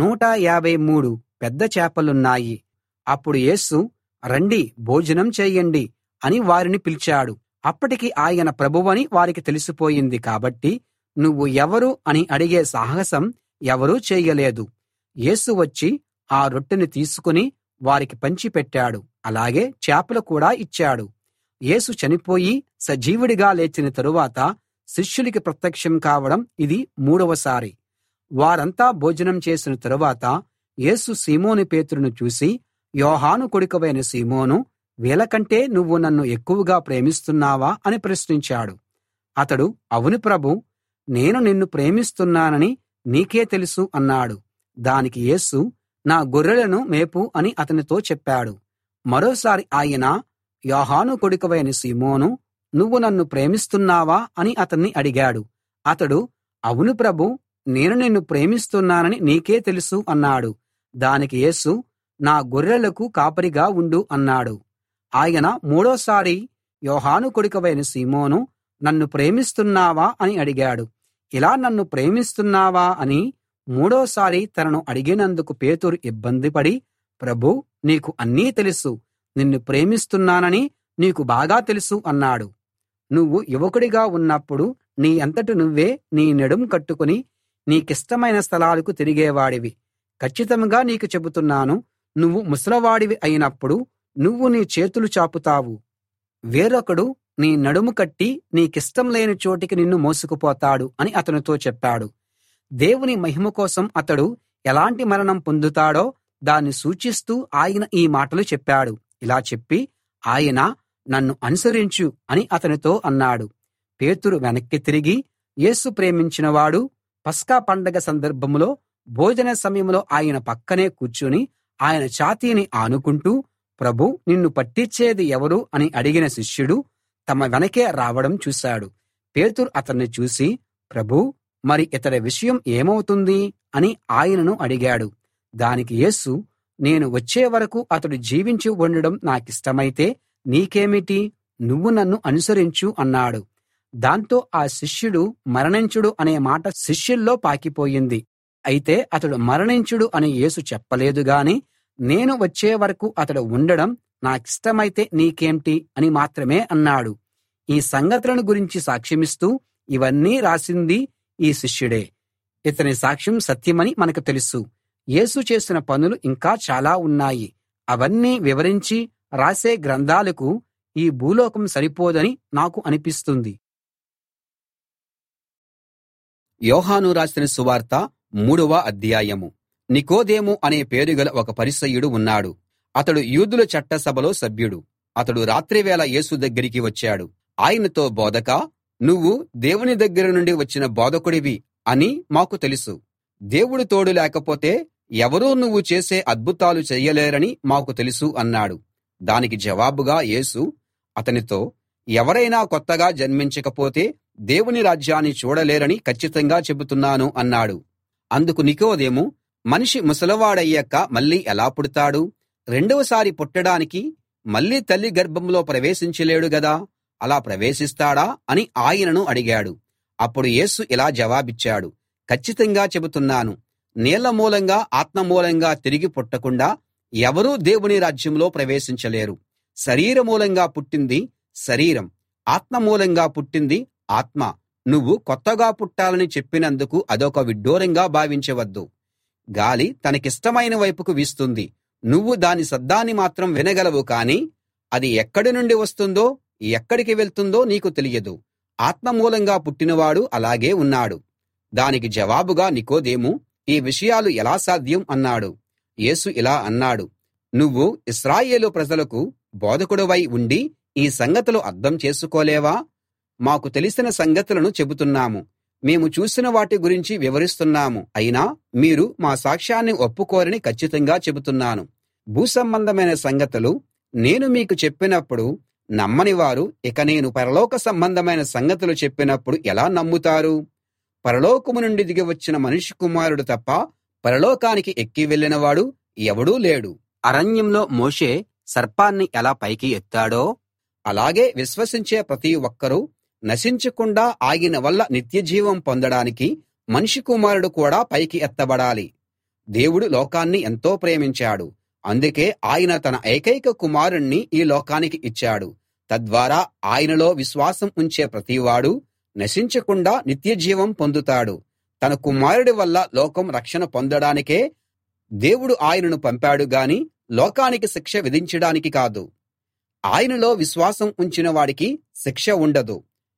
153 పెద్ద చేపలున్నాయి. అప్పుడు యేసు, రండి భోజనం చేయండి అని వారిని పిలిచాడు. అప్పటికి ఆయన ప్రభువని వారికి తెలిసిపోయింది కాబట్టి నువ్వు ఎవరు అని అడిగే సాహసం ఎవరూ చేయలేదు. యేసు వచ్చి ఆ రొట్టెని తీసుకుని వారికి పంచిపెట్టాడు. అలాగే చేపలు కూడా ఇచ్చాడు. యేసు చనిపోయి సజీవుడిగా లేచిన తరువాత శిష్యులకి ప్రత్యక్షం కావడం ఇది 3వసారి. వారంతా భోజనం చేసిన తరువాత యేసు సీమోను పేతురును చూసి, యోహాను కొడుకువైన సీమోనూ, వీళ్ళకంటే నువ్వు నన్ను ఎక్కువగా ప్రేమిస్తున్నావా అని ప్రశ్నించాడు. అతడు, అవును ప్రభూ, నేను నిన్ను ప్రేమిస్తున్నానని నీకే తెలుసు అన్నాడు. దానికి యేసు, నా గొర్రెలను మేపు అని అతనితో చెప్పాడు. మరోసారి ఆయన, యోహాను కొడుకువైన సీమోనూ, నువ్వు నన్ను ప్రేమిస్తున్నావా అని అతన్ని అడిగాడు. అతడు, అవును ప్రభూ, నేను నిన్ను ప్రేమిస్తున్నానని నీకే తెలుసు అన్నాడు. దానికి యేసు, నా గొర్రెలకు కాపరిగా ఉండు అన్నాడు. ఆయన మూడోసారి, యోహాను కొడుకువైన సీమోనూ, నన్ను ప్రేమిస్తున్నావా అని అడిగాడు. ఇలా నన్ను ప్రేమిస్తున్నావా అని మూడోసారి తనను అడిగినందుకు పేతురు ఇబ్బందిపడి, ప్రభూ, నీకు అన్నీ తెలుసు, నిన్ను ప్రేమిస్తున్నానని నీకు బాగా తెలుసు అన్నాడు. నువ్వు యువకుడిగా ఉన్నప్పుడు నీ అంతట నువ్వే నీ నడుం కట్టుకుని నీకిష్టమైన స్థలాలకు తిరిగేవాడివి. కచ్చితంగా నీకు చెబుతున్నాను, నువ్వు ముసలవాడివి అయినప్పుడు నువ్వు నీ చేతులు చాపుతావు, వేరొకడు నీ నడుము కట్టి నీకిష్టం లేని చోటికి నిన్ను మోసుకుపోతాడు అని అతనితో చెప్పాడు. దేవుని మహిమ కోసం అతడు ఎలాంటి మరణం పొందుతాడో దాన్ని సూచిస్తూ ఆయన ఈ మాటలు చెప్పాడు. ఇలా చెప్పి ఆయన, నన్ను అనుసరించు అని అతనితో అన్నాడు. పేతురు వెనక్కి తిరిగి, యేసు ప్రేమించినవాడు పస్కా పండగ సందర్భంలో భోజన సమయంలో ఆయన పక్కనే కూర్చుని ఆయన ఛాతీని ఆనుకుంటూ, ప్రభూ, నిన్ను పట్టిచ్చేది ఎవరు అని అడిగిన శిష్యుడు తమ వెనకే రావడం చూశాడు. పేతురు అతన్ని చూసి, ప్రభూ, మరి ఇతడి విషయం ఏమవుతుంది అని ఆయనను అడిగాడు. దానికి యేసు, నేను వచ్చే వరకు అతడు జీవించి ఉండడం నాకిష్టమైతే నీకేమిటి, నువ్వు నన్ను అనుసరించు అన్నాడు. దాంతో ఆ శిష్యుడు మరణించుడు అనే మాట శిష్యుల్లో పాకిపోయింది. అయితే అతడు మరణించుడు అని యేసు చెప్పలేదు గాని, నేను వచ్చే వరకు అతడు ఉండడం నాకిష్టమైతే నీకేంటి అని మాత్రమే అన్నాడు. ఈ సంగతులను గురించి సాక్ష్యమిస్తూ ఇవన్నీ రాసింది ఈ శిష్యుడే. ఇతని సాక్ష్యం సత్యమని మనకు తెలుసు. యేసు చేసిన పనులు ఇంకా చాలా ఉన్నాయి. అవన్నీ వివరించి రాసే గ్రంథాలకు ఈ భూలోకం సరిపోదని నాకు అనిపిస్తుంది. యోహాను రాసిన సువార్త 3వ అధ్యాయము. నికోదేము అనే పేరుగల ఒక పరిసయ్యుడు ఉన్నాడు. అతడు యూదుల చట్టసభలో సభ్యుడు. అతడు రాత్రివేళ యేసు దగ్గరికి వచ్చాడు. ఆయనతో, బోధకా, నువ్వు దేవుని దగ్గర నుండి వచ్చిన బోధకుడివి అని మాకు తెలుసు. దేవుడు తోడు లేకపోతే ఎవరూ నువ్వు చేసే అద్భుతాలు చెయ్యలేరని మాకు తెలుసు అన్నాడు. దానికి జవాబుగా యేసు అతనితో, ఎవరైనా కొత్తగా జన్మించకపోతే దేవుని రాజ్యాన్ని చూడలేరని కచ్చితంగా చెబుతున్నాను అన్నాడు. అందుకు నికోదేము, మనిషి ముసలివాడయ్యాక మళ్ళీ ఎలా పుడతాడు? రెండవసారి పుట్టడానికి మళ్ళీ తల్లి గర్భంలో ప్రవేశించలేడు గదా, అలా ప్రవేశిస్తాడా అని ఆయనను అడిగాడు. అప్పుడు యేసు ఇలా జవాబిచ్చాడు, కచ్చితంగా చెబుతున్నాను, నీళ్ల మూలంగా ఆత్మ మూలంగా తిరిగి పుట్టకుండా ఎవరూ దేవుని రాజ్యంలో ప్రవేశించలేరు. శరీర మూలంగా పుట్టింది శరీరం, ఆత్మ మూలంగా పుట్టింది ఆత్మ. నువ్వు కొత్తగా పుట్టాలని చెప్పినందుకు అదొక విడ్డూరంగా భావించవద్దు. గాలి తనకిష్టమైన వైపుకు వీస్తుంది. నువ్వు దాని శబ్దాన్ని మాత్రం వినగలవు, కానీ అది ఎక్కడి నుండి వస్తుందో ఎక్కడికి వెళ్తుందో నీకు తెలియదు. ఆత్మ మూలంగా పుట్టినవాడు అలాగే ఉన్నాడు. దానికి జవాబుగా నికోదేము, ఈ విషయాలు ఎలా సాధ్యం అన్నాడు. యేసు ఇలా అన్నాడు, నువ్వు ఇశ్రాయేలు ప్రజలకు బోధకుడివై ఉండి ఈ సంగతులు అర్థం చేసుకోలేవా? మాకు తెలిసిన సంగతులను చెబుతున్నాము, మేము చూసిన వాటి గురించి వివరిస్తున్నాము. అయినా మీరు మా సాక్ష్యాన్ని ఒప్పుకోరని కచ్చితంగా చెబుతున్నాను. భూసంబంధమైన సంగతులు నేను మీకు చెప్పినప్పుడు నమ్మని వారు ఇక నేను పరలోక సంబంధమైన సంగతులు చెప్పినప్పుడు ఎలా నమ్ముతారు? పరలోకము నుండి దిగి వచ్చిన మనుష్య కుమారుడు తప్ప పరలోకానికి ఎక్కి వెళ్ళినవాడు ఎవడూ లేడు. అరణ్యంలో మోషే సర్పాన్ని ఎలా పైకి ఎత్తాడో అలాగే విశ్వసించే ప్రతి ఒక్కరూ నశించకుండా ఆయన వల్ల నిత్యజీవం పొందడానికి మనిషి కుమారుడు కూడా పైకి ఎత్తబడాలి. దేవుడు లోకాన్ని ఎంతో ప్రేమించాడు, అందుకే ఆయన తన ఏకైక కుమారుణ్ణి ఈ లోకానికి ఇచ్చాడు. తద్వారా ఆయనలో విశ్వాసం ఉంచే ప్రతివాడు నశించకుండా నిత్యజీవం పొందుతాడు. తన కుమారుడి వల్ల లోకం రక్షణ పొందడానికే దేవుడు ఆయనను పంపాడు గాని లోకానికి శిక్ష విధించడానికి కాదు. ఆయనలో విశ్వాసం ఉంచిన వాడికి శిక్ష ఉండదు.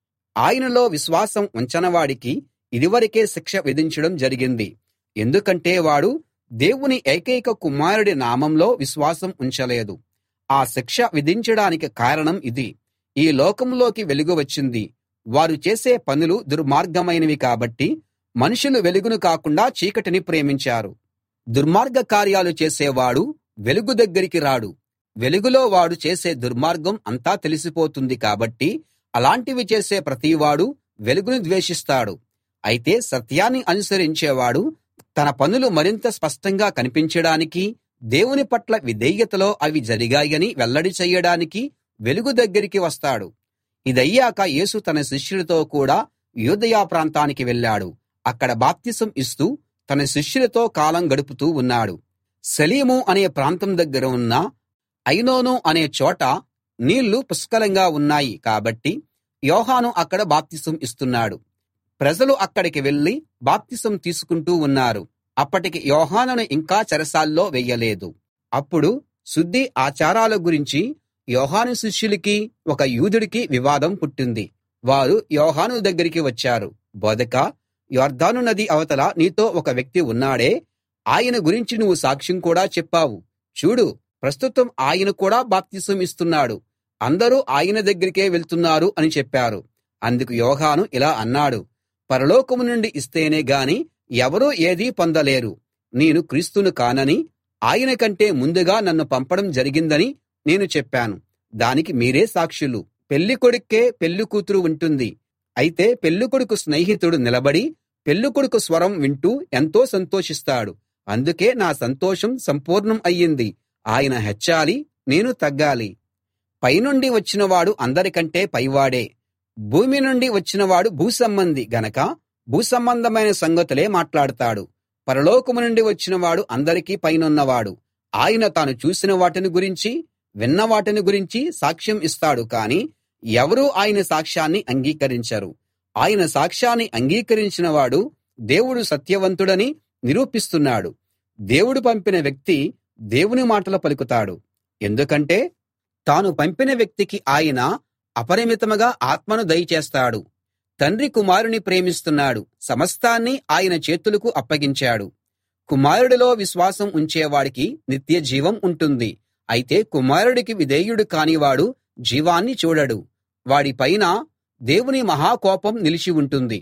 ఆయనలో విశ్వాసం ఉంచనివాడికి ఇదివరకే శిక్ష విధించడం జరిగింది. ఎందుకంటే వాడు దేవుని ఏకైక కుమారుడి నామంలో విశ్వాసం ఉంచలేదు. ఆ శిక్ష విధించడానికి కారణం ఇది: ఈ లోకంలోకి వెలుగు వచ్చింది, వారు చేసే పనులు దుర్మార్గమైనవి కాబట్టి మనుషులు వెలుగును కాకుండా చీకటిని ప్రేమించారు. దుర్మార్గ కార్యాలు చేసేవాడు వెలుగు దగ్గరికి రాడు. వెలుగులో వాడు చేసే దుర్మార్గం అంతా తెలిసిపోతుంది కాబట్టి అలాంటివి చేసే ప్రతివాడు వెలుగును ద్వేషిస్తాడు. అయితే సత్యాన్ని అనుసరించేవాడు తన పనులు మరింత స్పష్టంగా కనిపించడానికి, దేవుని పట్ల విధేయతలో అవి జరిగాయని వెల్లడి చెయ్యడానికి వెలుగు దగ్గరికి వస్తాడు. ఇదయ్యాక యేసు తన శిష్యులతో కూడా యూదయ ప్రాంతానికి వెళ్ళాడు. అక్కడ బాప్తిసం ఇస్తూ తన శిష్యులతో కాలం గడుపుతూ ఉన్నాడు. సలీము అనే ప్రాంతం దగ్గర ఉన్న ఐనోను అనే చోట నీళ్లు పుష్కలంగా ఉన్నాయి కాబట్టి యోహాను అక్కడ బాప్తిసం ఇస్తున్నాడు. ప్రజలు అక్కడికి వెళ్లి బాప్తిసం తీసుకుంటూ ఉన్నారు. అప్పటికి యోహానును ఇంకా చెరసాల్లో వెయ్యలేదు. అప్పుడు శుద్ధి ఆచారాల గురించి యోహాను శిష్యులకి ఒక యూదుడికి వివాదం పుట్టింది. వారు యోహాను దగ్గరికి వచ్చారు. బోధకా, యొర్దాను నది అవతల నీతో ఒక వ్యక్తి ఉన్నాడే, ఆయన గురించి నువ్వు సాక్ష్యం కూడా చెప్పావు. చూడు, ప్రస్తుతం ఆయన కూడా బాప్తిసం ఇస్తున్నాడు, అందరూ ఆయన దగ్గరికే వెళ్తున్నారు అని చెప్పారు. అందుకు యోహాను ఇలా అన్నాడు, పరలోకం నుండి ఇస్తేనే గాని ఎవరూ ఏదీ పొందలేరు. నేను క్రీస్తును కానని, ఆయన కంటే ముందుగా నన్ను పంపడం జరిగిందని నేను చెప్పాను. దానికి మీరే సాక్షులు. పెళ్ళికొడుక్కే పెళ్ళికూతురు ఉంటుంది. అయితే పెళ్ళికొడుకు స్నేహితుడు నిలబడి పెళ్ళికొడుకు స్వరం వింటూ ఎంతో సంతోషిస్తాడు. అందుకే నా సంతోషం సంపూర్ణం అయ్యింది. ఆయన హెచ్చాలి, నేను తగ్గాలి. పైనుండి వచ్చినవాడు అందరికంటే పైవాడే. భూమి నుండి వచ్చినవాడు భూసంబంధి గనక భూసంబంధమైన సంగతులే మాట్లాడతాడు. పరలోకము నుండి వచ్చినవాడు అందరికీ పైనున్నవాడు. ఆయన తాను చూసిన వాటిని గురించి, విన్న వాటిని గురించి సాక్ష్యం ఇస్తాడు కాని ఎవరూ ఆయన సాక్ష్యాన్ని అంగీకరించరు. ఆయన సాక్ష్యాన్ని అంగీకరించిన వాడు దేవుడు సత్యవంతుడని నిరూపిస్తున్నాడు. దేవుడు పంపిన వ్యక్తి దేవుని మాటలు పలుకుతాడు. ఎందుకంటే తాను పంపిన వ్యక్తికి ఆయన అపరిమితంగా ఆత్మను దయచేస్తాడు. తండ్రి కుమారుని ప్రేమిస్తున్నాడు, సమస్తాన్ని ఆయన చేతులకు అప్పగించాడు. కుమారుడిలో విశ్వాసం ఉంచేవాడికి నిత్య జీవం ఉంటుంది. అయితే కుమారుడికి విధేయుడు కానివాడు జీవాన్ని చూడడు. వాడి పైన దేవుని మహాకోపం నిలిచి ఉంటుంది.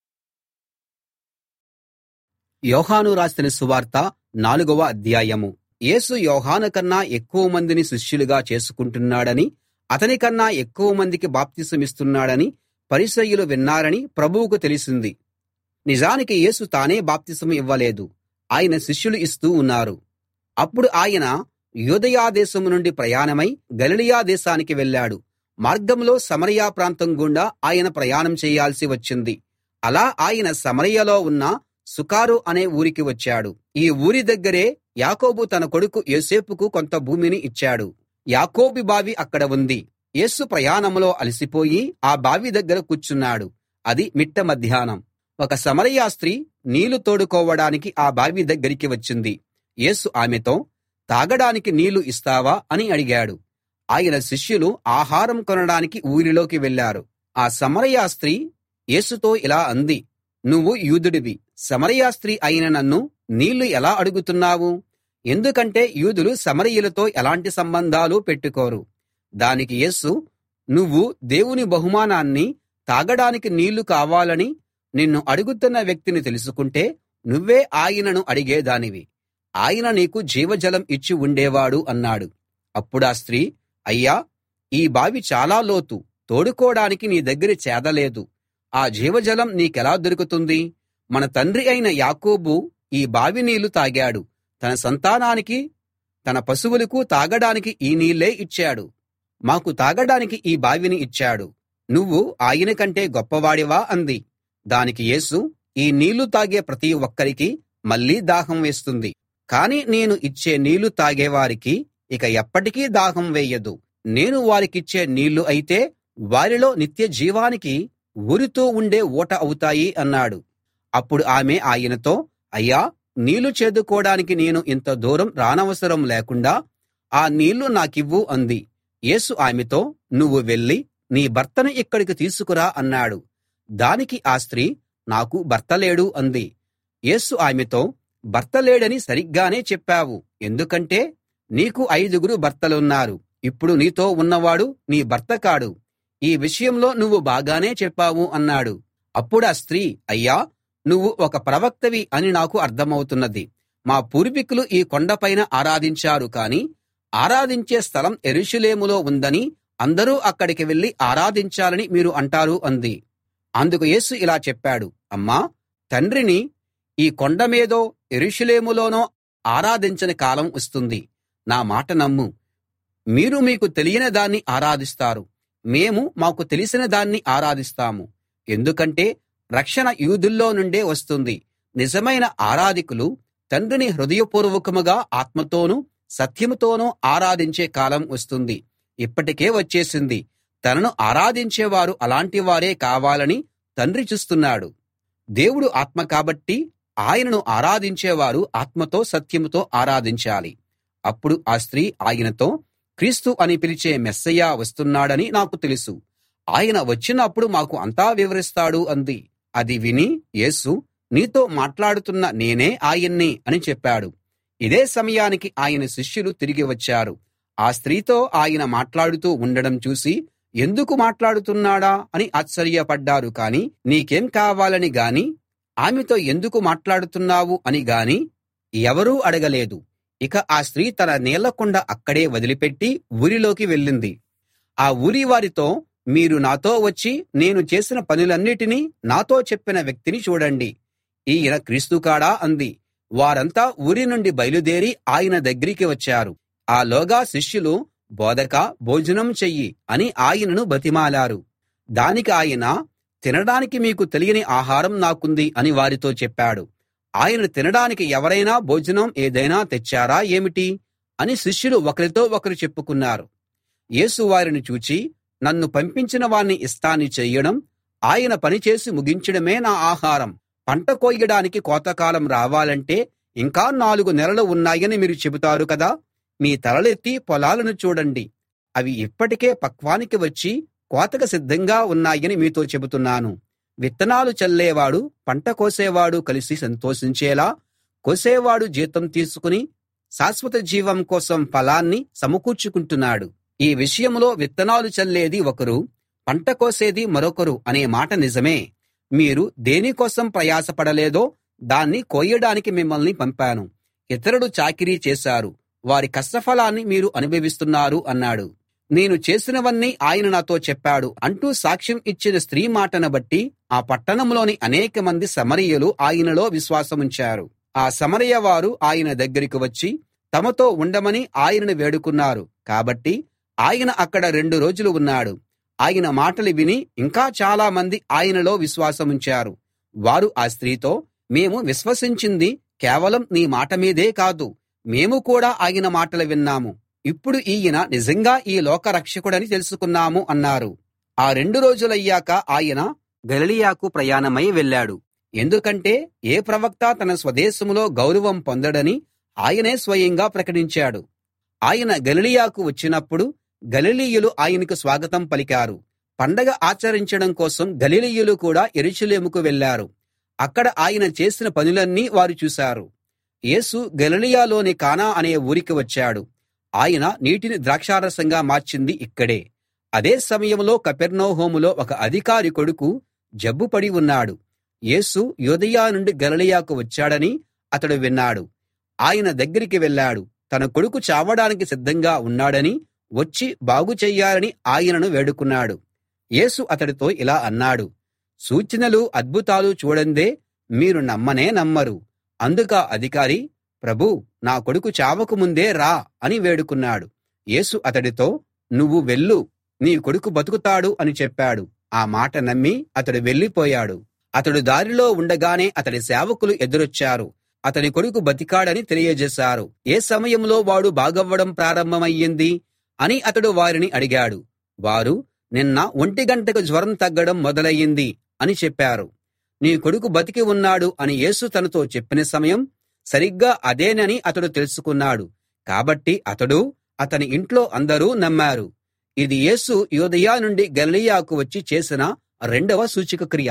యోహాను రాసిన సువార్త 4వ అధ్యాయము. యేసు యోహాను కన్నా ఎక్కువ మందిని శిష్యులుగా చేసుకుంటున్నాడని, అతని కన్నా ఎక్కువ మందికి బాప్తిసమిస్తున్నాడని పరిసయ్యులు విన్నారని ప్రభువుకు తెలిసింది. నిజానికి యేసు తానే బాప్తిసం ఇవ్వలేదు, ఆయన శిష్యులు ఇస్తూ ఉన్నారు. అప్పుడు ఆయన యూదయ దేశం నుండి ప్రయాణమై గలిలయ దేశానికి వెళ్ళాడు. మార్గంలో సమరయ ప్రాంతం గుండా ఆయన ప్రయాణం చేయాల్సి వచ్చింది. అలా ఆయన సమరయలో ఉన్న సుకారు అనే ఊరికి వచ్చాడు. ఈ ఊరి దగ్గరే యాకోబు తన కొడుకు యోసేపుకు కొంత భూమిని ఇచ్చాడు. యాకోబు బావి అక్కడ ఉంది. యేసు ప్రయాణంలో అలసిపోయి ఆ బావి దగ్గర కూర్చున్నాడు. అది మిట్ట మధ్యాహ్నం. ఒక సమరయ స్త్రీ నీళ్లు తోడుకోవడానికి ఆ బావి దగ్గరికి వచ్చింది. యేసు ఆమెతో, తాగడానికి నీళ్లు ఇస్తావా అని అడిగాడు. ఆయన శిష్యులు ఆహారం కొనడానికి ఊరిలోకి వెళ్ళారు. ఆ సమరయ స్త్రీ యేసుతో ఇలా అంది, నువ్వు యూదుడివి, సమరయ స్త్రీ అయిన నన్ను నీళ్లు ఎలా అడుగుతున్నావు? ఎందుకంటే యూదులు సమరయులతో ఎలాంటి సంబంధాలు పెట్టుకోరు. దానికి యేసు, నువ్వు దేవుని బహుమానాన్ని తాగడానికి నీళ్లు కావాలని నిన్ను అడుగుతున్న వ్యక్తిని తెలుసుకుంటే నువ్వే ఆయనను అడిగేదానివి. ఆయన నీకు జీవజలం ఇచ్చి ఉండేవాడు అన్నాడు. అప్పుడా స్త్రీ, అయ్యా, ఈ బావి చాలా లోతు, తోడుకోడానికి నీ దగ్గర చేద లేదు. ఆ జీవజలం నీకెలా దొరుకుతుంది? మన తండ్రి అయిన యాకోబు ఈ బావి నీళ్లు తాగాడు, తన సంతానానికి తన పశువులకు తాగడానికి ఈ నీళ్ళే ఇచ్చాడు. మాకు తాగడానికి ఈ బావిని ఇచ్చాడు. నువ్వు ఆయన కంటే గొప్పవాడివా అంది. దానికి యేసు, ఈ నీళ్లు తాగే ప్రతి ఒక్కరికి మళ్ళీ దాహం వేస్తుంది, కాని నేను ఇచ్చే నీళ్లు తాగేవారికి ఇక ఎప్పటికీ దాహం వేయదు. నేను వారికిచ్చే నీళ్లు అయితే వారిలో నిత్య జీవానికి ఊరుతూ ఉండే ఊట అవుతాయి అన్నాడు. అప్పుడు ఆమె ఆయనతో, అయ్యా, నీళ్లు చేదుకోడానికి నేను ఇంత దూరం రానవసరం లేకుండా ఆ నీళ్లు నాకివ్వు అంది. యేసు ఆమెతో, నువ్వు వెళ్ళి నీ భర్తను ఇక్కడికి తీసుకురా అన్నాడు. దానికి ఆ స్త్రీ, నాకు భర్త లేడు అంది. యేసు ఆమెతో, భర్త లేడని సరిగ్గానే చెప్పావు. ఎందుకంటే నీకు 5 భర్తలున్నారు. ఇప్పుడు నీతో ఉన్నవాడు నీ భర్త కాడు. ఈ విషయంలో నువ్వు బాగానే చెప్పావు అన్నాడు. అప్పుడా స్త్రీ, అయ్యా, నువ్వు ఒక ప్రవక్తవి అని నాకు అర్థమవుతున్నది. మా పూర్వీకులు ఈ కొండపైన ఆరాధించారు, కాని ఆరాధించే స్థలం యెరూషలేములో ఉందని అందరూ అక్కడికి వెళ్లి ఆరాధించాలని మీరు అంటారు అంది. అందుకు యేసు ఇలా చెప్పాడు, అమ్మా, తండ్రిని ఈ కొండ మీదో యెరూషలేములోనో ఆరాధించని కాలం వస్తుంది. నా మాట నమ్ము. మీరు మీకు తెలియని దాన్ని ఆరాధిస్తారు, మేము మాకు తెలిసిన దాన్ని ఆరాధిస్తాము. ఎందుకంటే రక్షణ యూదుల్లో నుండే వస్తుంది. నిజమైన ఆరాధకులు తండ్రిని హృదయపూర్వకముగా ఆత్మతోనూ సత్యంతోనూ ఆరాధించే కాలం వస్తుంది, ఇప్పటికే వచ్చేసింది. తనను ఆరాధించేవారు అలాంటి వారే కావాలని తండ్రి చూస్తున్నాడు. దేవుడు ఆత్మ కాబట్టి ఆయనను ఆరాధించేవారు ఆత్మతో సత్యంతో ఆరాధించాలి. అప్పుడు ఆ స్త్రీ ఆయనతో, క్రీస్తు అని పిలిచే మెస్సయ్య వస్తున్నాడని నాకు తెలుసు. ఆయన వచ్చినప్పుడు మాకు అంతా వివరిస్తాడు అంది. అది విని యేసు, నీతో మాట్లాడుతున్న నేనే ఆయన్ని అని చెప్పాడు. ఇదే సమయానికి ఆయన శిష్యులు తిరిగి వచ్చారు. ఆ స్త్రీతో ఆయన మాట్లాడుతూ ఉండడం చూసి ఎందుకు మాట్లాడుతున్నాడా అని ఆశ్చర్యపడ్డారు, కాని నీకేం కావాలని గాని ఆమెతో ఎందుకు మాట్లాడుతున్నావు అని గాని ఎవరూ అడగలేదు. ఇక ఆ స్త్రీ తన నీళ్ల కుండ అక్కడే వదిలిపెట్టి ఊరిలోకి వెళ్ళింది. ఆ ఊరి వారితో, మీరు నాతో వచ్చి నేను చేసిన పనులన్నిటినీ నాతో చెప్పిన వ్యక్తిని చూడండి, ఈయన క్రీస్తు కాడా అంది. వారంతా ఊరి నుండి బయలుదేరి ఆయన దగ్గరికి వచ్చారు. ఆలోగా శిష్యులు, బోధకా, భోజనం చెయ్యి అని ఆయనను బతిమాలారు. దానికి ఆయన, తినడానికి మీకు తెలియని ఆహారం నాకుంది అని వారితో చెప్పాడు. ఆయన తినడానికి ఎవరైనా భోజనం ఏదైనా తెచ్చారా ఏమిటి అని శిష్యులు ఒకరితో ఒకరు చెప్పుకున్నారు. యేసు వారిని చూచి, నన్ను పంపించిన వాని ఇష్టాన్ని చెయ్యడం, ఆయన పనిచేసి ముగించడమే నా ఆహారం. పంట కోయడానికి కోతకాలం రావాలంటే ఇంకా 4 నెలలు ఉన్నాయని మీరు చెబుతారు కదా. మీ తలలెత్తి పొలాలను చూడండి, అవి ఇప్పటికే పక్వానికి వచ్చి కోతకు సిద్ధంగా ఉన్నాయని మీతో చెబుతున్నాను. విత్తనాలు చల్లేవాడు పంట కోసేవాడు కలిసి సంతోషించేలా కోసేవాడు జీతం తీసుకుని శాశ్వత జీవం కోసం ఫలాన్ని సమకూర్చుకుంటున్నాడు. ఈ విషయంలో విత్తనాలు చల్లేది ఒకరు, పంట కోసేది మరొకరు అనే మాట నిజమే. మీరు దేనికోసం ప్రయాసపడలేదో దాన్ని కోయడానికి మిమ్మల్ని పంపాను. ఇతరులు చాకిరీ చేశారు, వారి కష్టఫలాన్ని మీరు అనుభవిస్తున్నారు అన్నాడు. నేను చేసినవన్నీ ఆయన నాతో చెప్పాడు అంటూ సాక్ష్యం ఇచ్చిన స్త్రీ మాటను బట్టి ఆ పట్టణంలోని అనేకమంది సమరయులు ఆయనలో విశ్వాసముంచారు. ఆ సమరయ వారు ఆయన దగ్గరికి వచ్చి తమతో ఉండమని ఆయనను వేడుకున్నారు. కాబట్టి ఆయన అక్కడ 2 రోజులు ఉన్నాడు. ఆయన మాటలు విని ఇంకా చాలా మంది ఆయనలో విశ్వాసముంచారు. వారు ఆ స్త్రీతో, మేము విశ్వసించింది కేవలం నీ మాట మీదే కాదు, మేము కూడా ఆయన మాటలు విన్నాము. ఇప్పుడు ఈయన నిజంగా ఈ లోక రక్షకుడని తెలుసుకున్నాము అన్నారు. ఆ 2 రోజులయ్యాక ఆయన గలిలయకు ప్రయాణమై వెళ్ళాడు. ఎందుకంటే ఏ ప్రవక్త తన స్వదేశంలో గౌరవం పొందడని ఆయనే స్వయంగా ప్రకటించాడు. ఆయన గలిలయకు వచ్చినప్పుడు గలిలయులు ఆయనకు స్వాగతం పలికారు. పండగ ఆచరించడం కోసం గలిలయులు కూడా యెరూషలేముకు వెళ్ళారు. అక్కడ ఆయన చేసిన పనులన్నీ వారు చూశారు. యేసు గలిలయలోని కానా అనే ఊరికి వచ్చాడు. ఆయన నీటిని ద్రాక్షారసంగా మార్చింది ఇక్కడే. అదే సమయంలో కపెర్నహూములో ఒక అధికారి కొడుకు జబ్బుపడి ఉన్నాడు. యేసు యూదయ నుండి గలిలయకు వచ్చాడని అతడు విన్నాడు. ఆయన దగ్గరికి వెళ్ళాడు. తన కొడుకు చావడానికి సిద్ధంగా ఉన్నాడని, వచ్చి బాగు చెయ్యాలని ఆయనను వేడుకున్నాడు. యేసు అతడితో ఇలా అన్నాడు, సూచనలు అద్భుతాలు చూడందే మీరు నమ్మనే నమ్మరు. అందుకా అధికారి, ప్రభూ, నా కొడుకు చావకు ముందే రా అని వేడుకున్నాడు. యేసు అతడితో, నువ్వు వెళ్ళు, నీ కొడుకు బతుకుతాడు అని చెప్పాడు. ఆ మాట నమ్మి అతడు వెళ్ళిపోయాడు. అతడు దారిలో ఉండగానే అతడి సేవకులు ఎదురొచ్చారు. అతని కొడుకు బతికాడని తెలియజేశారు. ఏ సమయంలో వాడు బాగవ్వడం ప్రారంభమయ్యింది అని అతడు వారిని అడిగాడు. వారు, నిన్న 1 గంటకు జ్వరం తగ్గడం మొదలయ్యింది అని చెప్పారు. నీ కొడుకు బతికి ఉన్నాడు అని యేసు తనతో చెప్పిన సమయం సరిగ్గా అదేనని అతడు తెలుసుకున్నాడు. కాబట్టి అతడూ, అతని ఇంట్లో అందరూ నమ్మారు. ఇది యేసు యూదయ నుండి గలిలయకు వచ్చి చేసిన 2వ సూచక క్రియ.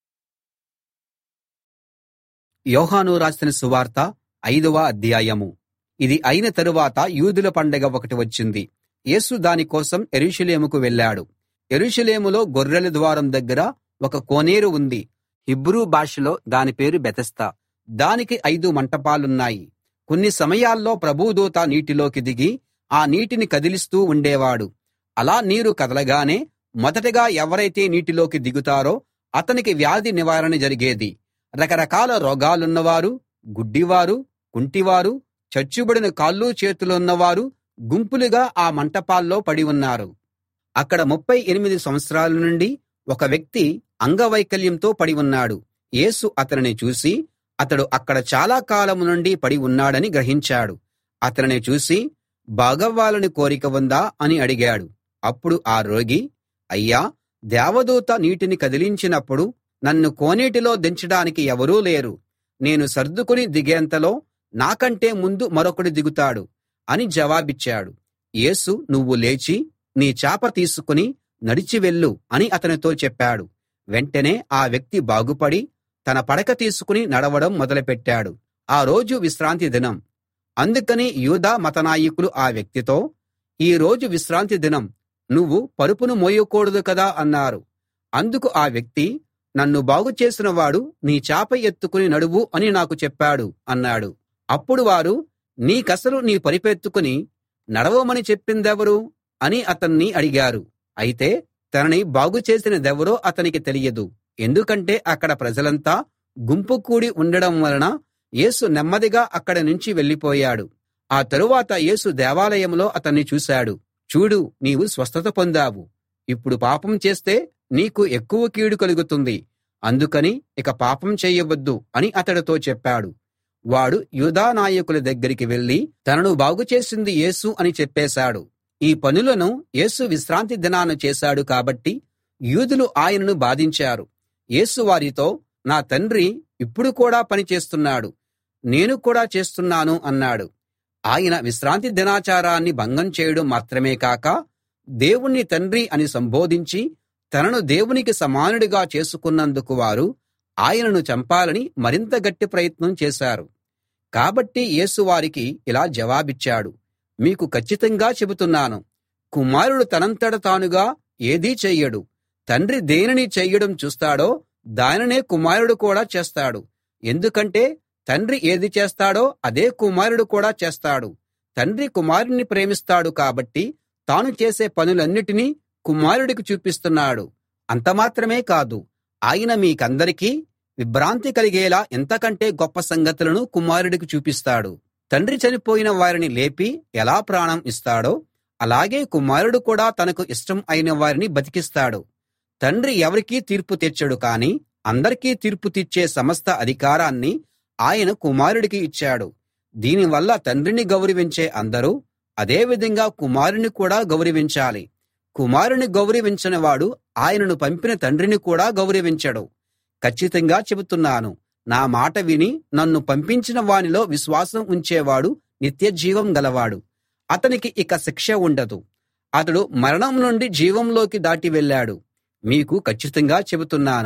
యోహాను రాసిన సువార్త 5వ అధ్యాయం. ఇది అయిన తరువాత యూదుల పండగ ఒకటి వచ్చింది. యేసు దాని కోసం యెరూషలేముకు వెళ్ళాడు. యెరూషలేములో గొర్రెల ద్వారం దగ్గర ఒక కోనేరు ఉంది. హీబ్రూ భాషలో దాని పేరు బెతెస్దా. దానికి 5 మంటపాలున్నాయి. కొన్ని సమయాల్లో ప్రభుదూత నీటిలోకి దిగి ఆ నీటిని కదిలిస్తూ ఉండేవాడు. అలా నీరు కదలగానే మొదటగా ఎవరైతే నీటిలోకి దిగుతారో అతనికి వ్యాధి నివారణ జరిగేది. రకరకాల రోగాలున్నవారు, గుడ్డివారు, కుంటివారు, చచ్చుబడిన కాళ్ళు చేతులున్నవారు గుంపులుగా ఆ మంటపాల్లో పడి ఉన్నారు. అక్కడ 38 సంవత్సరాల నుండి ఒక వ్యక్తి అంగవైకల్యంతో పడి ఉన్నాడు. యేసు అతనిని చూసి, అతడు అక్కడ చాలా కాలం నుండి పడి ఉన్నాడని గ్రహించాడు. అతనిని చూసి, బాగవ్వాలని కోరిక ఉందా అని అడిగాడు. అప్పుడు ఆ రోగి, అయ్యా, దేవదూత నీటిని కదిలించినప్పుడు నన్ను కోనేటిలో దించడానికి ఎవరూ లేరు. నేను సర్దుకుని దిగేంతలో నాకంటే ముందు మరొకడు దిగుతాడు అని జవాబిచ్చాడు. యేసు, నువ్వు లేచి నీ చాప తీసుకుని నడిచి వెళ్ళు అని అతనితో చెప్పాడు. వెంటనే ఆ వ్యక్తి బాగుపడి తన పడక తీసుకుని నడవడం మొదలుపెట్టాడు. ఆ రోజు విశ్రాంతి దినం. అందుకని యూదా మతనాయకులు ఆ వ్యక్తితో, ఈ రోజు విశ్రాంతి దినం, నువ్వు పరుపును మోయకూడదు కదా అన్నారు. అందుకు ఆ వ్యక్తి, నన్ను బాగు చేసిన వాడు నీ చాప ఎత్తుకుని నడువు అని నాకు చెప్పాడు అన్నాడు. అప్పుడు వారు, నీకసలు నీ పరుపెత్తుకుని నడవమని చెప్పిందెవరు అని అతన్ని అడిగారు. అయితే తనని బాగు చేసినదెవరో అతనికి తెలియదు. ఎందుకంటే అక్కడ ప్రజలంతా గుంపు కూడి ఉండడం వలన యేసు నెమ్మదిగా అక్కడి నుంచి వెళ్ళిపోయాడు. ఆ తరువాత యేసు దేవాలయంలో అతన్ని చూశాడు. చూడు, నీవు స్వస్థత పొందావు. ఇప్పుడు పాపం చేస్తే నీకు ఎక్కువ కీడు కలుగుతుంది. అందుకని ఇక పాపం చేయవద్దు అని అతడితో చెప్పాడు. వాడు యూదా నాయకుల దగ్గరికి వెళ్ళి తనను బాగు చేసింది యేసు అని చెప్పేశాడు. ఈ పనులను యేసు విశ్రాంతి దినాన చేశాడు కాబట్టి యూదులు ఆయనను బాధించారు. యేసు వారితో, నా తండ్రి ఇప్పుడు కూడా పని చేస్తున్నాడు, నేను కూడా చేస్తున్నాను అన్నాడు. ఆయన విశ్రాంతి దినాచారాన్ని భంగం చేయడం మాత్రమే కాక దేవుణ్ణి తండ్రి అని సంబోధించి తనను దేవునికి సమానుడిగా చేసుకున్నందుకు వారు ఆయనను చంపాలని మరింత గట్టి ప్రయత్నం చేశారు. కాబట్టి యేసు వారికి ఇలా జవాబిచ్చాడు, మీకు కచ్చితంగా చెబుతున్నాను, కుమారుడు తనంతట తానుగా ఏదీ చెయ్యడు. తండ్రి దేనిని చెయ్యడం చూస్తాడో దానినే కుమారుడు కూడా చేస్తాడు. ఎందుకంటే తండ్రి ఏది చేస్తాడో అదే కుమారుడు కూడా చేస్తాడు. తండ్రి కుమారుణ్ణి ప్రేమిస్తాడు కాబట్టి తాను చేసే పనులన్నిటినీ కుమారుడికి చూపిస్తున్నాడు. అంతమాత్రమే కాదు, ఆయన మీకందరికీ విభ్రాంతి కలిగేలా ఎంతకంటే గొప్ప సంగతులను కుమారుడికి చూపిస్తాడు. తండ్రి చనిపోయిన వారిని లేపి ఎలా ప్రాణం ఇస్తాడో అలాగే కుమారుడు కూడా తనకు ఇష్టం అయిన వారిని బతికిస్తాడు. తండ్రి ఎవరికీ తీర్పు తీర్చడు, కానీ అందరికీ తీర్పు తీర్చే సమస్త అధికారాన్ని ఆయన కుమారుడికి ఇచ్చాడు. దీనివల్ల తండ్రిని గౌరవించే అందరూ అదే విధంగా కుమారుని కూడా గౌరవించాలి. కుమారుని గౌరవించని వాడు ఆయనను పంపిన తండ్రిని కూడా గౌరవించడు. కచ్చితంగా చెబుతున్నాను, నా మాట విని నన్ను పంపించిన వానిలో విశ్వాసం ఉంచేవాడు నిత్యజీవం గలవాడు. అతనికి ఇక శిక్ష ఉండదు. అతడు మరణం నుండి జీవంలోకి దాటి వెళ్ళాడు. మీకు కచ్చితంగా చెబుతున్నాను,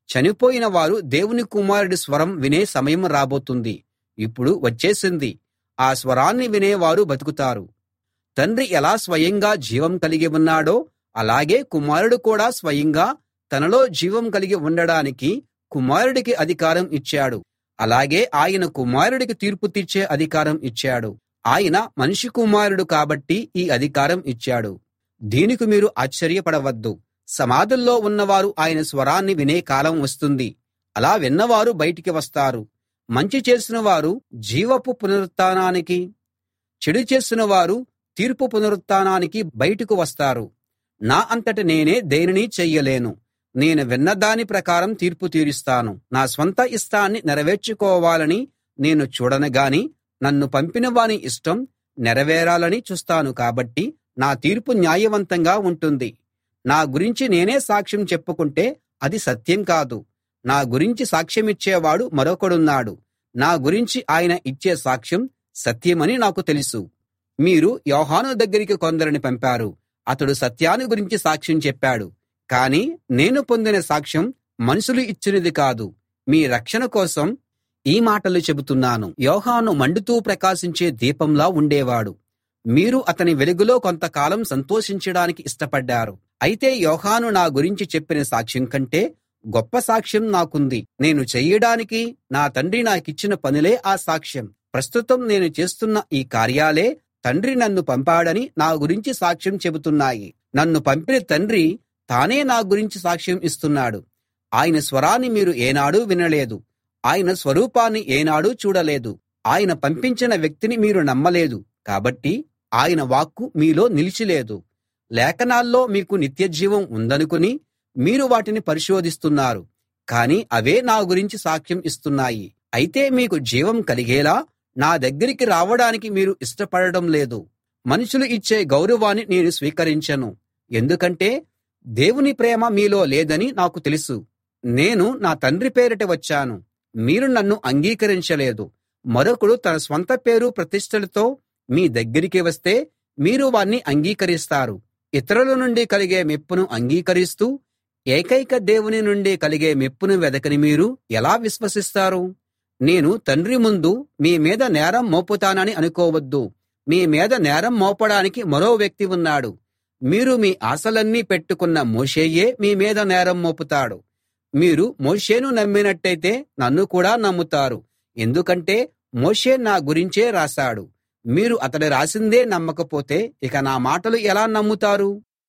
చనిపోయిన వారు దేవుని కుమారుడి స్వరం వినే సమయం రాబోతుంది. ఇప్పుడు వచ్చేసింది. ఆ స్వరాన్ని వినేవారు బతుకుతారు. తండ్రి ఎలా స్వయంగా జీవం కలిగి ఉన్నాడో అలాగే కుమారుడు కూడా స్వయంగా తనలో జీవం కలిగి ఉండడానికి కుమారుడికి అధికారం ఇచ్చాడు. అలాగే ఆయన కుమారుడికి తీర్పు తీర్చే అధికారం ఇచ్చాడు. ఆయన మనిషి కుమారుడు కాబట్టి ఈ అధికారం ఇచ్చాడు. దీనికి మీరు ఆశ్చర్యపడవద్దు. సమాధుల్లో ఉన్నవారు ఆయన స్వరాన్ని వినే కాలం వస్తుంది. అలా విన్నవారు బయటికి వస్తారు. మంచి చేసిన వారు జీవపు పునరుత్థానానికి, చెడు చేసిన వారు తీర్పు పునరుత్థానానికి బయటకు వస్తారు. నా అంతట నేనే దేనినీ చెయ్యలేను. నేను విన్న దాని ప్రకారం తీర్పు తీరుస్తాను. నా స్వంత ఇష్టాన్ని నెరవేర్చుకోవాలని నేను చూడను గాని నన్ను పంపిన వాని ఇష్టం నెరవేరాలని చూస్తాను. కాబట్టి నా తీర్పు న్యాయవంతంగా ఉంటుంది. నా గురించి నేనే సాక్ష్యం చెప్పుకుంటే అది సత్యం కాదు. నా గురించి సాక్ష్యమిచ్చేవాడు మరొకడున్నాడు. నా గురించి ఆయన ఇచ్చే సాక్ష్యం సత్యమని నాకు తెలుసు. మీరు యోహాను దగ్గరికి కొందరిని పంపారు. అతడు సత్యాన్ని గురించి సాక్ష్యం చెప్పాడు. కానీ నేను పొందిన సాక్ష్యం మనుషులు ఇచ్చినది కాదు. మీ రక్షణ కోసం ఈ మాటలు చెబుతున్నాను. యోహాను మండుతూ ప్రకాశించే దీపంలా ఉండేవాడు. మీరు అతని వెలుగులో కొంతకాలం సంతోషించడానికి ఇష్టపడ్డారు. అయితే యోహాను నా గురించి చెప్పిన సాక్ష్యం కంటే గొప్ప సాక్ష్యం నాకుంది. నేను చెయ్యడానికి నా తండ్రి నాకిచ్చిన పనులే ఆ సాక్ష్యం. ప్రస్తుతం నేను చేస్తున్న ఈ కార్యాలే తండ్రి నన్ను పంపాడని నా గురించి సాక్ష్యం చెబుతున్నాయి. నన్ను పంపిన తండ్రి తానే నా గురించి సాక్ష్యం ఇస్తున్నాడు. ఆయన స్వరాన్ని మీరు ఏనాడూ వినలేదు. ఆయన స్వరూపాన్ని ఏనాడూ చూడలేదు. ఆయన పంపించిన వ్యక్తిని మీరు నమ్మలేదు. కాబట్టి ఆయన వాక్కు మీలో నిలిచిలేదు. లేఖనాల్లో మీకు నిత్యజీవం ఉందనుకుని మీరు వాటిని పరిశోధిస్తున్నారు. కానీ అవే నా గురించి సాక్ష్యం ఇస్తున్నాయి. అయితే మీకు జీవం కలిగేలా నా దగ్గరికి రావడానికి మీరు ఇష్టపడడం లేదు. మనుషులు ఇచ్చే గౌరవాన్ని నేను స్వీకరించను. ఎందుకంటే దేవుని ప్రేమ మీలో లేదని నాకు తెలుసు. నేను నా తండ్రి పేరిట వచ్చాను. మీరు నన్ను అంగీకరించలేదు. మరొకడు తన స్వంత పేరు ప్రతిష్టలతో మీ దగ్గరికి వస్తే మీరు వాణ్ణి అంగీకరిస్తారు. ఇతరుల నుండి కలిగే మెప్పును అంగీకరిస్తూ ఏకైక దేవుని నుండి కలిగే మెప్పును వెదకని మీరు ఎలా విశ్వసిస్తారు? నేను తండ్రి ముందు మీ మీద నేరం మోపుతానని అనుకోవద్దు. మీ మీద నేరం మోపడానికి మరో వ్యక్తి ఉన్నాడు. మీరు మీ ఆశలన్నీ పెట్టుకున్న మోషేయే మీ మీద నేరం మోపుతాడు. మీరు మోషేను నమ్మినట్టయితే నన్ను కూడా నమ్ముతారు. ఎందుకంటే మోషే నా గురించే రాశాడు. మీరు అతడు రాసిందే నమ్మకపోతే ఇక నా మాటలు ఎలా నమ్ముతారు?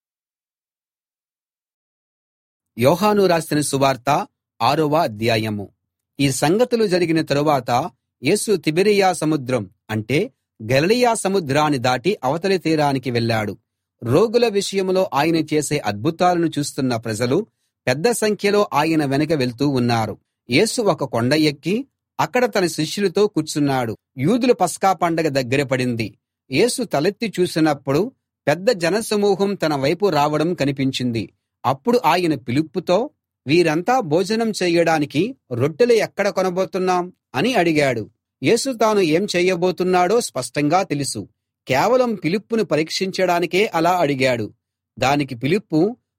యోహాను రాసిన సువార్త 6వ అధ్యాయము. ఈ సంగతులు జరిగిన తరువాత యేసు తిబెరియా సముద్రం అంటే గలిలయ సముద్రాన్ని దాటి అవతలి తీరానికి వెళ్ళాడు. రోగుల విషయంలో ఆయన చేసే అద్భుతాలను చూస్తున్న ప్రజలు పెద్ద సంఖ్యలో ఆయన వెనక వెళ్తూ ఉన్నారు. యేసు ఒక కొండ ఎక్కి అక్కడ తన శిష్యులతో కూర్చున్నాడు. యూదుల పస్కా పండగ దగ్గర పడింది. యేసు తలెత్తి చూసినప్పుడు పెద్ద జనసమూహం తన వైపు రావడం కనిపించింది. అప్పుడు ఆయన ఫిలిప్పుతో, వీరంతా భోజనం చెయ్యడానికి రొట్టెలు ఎక్కడ కొనబోతున్నాం అని అడిగాడు. యేసు తాను ఏం చెయ్యబోతున్నాడో స్పష్టంగా తెలుసు. కేవలం ఫిలిప్పును పరీక్షించడానికే అలా అడిగాడు. దానికి ఫిలిప్పు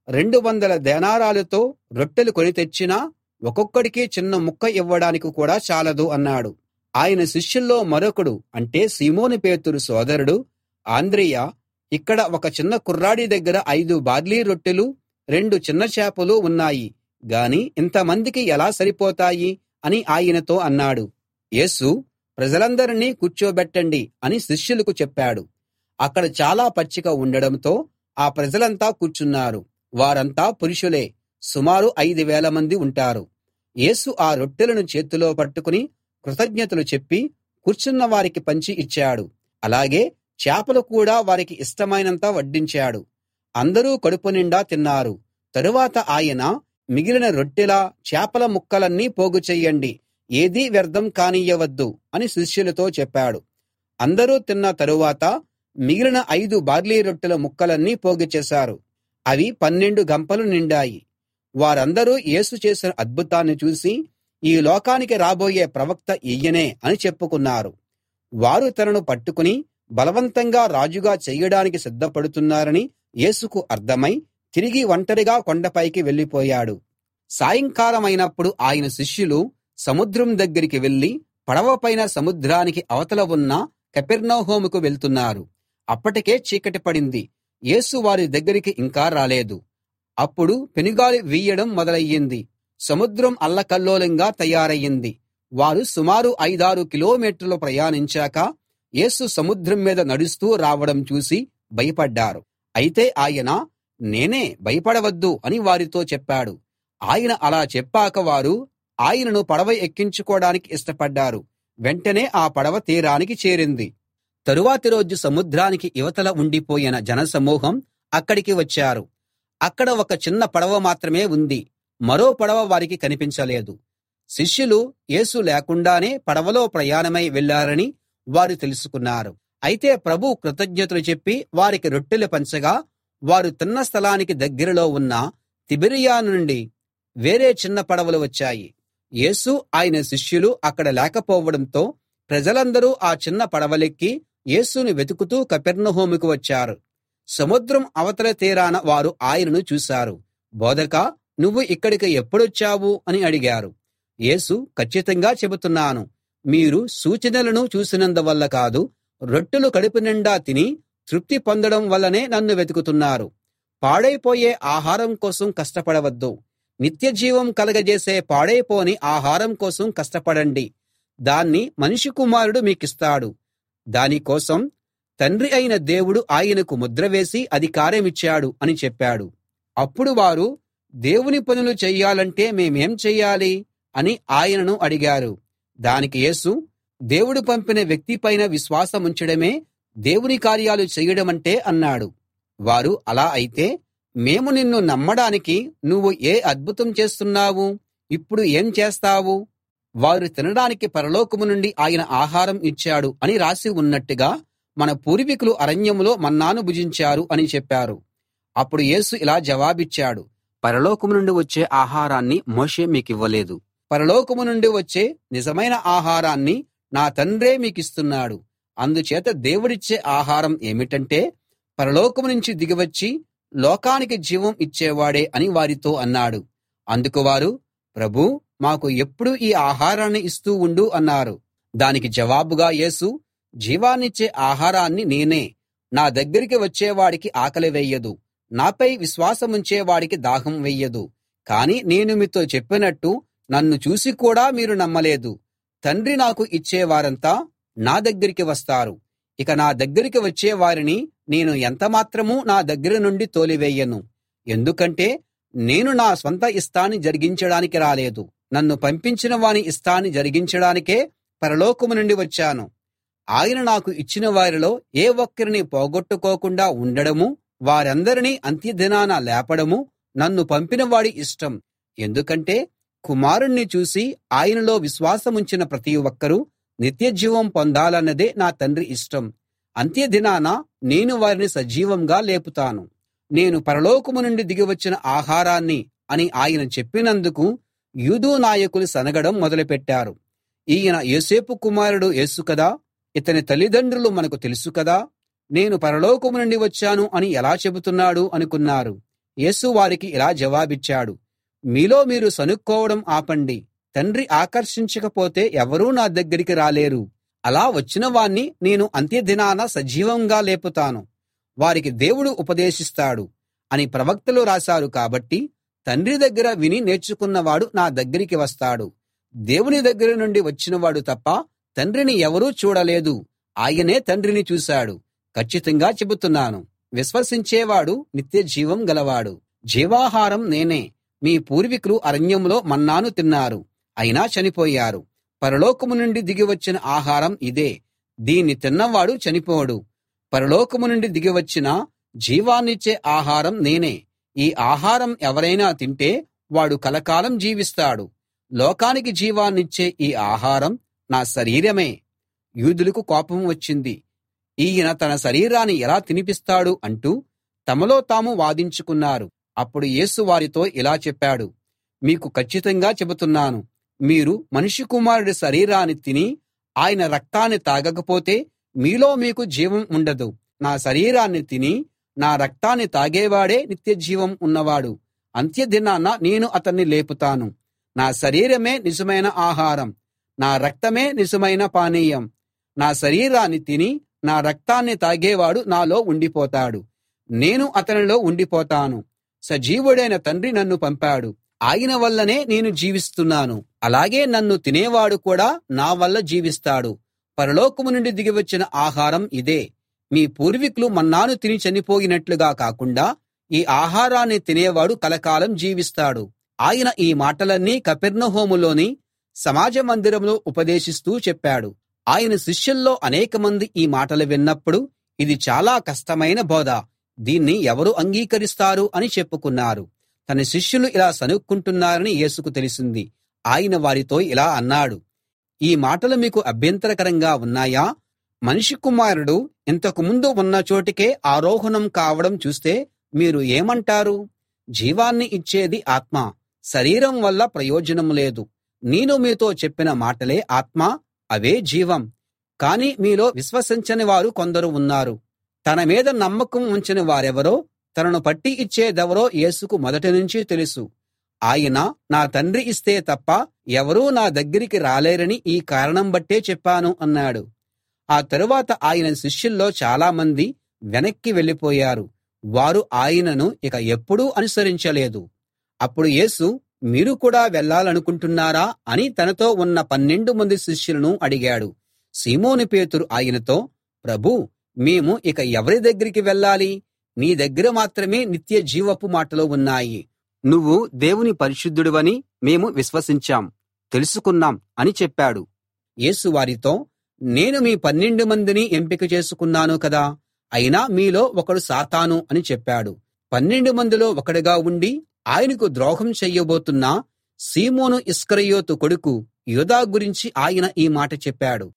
200 దేనారాలతో రొట్టెలు కొని తెచ్చినా ఒక్కొక్కడికి చిన్న ముక్క ఇవ్వడానికి కూడా చాలదు అన్నాడు. ఆయన శిష్యుల్లో మరొకడు అంటే సీమోను పేతురు సోదరుడు ఆంద్రెయ, ఇక్కడ ఒక చిన్న కుర్రాడి దగ్గర 5 బార్లీ రొట్టెలు 2 చిన్న చేపలు ఉన్నాయి గాని ఇంతమందికి ఎలా సరిపోతాయి అని ఆయనతో అన్నాడు. యేసు ప్రజలందరినీ కూర్చోబెట్టండి అని శిష్యులకు చెప్పాడు. అక్కడ చాలా పచ్చిక ఉండడంతో ఆ ప్రజలంతా కూర్చున్నారు. వారంతా పురుషులే. సుమారు 5,000 మంది ఉంటారు. యేసు ఆ రొట్టెలను చేతిలో పట్టుకుని కృతజ్ఞతలు చెప్పి కూర్చున్న వారికి పంచి ఇచ్చాడు. అలాగే చేపలు కూడా వారికి ఇష్టమైనంత వడ్డించాడు. అందరూ కడుపు నిండా తిన్నారు. తరువాత ఆయన, మిగిలిన రొట్టెల, చేపల ముక్కలన్నీ పోగు చెయ్యండి, ఏదీ వ్యర్థం కానియ్యవద్దు అని శిష్యులతో చెప్పాడు. అందరూ తిన్న తరువాత మిగిలిన 5 బార్లీ రొట్టెల ముక్కలన్నీ పోగు చేశారు. అవి 12 గంపలు నిండాయి. వారందరూ యేసు చేసిన అద్భుతాన్ని చూసి, ఈ లోకానికి రాబోయే ప్రవక్త ఈయనే అని చెప్పుకున్నారు. వారు తనను పట్టుకుని బలవంతంగా రాజుగా చెయ్యడానికి సిద్ధపడుతున్నారని యేసుకు అర్థమై తిరిగి ఒంటరిగా కొండపైకి వెళ్ళిపోయాడు. సాయంకాలమైనప్పుడు ఆయన శిష్యులు సముద్రం దగ్గరికి వెళ్ళి పడవ పైన సముద్రానికి అవతల ఉన్న కపెర్నహూముకు వెళ్తున్నారు. అప్పటికే చీకటి పడింది. యేసు వారి దగ్గరికి ఇంకా రాలేదు. అప్పుడు పెనుగాలి వీయడం మొదలయ్యింది. సముద్రం అల్లకల్లోలంగా తయారయింది. వారు సుమారు 5-6 కిలోమీటర్లు ప్రయాణించాక యేసు సముద్రం మీద నడుస్తూ రావడం చూసి భయపడ్డారు. అయితే ఆయన, నేనే, భయపడవద్దు అని వారితో చెప్పాడు. ఆయన అలా చెప్పాక వారు ఆయనను పడవ ఎక్కించుకోడానికి ఇష్టపడ్డారు. వెంటనే ఆ పడవ తీరానికి చేరింది. తరువాతి రోజు సముద్రానికి ఇవతల ఉండిపోయిన జనసమూహం అక్కడికి వచ్చారు. అక్కడ ఒక చిన్న పడవ మాత్రమే ఉంది. మరో పడవ వారికి కనిపించలేదు. శిష్యులు యేసు లేకుండానే పడవలో ప్రయాణమై వెళ్ళారని వారు తెలుసుకున్నారు. అయితే ప్రభువు కృతజ్ఞతలు చెప్పి వారికి రొట్టెలు పంచగా వారు తిన్న స్థలానికి దగ్గరలో ఉన్న తిబెరియా నుండి వేరే చిన్న పడవలు వచ్చాయి. యేసు, ఆయన శిష్యులు అక్కడ లేకపోవడంతో ప్రజలందరూ ఆ చిన్న పడవలెక్కి యేసును వెతుకుతూ కపెర్నహూముకు వచ్చారు. సముద్రం అవతల తీరాన వారు ఆయనను చూశారు. బోధకా, నువ్వు ఇక్కడికి ఎప్పుడొచ్చావు అని అడిగారు. యేసు, కచ్చితంగా చెబుతున్నాను, మీరు సూచనలను చూసినందువల్ల కాదు, రొట్టెలు కడుపు నిండా తిని తృప్తి పొందడం వల్లనే నన్ను వెతుకుతున్నారు. పాడైపోయే ఆహారం కోసం కష్టపడవద్దు. నిత్యజీవం కలగజేసే పాడైపోని ఆహారం కోసం కష్టపడండి. దాన్ని మనిషి కుమారుడు మీకిస్తాడు. దాని కోసం తండ్రి అయిన దేవుడు ఆయనకు ముద్ర వేసి అధికారమిచ్చాడు అని చెప్పాడు. అప్పుడు వారు, దేవుని పనులు చెయ్యాలంటే మేమేం చెయ్యాలి అని ఆయనను అడిగారు. దానికి యేసు, దేవుడు పంపిన వ్యక్తిపైన విశ్వాసముంచడమే దేవుని కార్యాలు చెయ్యడమంటే అన్నాడు. వారు, అలా అయితే మేము నిన్ను నమ్మడానికి నువ్వు ఏ అద్భుతం చేస్తున్నావు? ఇప్పుడు ఏం చేస్తావు? వారు తినడానికి పరలోకం నుండి ఆయన ఆహారం ఇచ్చాడు అని రాసి ఉన్నట్టుగా మన పూర్వీకులు అరణ్యంలో మన్నాను భుజించారు అని చెప్పారు. అప్పుడు యేసు ఇలా జవాబిచ్చాడు, పరలోకం నుండి వచ్చే ఆహారాన్ని మోషే మీకివ్వలేదు. పరలోకం నుండి వచ్చే నిజమైన ఆహారాన్ని నా తండ్రే మీకిస్తున్నాడు. అందుచేత దేవుడిచ్చే ఆహారం ఏమిటంటే పరలోకం నుంచి దిగివచ్చి లోకానికి జీవం ఇచ్చేవాడే అని వారితో అన్నాడు. అందుకు వారు, ప్రభూ, మాకు ఎప్పుడూ ఈ ఆహారాన్ని ఇస్తూ ఉండు అన్నారు. దానికి జవాబుగా యేసు, జీవాన్నిచ్చే ఆహారాన్ని నేనే. నా దగ్గరికి వచ్చేవాడికి ఆకలి వెయ్యదు, నాపై విశ్వాసముంచేవాడికి దాహం వెయ్యదు. కాని నేను మీతో చెప్పినట్టు నన్ను చూసి కూడా మీరు నమ్మలేదు. తండ్రి నాకు ఇచ్చేవారంతా నా దగ్గరికి వస్తారు. ఇక నా దగ్గరికి వచ్చే వారిని నేను ఎంతమాత్రమూ నా దగ్గర నుండి తోలివేయను. ఎందుకంటే నేను నా స్వంత ఇష్టాన్ని జరిగించడానికి రాలేదు, నన్ను పంపించిన వాని ఇష్టాన్ని జరిగించడానికే పరలోకం నుండి వచ్చాను. ఆయన నాకు ఇచ్చిన వారిలో ఏ ఒక్కరిని పోగొట్టుకోకుండా ఉండడమూ, వారందరినీ అంత్యదినాన లేపడమూ నన్ను పంపిన వాడి ఇష్టం. ఎందుకంటే కుమారుణ్ణి చూసి ఆయనలో విశ్వాసముంచిన ప్రతి ఒక్కరూ నిత్యజీవం పొందాలన్నదే నా తండ్రి ఇష్టం. అంత్యదినాన నేను వారిని సజీవంగా లేపుతాను. నేను పరలోకము నుండి దిగివచ్చిన ఆహారాన్ని అని ఆయన చెప్పినందుకు యూదు నాయకులు సనగడం మొదలుపెట్టారు. ఈయన యోసేపు కుమారుడు యేసు కదా, ఇతని తల్లిదండ్రులు మనకు తెలుసు కదా, నేను పరలోకము నుండి వచ్చాను అని ఎలా చెబుతున్నాడు అనుకున్నారు. యేసు వారికి ఇలా జవాబిచ్చాడు, మీలో మీరు సనుక్కోవడం ఆపండి. తండ్రి ఆకర్షించకపోతే ఎవరూ నా దగ్గరికి రాలేరు. అలా వచ్చిన వాణ్ణి నేను అంత్యదినాన సజీవంగా లేపుతాను. వారికి దేవుడు ఉపదేశిస్తాడు అని ప్రవక్తలు రాశారు. కాబట్టి తండ్రి దగ్గర విని నేర్చుకున్నవాడు నా దగ్గరికి వస్తాడు. దేవుని దగ్గర నుండి వచ్చినవాడు తప్ప తండ్రిని ఎవరూ చూడలేదు. ఆయనే తండ్రిని చూశాడు. కచ్చితంగా చెబుతున్నాను, విశ్వసించేవాడు నిత్య జీవం గలవాడు. జీవాహారం నేనే. మీ పూర్వీకులు అరణ్యంలో మన్నాను తిన్నారు, అయినా చనిపోయారు. పరలోకము నుండి దిగివచ్చిన ఆహారం ఇదే. దీన్ని తిన్నవాడు చనిపోడు. పరలోకము నుండి దిగివచ్చిన జీవాన్నిచ్చే ఆహారం నేనే. ఈ ఆహారం ఎవరైనా తింటే వాడు కలకాలం జీవిస్తాడు. లోకానికి జీవాన్నిచ్చే ఈ ఆహారం నా శరీరమే. యూదులకు కోపం వచ్చింది. ఈయన తన శరీరాన్ని ఎలా తినిపిస్తాడు అంటూ తమలో తాము వాదించుకున్నారు. అప్పుడు యేసు వారితో ఇలా చెప్పాడు, మీకు కచ్చితంగా చెబుతున్నాను, మీరు మనుష్య కుమారుడి శరీరాన్ని తిని ఆయన రక్తాన్ని తాగకపోతే మీలో మీకు జీవం ఉండదు. నా శరీరాన్ని తిని నా రక్తాన్ని తాగేవాడే నిత్య జీవం ఉన్నవాడు. అంత్యదినాన నేను అతన్ని లేపుతాను. నా శరీరమే నిజమైన ఆహారం, నా రక్తమే నిజమైన పానీయం. నా శరీరాన్ని తిని నా రక్తాన్ని తాగేవాడు నాలో ఉండిపోతాడు, నేను అతనిలో ఉండిపోతాను. సజీవుడైన తండ్రి నన్ను పంపాడు, ఆయన వల్లనే నేను జీవిస్తున్నాను. అలాగే నన్ను తినేవాడు కూడా నా వల్ల జీవిస్తాడు. పరలోకం నుండి దిగివచ్చిన ఆహారం ఇదే. మీ పూర్వీకులు మన్నాను తిని చనిపోయినట్లుగా కాకుండా ఈ ఆహారాన్ని తినేవాడు కలకాలం జీవిస్తాడు. ఆయన ఈ మాటలన్నీ కపెర్నహూములోని సమాజ మందిరంలో ఉపదేశిస్తూ చెప్పాడు. ఆయన శిష్యుల్లో అనేకమంది ఈ మాటలు విన్నప్పుడు, ఇది చాలా కష్టమైన బోధ, దీన్ని ఎవరు అంగీకరిస్తారు అని చెప్పుకున్నారు. తన శిష్యులు ఇలా సణుక్కుంటున్నారని యేసుకు తెలిసింది. ఆయన వారితో ఇలా అన్నాడు, ఈ మాటలు మీకు అభ్యంతరకరంగా ఉన్నాయా? మనిషి కుమారుడు ఇంతకు ముందు ఉన్న చోటికే ఆరోహణం కావడం చూస్తే మీరు ఏమంటారు? జీవాన్ని ఇచ్చేది ఆత్మ, శరీరం వల్ల ప్రయోజనం లేదు. నేను మీతో చెప్పిన మాటలే ఆత్మ, అవే జీవం. కాని మీలో విశ్వసించని వారు కొందరు ఉన్నారు. తన మీద నమ్మకం ఉంచని వారెవరో, తనను పట్టి ఇచ్చేదెవరో యేసుకు మొదటి నుంచి తెలుసు. ఆయన నా తండ్రి ఇస్తే తప్ప ఎవరూ నా దగ్గరికి రాలేరని ఈ కారణం బట్టే చెప్పాను అన్నాడు. ఆ తరువాత ఆయన శిష్యుల్లో చాలామంది వెనక్కి వెళ్ళిపోయారు. వారు ఆయనను ఇక ఎప్పుడూ అనుసరించలేదు. అప్పుడు యేసు, మీరు కూడా వెళ్ళాలనుకుంటున్నారా అని తనతో ఉన్న 12 మంది శిష్యులను అడిగాడు. సీమోను పేతురు ఆయనతో, ప్రభూ, మేము ఇక ఎవరి దగ్గరికి వెళ్ళాలి? నీ దగ్గర మాత్రమే నిత్య జీవపు మాటలు ఉన్నాయి. నువ్వు దేవుని పరిశుద్ధుడివని మేము విశ్వసించాం, తెలుసుకున్నాం అని చెప్పాడు. యేసు వారితో, నేను మీ 12 మందిని ఎంపిక చేసుకున్నాను కదా, అయినా మీలో ఒకడు సాతాను అని చెప్పాడు. 12 మందిలో ఒకడుగా ఉండి ఆయనకు ద్రోహం చెయ్యబోతున్న సీమోను ఇస్కరియోతు కొడుకు యూదా గురించి ఆయన ఈ మాట చెప్పాడు.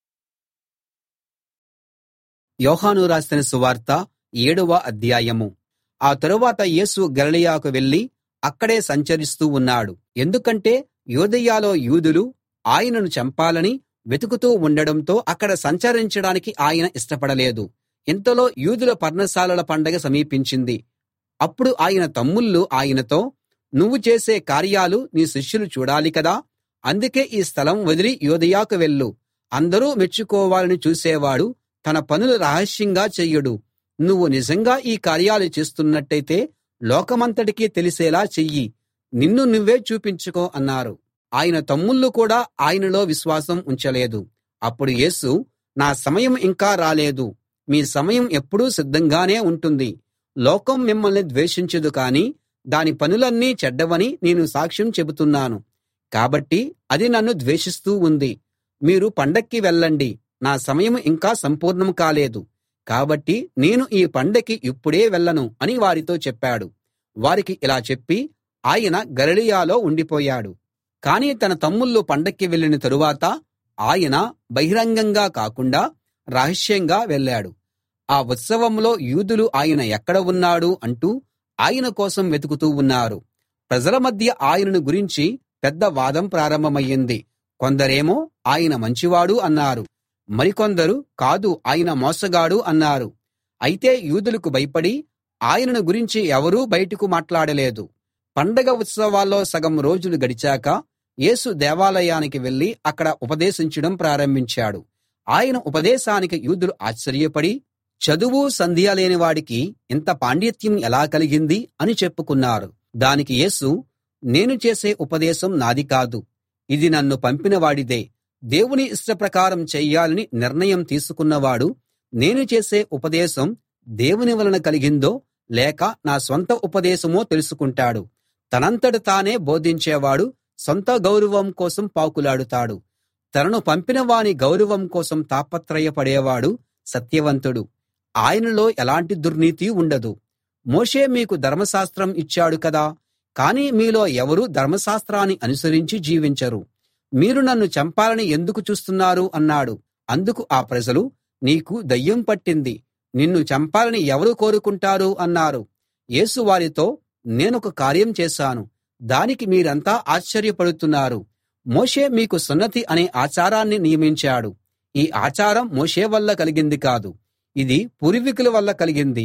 యోహాను రాసిన సువార్త 7వ అధ్యాయము. ఆ తరువాత యేసు గలిలయకు వెళ్ళి అక్కడే సంచరిస్తూ ఉన్నాడు. ఎందుకంటే యూదయలో యూదులు ఆయనను చంపాలని వెతుకుతూ ఉండడంతో అక్కడ సంచరించడానికి ఆయన ఇష్టపడలేదు. ఇంతలో యూదుల పర్ణశాలల పండగ సమీపించింది. అప్పుడు ఆయన తమ్ముళ్ళు ఆయనతో, నువ్వు చేసే కార్యాలు నీ శిష్యులు చూడాలి కదా, అందుకే ఈ స్థలం వదిలి యూదయకు వెళ్ళు. అందరూ మెచ్చుకోవాలని చూసేవాడు తన పనులు రహస్యంగా చెయ్యడు. నువ్వు నిజంగా ఈ కార్యాలు చేస్తున్నట్టయితే లోకమంతటికీ తెలిసేలా చెయ్యి, నిన్ను నువ్వే చూపించుకో అన్నారు. ఆయన తమ్ముళ్ళు కూడా ఆయనలో విశ్వాసం ఉంచలేదు. అప్పుడు యేసు, నా సమయం ఇంకా రాలేదు, మీ సమయం ఎప్పుడూ సిద్ధంగానే ఉంటుంది. లోకం మిమ్మల్ని ద్వేషించదు, కానీ దాని పనులన్నీ చెడ్డవని నేను సాక్ష్యం చెబుతున్నాను. కాబట్టి అది నన్ను ద్వేషిస్తూ ఉంది. మీరు పండక్కి వెళ్ళండి, నా సమయం ఇంకా సంపూర్ణం కాలేదు, కాబట్టి నేను ఈ పండక్కి ఇప్పుడే వెళ్ళను అని వారితో చెప్పాడు. వారికి ఇలా చెప్పి ఆయన గలిలయలో ఉండిపోయాడు. కాని తన తమ్ముళ్ళు పండక్కి వెళ్ళిన తరువాత ఆయన బహిరంగంగా కాకుండా రహస్యంగా వెళ్ళాడు. ఆ ఉత్సవంలో యూదులు ఆయన ఎక్కడ ఉన్నాడు అంటూ ఆయన కోసం వెతుకుతూ ఉన్నారు. ప్రజల మధ్య ఆయనను గురించి పెద్ద వాదం ప్రారంభమయ్యింది. కొందరేమో ఆయన మంచివాడు అన్నారు, మరికొందరు కాదు, ఆయన మోసగాడు అన్నారు. అయితే యూదులకు భయపడి ఆయనను గురించి ఎవరూ బయటకు మాట్లాడలేదు. పండగ ఉత్సవాల్లో సగం రోజులు గడిచాక యేసు దేవాలయానికి వెళ్ళి అక్కడ ఉపదేశించడం ప్రారంభించాడు. ఆయన ఉపదేశానికి యూదులు ఆశ్చర్యపడి, చదువు సంధ్య లేని వాడికి ఇంత పాండిత్యం ఎలా కలిగింది అని చెప్పుకున్నారు. దానికి యేసు, నేను చేసే ఉపదేశం నాది కాదు, ఇది నన్ను పంపిన వాడిదే. దేవుని ఇష్టప్రకారం చెయ్యాలని నిర్ణయం తీసుకున్నవాడు నేను చేసే ఉపదేశం దేవుని వలన కలిగిందో లేక నా స్వంత ఉపదేశమో తెలుసుకుంటాడు. తనంతట తానే బోధించేవాడు సొంత గౌరవం కోసం పాకులాడుతాడు. తనను పంపిన వాని గౌరవం కోసం తాపత్రయపడేవాడు సత్యవంతుడు. ఆయనలో ఎలాంటి దుర్నీతి ఉండదు. మోషే మీకు ధర్మశాస్త్రం ఇచ్చాడు కదా, కానీ మీలో ఎవరూ ధర్మశాస్త్రాన్ని అనుసరించి జీవించరు. మీరు నన్ను చంపాలని ఎందుకు చూస్తున్నారు అన్నాడు. అందుకు ఆ ప్రజలు, నీకు దయ్యం పట్టింది, నిన్ను చంపాలని ఎవరు కోరుకుంటారు అన్నారు. యేసు వారితో, నేనొక కార్యం చేశాను, దానికి మీరంతా ఆశ్చర్యపడుతున్నారు. మోషే మీకు సున్నతి అనే ఆచారాన్ని నియమించాడు. ఈ ఆచారం మోషే వల్ల కలిగింది కాదు, ఇది పూర్వీకుల వల్ల కలిగింది.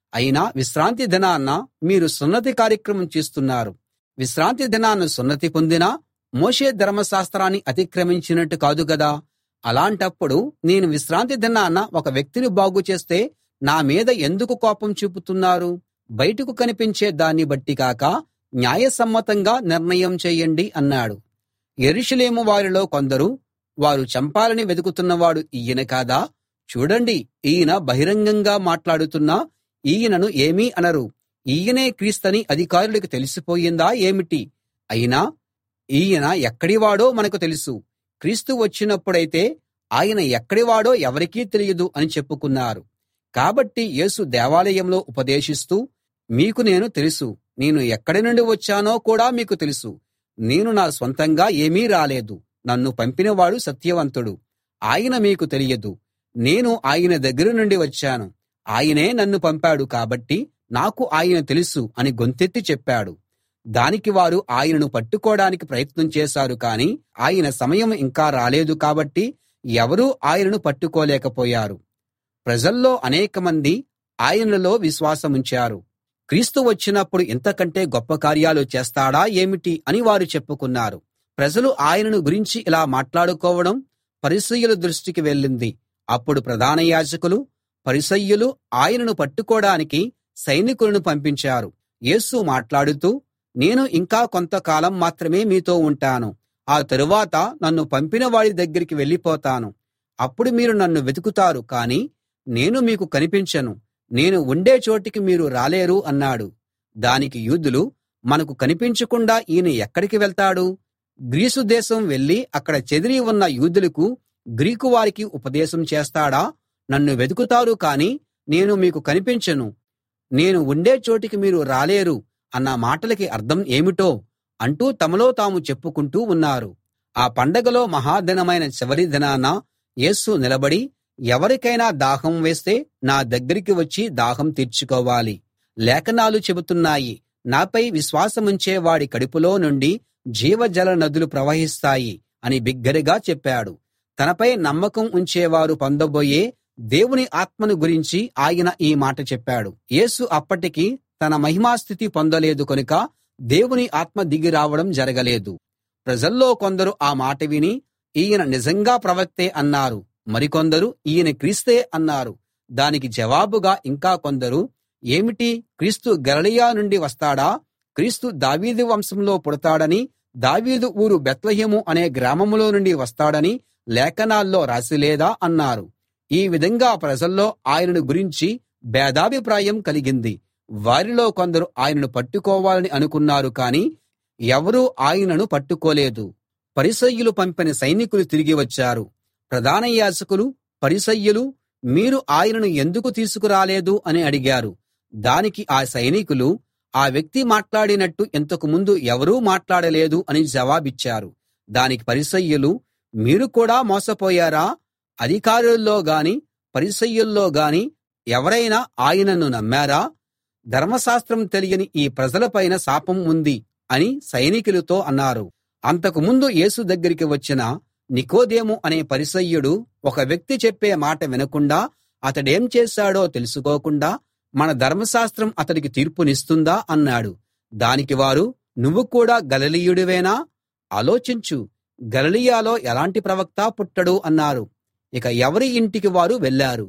అయినా విశ్రాంతి దినాన మీరు సున్నతి కార్యక్రమం చేస్తున్నారు. విశ్రాంతి దినాన సున్నతి పొందినా మోషే ధర్మశాస్త్రాన్ని అతిక్రమించినట్టు కాదు గదా. అలాంటప్పుడు నేను విశ్రాంతి దినాన ఒక వ్యక్తిని బాగు చేస్తే నా మీద ఎందుకు కోపం చూపుతున్నారు? బయటకు కనిపించే దాన్ని బట్టి కాక న్యాయసమ్మతంగా నిర్ణయం చేయండి అన్నాడు. యెరూషలేము వారిలో కొందరు, వారు చంపాలని వెతుకుతున్నవాడు ఈయన కాదా? చూడండి, ఈయన బహిరంగంగా మాట్లాడుతున్నా ఈయనను ఏమీ అనరు. ఈయనే క్రీస్తని అధికారులకు తెలిసిపోయిందా ఏమిటి? అయినా ఈయన ఎక్కడివాడో మనకు తెలుసు. క్రీస్తు వచ్చినప్పుడైతే ఆయన ఎక్కడివాడో ఎవరికీ తెలియదు అని చెప్పుకున్నారు. కాబట్టి యేసు దేవాలయంలో ఉపదేశిస్తూ, మీకు నేను తెలుసు, నేను ఎక్కడి నుండి వచ్చానో కూడా మీకు తెలుసు. నేను నా స్వంతంగా ఏమీ రాలేదు. నన్ను పంపినవాడు సత్యవంతుడు. ఆయన మీకు తెలియదు. నేను ఆయన దగ్గర నుండి వచ్చాను. ఆయనే నన్ను పంపాడు కాబట్టి నాకు ఆయన తెలుసు అని గొంతెత్తి చెప్పాడు. దానికి వారు ఆయనను పట్టుకోడానికి ప్రయత్నం చేశారు, కానీ ఆయన సమయం ఇంకా రాలేదు కాబట్టి ఎవరూ ఆయనను పట్టుకోలేకపోయారు. ప్రజల్లో అనేకమంది ఆయనలో విశ్వాసముంచారు. క్రీస్తు వచ్చినప్పుడు ఇంతకంటే గొప్ప కార్యాలు చేస్తాడా ఏమిటి అని వారు చెప్పుకున్నారు. ప్రజలు ఆయనను గురించి ఇలా మాట్లాడుకోవడం పరిసయ్యుల దృష్టికి వెళ్ళింది. అప్పుడు ప్రధాన యాజకులు, పరిసయ్యులు ఆయనను పట్టుకోడానికి సైనికులను పంపించారు. యేసు మాట్లాడుతూ, నేను ఇంకా కొంతకాలం మాత్రమే మీతో ఉంటాను. ఆ తరువాత నన్ను పంపిన వాడి దగ్గరికి వెళ్ళిపోతాను. అప్పుడు మీరు నన్ను వెతుకుతారు, కానీ నేను మీకు కనిపించను. నేను ఉండే చోటికి మీరు రాలేరు అన్నాడు. దానికి యూదులు, మనకు కనిపించకుండా ఈయన ఎక్కడికి వెళ్తాడు? గ్రీసు దేశం వెళ్ళి అక్కడ చెదిరి ఉన్న యూదులకు, గ్రీకు వారికి ఉపదేశం చేస్తాడా? నన్ను వెతుకుతారు, కానీ నేను మీకు కనిపించను. నేను ఉండే చోటికి మీరు రాలేరు అన్న మాటలకి అర్థం ఏమిటో అంటూ తమలో తాము చెప్పుకుంటూ ఉన్నారు. ఆ పండగలో మహాదినమైన చివరి దినాన యేసు నిలబడి, ఎవరికైనా దాహం వేస్తే నా దగ్గరికి వచ్చి దాహం తీర్చుకోవాలి. లేఖనాలు చెబుతున్నాయి, నాపై విశ్వాసముంచే వాడి కడుపులో నుండి జీవజల నదులు ప్రవహిస్తాయి అని బిగ్గరగా చెప్పాడు. తనపై నమ్మకం ఉంచేవారు పొందబోయే దేవుని ఆత్మను గురించి ఆయన ఈ మాట చెప్పాడు. యేసు అప్పటికి తన మహిమాస్థితి పొందలేదు కనుక దేవుని ఆత్మ దిగి రావడం జరగలేదు. ప్రజల్లో కొందరు ఆ మాట విని, ఈయన నిజంగా ప్రవక్తే అన్నారు. మరికొందరు, ఈయన క్రీస్తే అన్నారు. దానికి జవాబుగా ఇంకా కొందరు, ఏమిటి, క్రీస్తు గలిలయ నుండి వస్తాడా? క్రీస్తు దావీదు వంశంలో పుడతాడని, దావీదు ఊరు బేత్లెహేము అనే గ్రామంలో నుండి వస్తాడని లేఖనాల్లో రాసిలేదా అన్నారు. ఈ విధంగా ప్రజల్లో ఆయనను గురించి భేదాభిప్రాయం కలిగింది. వారిలో కొందరు ఆయనను పట్టుకోవాలని అనుకున్నారు, కానీ ఎవరూ ఆయనను పట్టుకోలేదు. పరిసయ్యులు పంపిన సైనికులు తిరిగి వచ్చారు. ప్రధాన యాజకులు, పరిసయ్యులు, మీరు ఆయనను ఎందుకు తీసుకురాలేదు అని అడిగారు. దానికి ఆ సైనికులు, ఆ వ్యక్తి మాట్లాడినట్టు ఇంతకు ముందు ఎవరూ మాట్లాడలేదు అని జవాబిచ్చారు. దానికి పరిసయ్యులు, మీరు కూడా మోసపోయారా? అధికారుల్లో గాని పరిసయ్యుల్లో గాని ఎవరైనా ఆయనను నమ్మారా? ధర్మశాస్త్రం తెలియని ఈ ప్రజలపైన శాపం ఉంది అని సైనికులతో అన్నారు. అంతకుముందు యేసు దగ్గరికి వచ్చిన నికోదేము అనే పరిసయ్యుడు, ఒక వ్యక్తి చెప్పే మాట వినకుండా అతడేం చేశాడో తెలుసుకోకుండా మన ధర్మశాస్త్రం అతడికి తీర్పునిస్తుందా అన్నాడు. దానికి వారు, నువ్వు కూడా గలిలయుడివేనా? ఆలోచించు, గలిలయలో ఎలాంటి ప్రవక్త పుట్టడు అన్నారు. ఇక ఎవరి ఇంటికి వారు వెళ్ళారు.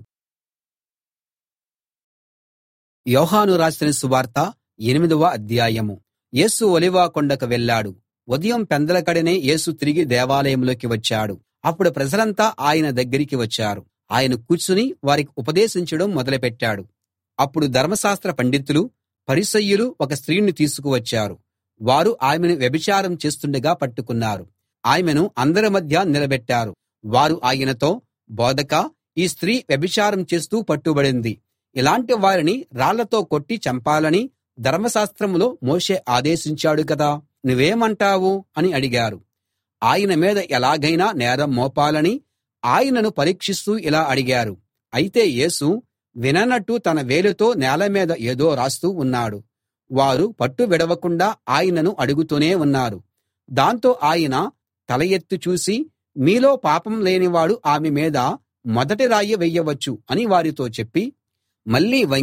యోహాను రాసిన సువార్త 8వ అధ్యాయము. యేసు ఒలీవ కొండకు వెళ్ళాడు. ఉదయం పెందలకడనే యేసు తిరిగి దేవాలయంలోకి వచ్చాడు. అప్పుడు ప్రజలంతా ఆయన దగ్గరికి వచ్చారు. ఆయన కూర్చుని వారికి ఉపదేశించడం మొదలుపెట్టాడు. అప్పుడు ధర్మశాస్త్ర పండితులు, పరిసయ్యులు ఒక స్త్రీని తీసుకువచ్చారు. వారు ఆమెను వ్యభిచారం చేస్తుండగా పట్టుకున్నారు. ఆమెను అందరి మధ్య నిలబెట్టారు. వారు ఆయనతో, బోధకా, ఈ స్త్రీ వ్యభిచారం చేస్తూ పట్టుబడింది. ఇలాంటి వారిని రాళ్లతో కొట్టి చంపాలని ధర్మశాస్త్రంలో మోషే ఆదేశించాడు కదా, నువ్వేమంటావు అని అడిగారు. ఆయన మీద ఎలాగైనా నేరం మోపాలని ఆయనను పరీక్షిస్తూ ఇలా అడిగారు. అయితే యేసు విననట్టు తన వేలుతో నేల మీద ఏదో రాస్తూ ఉన్నాడు. వారు పట్టు విడవకుండా ఆయనను అడుగుతూనే ఉన్నారు. దాంతో ఆయన తల ఎత్తి చూసి, మీలో పాపం లేనివాడు ఆమె మీద మొదటి రాయి వెయ్యవచ్చు అని వారితో చెప్పి, మళ్ళీ వంగి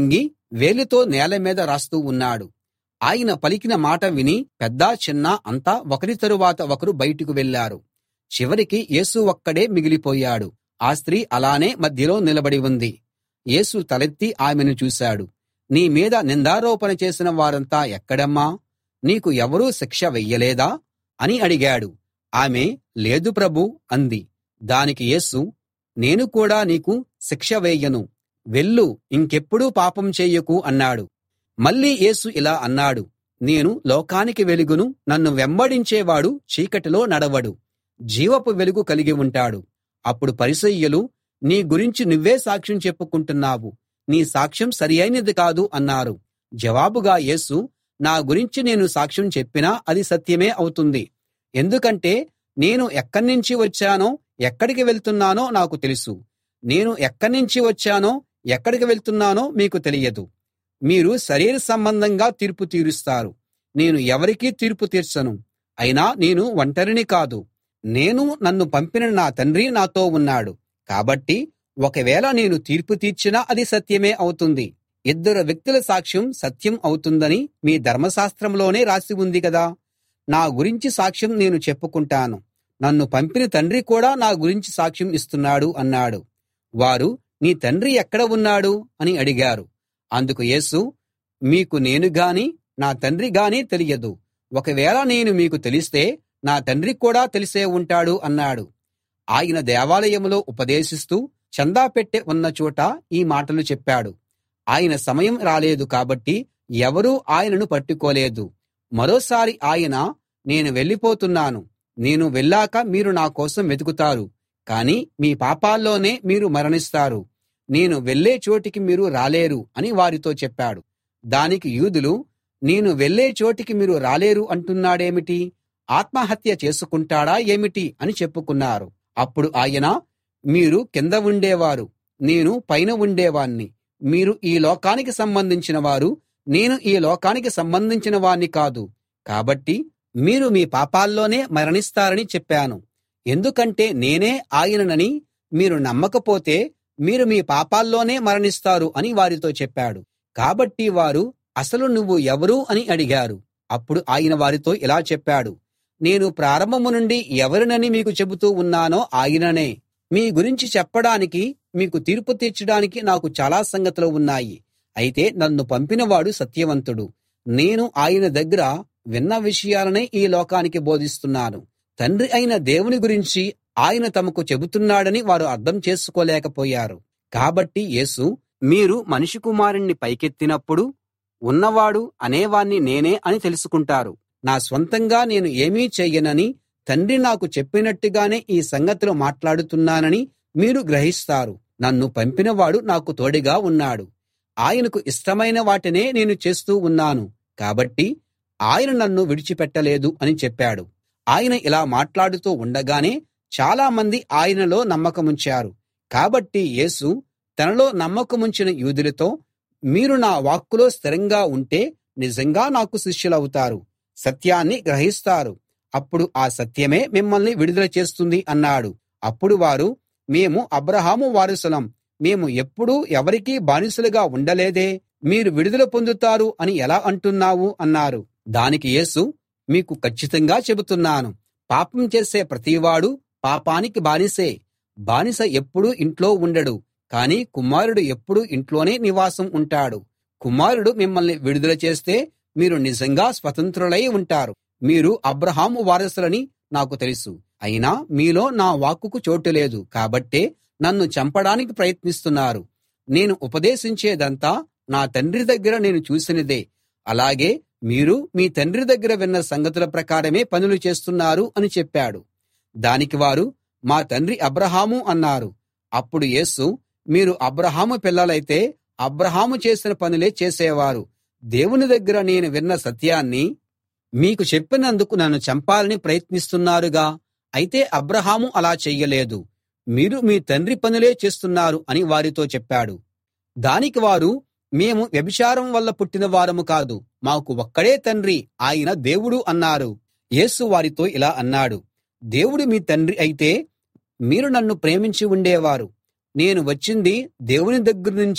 వేలితో నేల మీద రాస్తూ ఉన్నాడు. ఆయన పలికిన మాట విని పెద్దా చిన్నా అంతా ఒకరి తరువాత ఒకరు బయటకు వెళ్ళారు. చివరికి యేసు ఒక్కడే మిగిలిపోయాడు. ఆ స్త్రీ అలానే మధ్యలో నిలబడి ఉంది. యేసు తలెత్తి ఆమెను చూశాడు. నీ మీద నిందారోపణ చేసిన వారంతా ఎక్కడమ్మా? నీకు ఎవరూ శిక్ష వెయ్యలేదా అని అడిగాడు. ఆమె లేదు ప్రభూ అంది. దానికి యేసు, నేను కూడా నీకు శిక్ష వేయను, వెళ్ళు, ఇంకెప్పుడూ పాపం చెయ్యకు అన్నాడు. మళ్ళీ యేసు ఇలా అన్నాడు, నేను లోకానికి వెలుగును. నన్ను వెంబడించేవాడు చీకటిలో నడవడు, జీవపు వెలుగు కలిగి ఉంటాడు. అప్పుడు పరిసయ్యులు, నీ గురించి నువ్వే సాక్ష్యం చెప్పుకుంటున్నావు, నీ సాక్ష్యం సరియైనది కాదు అన్నారు. జవాబుగా యేసు, నా గురించి నేను సాక్ష్యం చెప్పినా అది సత్యమే అవుతుంది. ఎందుకంటే నేను ఎక్కడ్నించి వచ్చానో ఎక్కడికి వెళ్తున్నానో నాకు తెలుసు. నేను ఎక్కడ్నించి వచ్చానో ఎక్కడికి వెళ్తున్నానో మీకు తెలియదు. మీరు శరీర సంబంధంగా తీర్పు తీరుస్తారు. నేను ఎవరికీ తీర్పు తీర్చను. అయినా నేను ఒంటరిని కాదు, నేను నన్ను పంపిన నా తండ్రి నాతో ఉన్నాడు. కాబట్టి ఒకవేళ నేను తీర్పు తీర్చినా అది సత్యమే అవుతుంది. ఇద్దరు వ్యక్తుల సాక్ష్యం సత్యం అవుతుందని మీ ధర్మశాస్త్రంలోనే రాసి ఉంది కదా. నా గురించి సాక్ష్యం నేను చెప్పుకుంటాను, నన్ను పంపిన తండ్రి కూడా నా గురించి సాక్ష్యం ఇస్తున్నాడు అన్నాడు. వారు, నీ తండ్రి ఎక్కడ ఉన్నాడు అని అడిగారు. అందుకు యేసు, మీకు నేను గాని నా తండ్రి గాని తెలియదు. ఒకవేళ నేను మీకు తెలిస్తే నా తండ్రి కూడా తెలిసే ఉంటాడు అన్నాడు. ఆయన దేవాలయంలో ఉపదేశిస్తూ చందా పెట్టె ఉన్న చోట ఈ మాటలు చెప్పాడు. ఆయన సమయం రాలేదు కాబట్టి ఎవరూ ఆయనను పట్టుకోలేదు. మరోసారి ఆయన, నేను వెళ్ళిపోతున్నాను, నేను వెళ్ళాక మీరు నా కోసం వెతుకుతారు, కానీ మీ పాపాల్లోనే మీరు మరణిస్తారు. నేను వెళ్ళే చోటికి మీరు రాలేరు అని వారితో చెప్పాడు. దానికి యూదులు, నేను వెళ్ళే చోటికి మీరు రాలేరు అంటున్నాడేమిటి? ఆత్మహత్య చేసుకుంటాడా ఏమిటి అని చెప్పుకున్నారు. అప్పుడు ఆయన, మీరు కింద ఉండేవారు, నేను పైన ఉండేవాణ్ణి. మీరు ఈ లోకానికి సంబంధించిన వారు, నేను ఈ లోకానికి సంబంధించిన వాణ్ణి కాదు. కాబట్టి మీరు మీ పాపాల్లోనే మరణిస్తారని చెప్పాను. ఎందుకంటే నేనే ఆయననని మీరు నమ్మకపోతే మీరు మీ పాపాల్లోనే మరణిస్తారు అని వారితో చెప్పాడు. కాబట్టి వారు, అసలు నువ్వు ఎవరు అని అడిగారు. అప్పుడు ఆయన వారితో ఇలా చెప్పాడు, నేను ప్రారంభం నుండి ఎవరినని మీకు చెబుతూ ఉన్నానో ఆయననే. మీ గురించి చెప్పడానికి, మీకు తీర్పు తీర్చడానికి నాకు చాలా సంగతులు ఉన్నాయి. అయితే నన్ను పంపినవాడు సత్యవంతుడు. నేను ఆయన దగ్గర విన్న విషయాలనే ఈ లోకానికి బోధిస్తున్నాను. తండ్రి అయిన దేవుని గురించి ఆయన తమకు చెబుతున్నాడని వారు అర్థం చేసుకోలేకపోయారు. కాబట్టి యేసు, మీరు మనిషి కుమారుణ్ణి పైకెత్తినప్పుడు ఉన్నవాడు అనేవాణ్ణి నేనే అని తెలుసుకుంటారు. నా స్వంతంగా నేను ఏమీ చెయ్యనని తండ్రి నాకు చెప్పినట్టుగానే ఈ సంగతులు మాట్లాడుతున్నానని మీరు గ్రహిస్తారు. నన్ను పంపినవాడు నాకు తోడుగా ఉన్నాడు. ఆయనకు ఇష్టమైన వాటినే నేను చేస్తూ ఉన్నాను. కాబట్టి ఆయన నన్ను విడిచిపెట్టలేదు అని చెప్పాడు. ఆయన ఇలా మాట్లాడుతూ ఉండగానే చాలా మంది ఆయనలో నమ్మకముంచారు. కాబట్టి యేసు తనలో నమ్మకముంచిన యూదులతో, మీరు నా వాక్కులో స్థిరంగా ఉంటే నిజంగా నాకు శిష్యులవుతారు, సత్యాన్ని గ్రహిస్తారు. అప్పుడు ఆ సత్యమే మిమ్మల్ని విడుదల చేస్తుంది అన్నాడు. అప్పుడు వారు, మేము అబ్రాహాము వారసులం, మేము ఎప్పుడూ ఎవరికీ బానిసలుగా ఉండలేదే, మీరు విడుదల పొందుతారు అని ఎలా అంటున్నావు అన్నారు. దానికి యేసు, మీకు కచ్చితంగా చెబుతున్నాను, పాపం చేసే ప్రతివాడు పాపానికి బానిసే. బానిస ఎప్పుడూ ఇంట్లో ఉండడు, కానీ కుమారుడు ఎప్పుడూ ఇంట్లోనే నివాసం ఉంటాడు. కుమారుడు మిమ్మల్ని విడుదల చేస్తే మీరు నిజంగా స్వతంత్రులై ఉంటారు. మీరు అబ్రాహాము వారసులని నాకు తెలుసు, అయినా మీలో నా వాక్కుకు చోటు లేదు కాబట్టే నన్ను చంపడానికి ప్రయత్నిస్తున్నారు. నేను ఉపదేశించేదంతా నా తండ్రి దగ్గర నేను చూసినదే, అలాగే మీరు మీ తండ్రి దగ్గర విన్న సంగతుల ప్రకారమే పనులు చేస్తున్నారు అని చెప్పాడు. దానికి వారు, మా తండ్రి అబ్రాహాము అన్నారు. అప్పుడు యేసు, మీరు అబ్రాహాము పిల్లలైతే అబ్రాహాము చేసిన పనులే చేసేవారు. దేవుని దగ్గర నేను విన్న సత్యాన్ని మీకు చెప్పినందుకు నన్ను చంపాలని ప్రయత్నిస్తున్నారుగా. అయితే అబ్రాహాము అలా చెయ్యలేదు, మీరు మీ తండ్రి పనులే చేస్తున్నారు అని వారితో చెప్పాడు. దానికి వారు, మేము వ్యభిచారం వల్ల పుట్టిన వారము కాదు, మాకు ఒక్కడే తండ్రి, ఆయన దేవుడు అన్నారు. యేసు వారితో ఇలా అన్నాడు, దేవుడు మీ తండ్రి అయితే మీరు నన్ను ప్రేమించి ఉండేవారు. నేను వచ్చింది దేవుని దగ్గర నుంచే,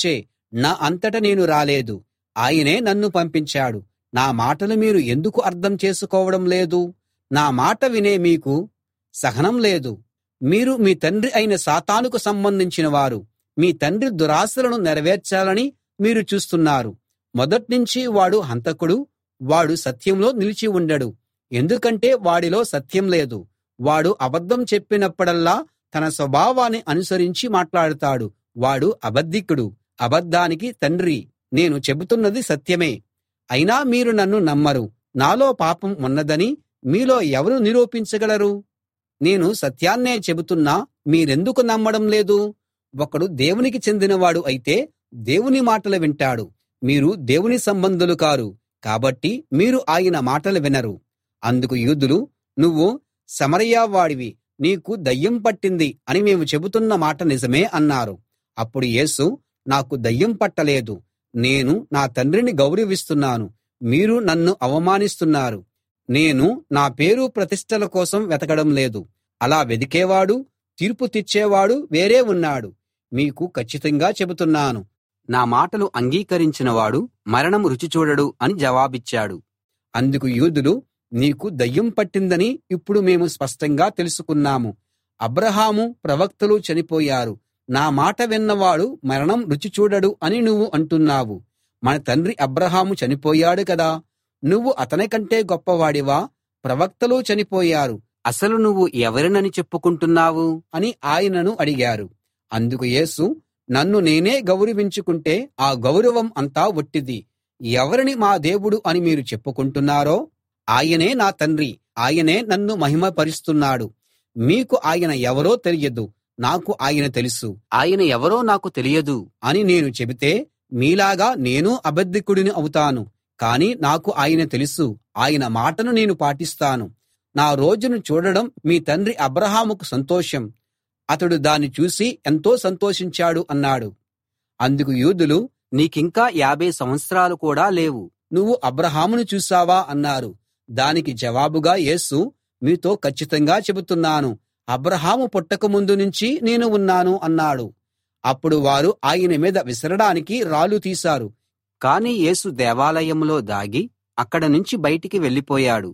నా అంతట నేను రాలేదు, ఆయనే నన్ను పంపించాడు. నా మాటలు మీరు ఎందుకు అర్థం చేసుకోవడం లేదు? నా మాట వినే మీకు సహనం లేదు. మీరు మీ తండ్రి అయిన సాతానుకు సంబంధించిన వారు. మీ తండ్రి దురాశలను నెరవేర్చాలని మీరు చూస్తున్నారు. మొదట్నుంచి వాడు హంతకుడు. వాడు సత్యంలో నిలిచి ఉండడు, ఎందుకంటే వాడిలో సత్యం లేదు. వాడు అబద్ధం చెప్పినప్పుడల్లా తన స్వభావాన్ని అనుసరించి మాట్లాడతాడు. వాడు అబద్ధికుడు, అబద్ధానికి తండ్రి. నేను చెబుతున్నది సత్యమే, అయినా మీరు నన్ను నమ్మరు. నాలో పాపం ఉన్నదని మీలో ఎవరు నిరూపించగలరు? నేను సత్యాన్నే చెబుతున్నా మీరెందుకు నమ్మడం లేదు? ఒకడు దేవునికి చెందినవాడు అయితే దేవుని మాటలు వింటాడు. మీరు దేవుని సంబంధులు కారు, కాబట్టి మీరు ఆయన మాటలు వినరు. అందుకు యూదులు, నువ్వు సమరయ వాడివి, నీకు దయ్యం పట్టింది అని మేము చెబుతున్న మాట నిజమే అన్నారు. అప్పుడు యేసు, నాకు దయ్యం పట్టలేదు. నేను నా తండ్రిని గౌరవిస్తున్నాను, మీరు నన్ను అవమానిస్తున్నారు. నేను నా పేరు ప్రతిష్టల కోసం వెతకడం లేదు. అలా వెదికేవాడు, తీర్పు తీర్చేవాడు వేరే ఉన్నాడు. మీకు కచ్చితంగా చెబుతున్నాను, నా మాటలు అంగీకరించినవాడు మరణం రుచి చూడడు అని జవాబిచ్చాడు. అందుకు యూదులు, నీకు దయ్యం పట్టిందని ఇప్పుడు మేము స్పష్టంగా తెలుసుకున్నాము. అబ్రాహాము, ప్రవక్తలు చనిపోయారు. నా మాట విన్నవాడు మరణం రుచి చూడడు అని నువ్వు అంటున్నావు. మన తండ్రి అబ్రాహాము చనిపోయాడు కదా, నువ్వు అతని కంటే గొప్పవాడివా? ప్రవక్తలు చనిపోయారు, అసలు నువ్వు ఎవరినని చెప్పుకుంటున్నావు అని ఆయనను అడిగారు. అందుకు యేసు, నన్ను నేనే గౌరవించుకుంటే ఆ గౌరవం అంతా ఒట్టిది. ఎవరిని మా దేవుడు అని మీరు చెప్పుకుంటున్నారో ఆయనే నా తండ్రి, ఆయనే నన్ను మహిమపరుస్తున్నాడు. మీకు ఆయన ఎవరో తెలియదు, నాకు ఆయన తెలుసు. ఆయన ఎవరో నాకు తెలియదు అని నేను చెబితే మీలాగా నేనూ అబద్ధికుడిని అవుతాను. కాని నాకు ఆయన తెలుసు, ఆయన మాటను నేను పాటిస్తాను. నా రోజును చూడడం మీ తండ్రి అబ్రాహాముకు సంతోషం, అతడు దాన్ని చూసి ఎంతో సంతోషించాడు అన్నాడు. అందుకు యూదులు, నీకింకా 50 సంవత్సరాలు కూడా లేవు, నువ్వు అబ్రాహామును చూశావా అన్నారు. దానికి జవాబుగా యేసు, మీతో కచ్చితంగా చెబుతున్నాను, అబ్రాహాము పుట్టకముందు నుంచి నేను ఉన్నాను అన్నాడు. అప్పుడు వారు ఆయన మీద విసరడానికి రాళ్లు తీశారు. కాని యేసు దేవాలయంలో దాగి అక్కడ నుంచి బయటికి వెళ్ళిపోయాడు.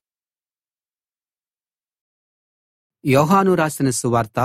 యోహాను రాసిన సువార్త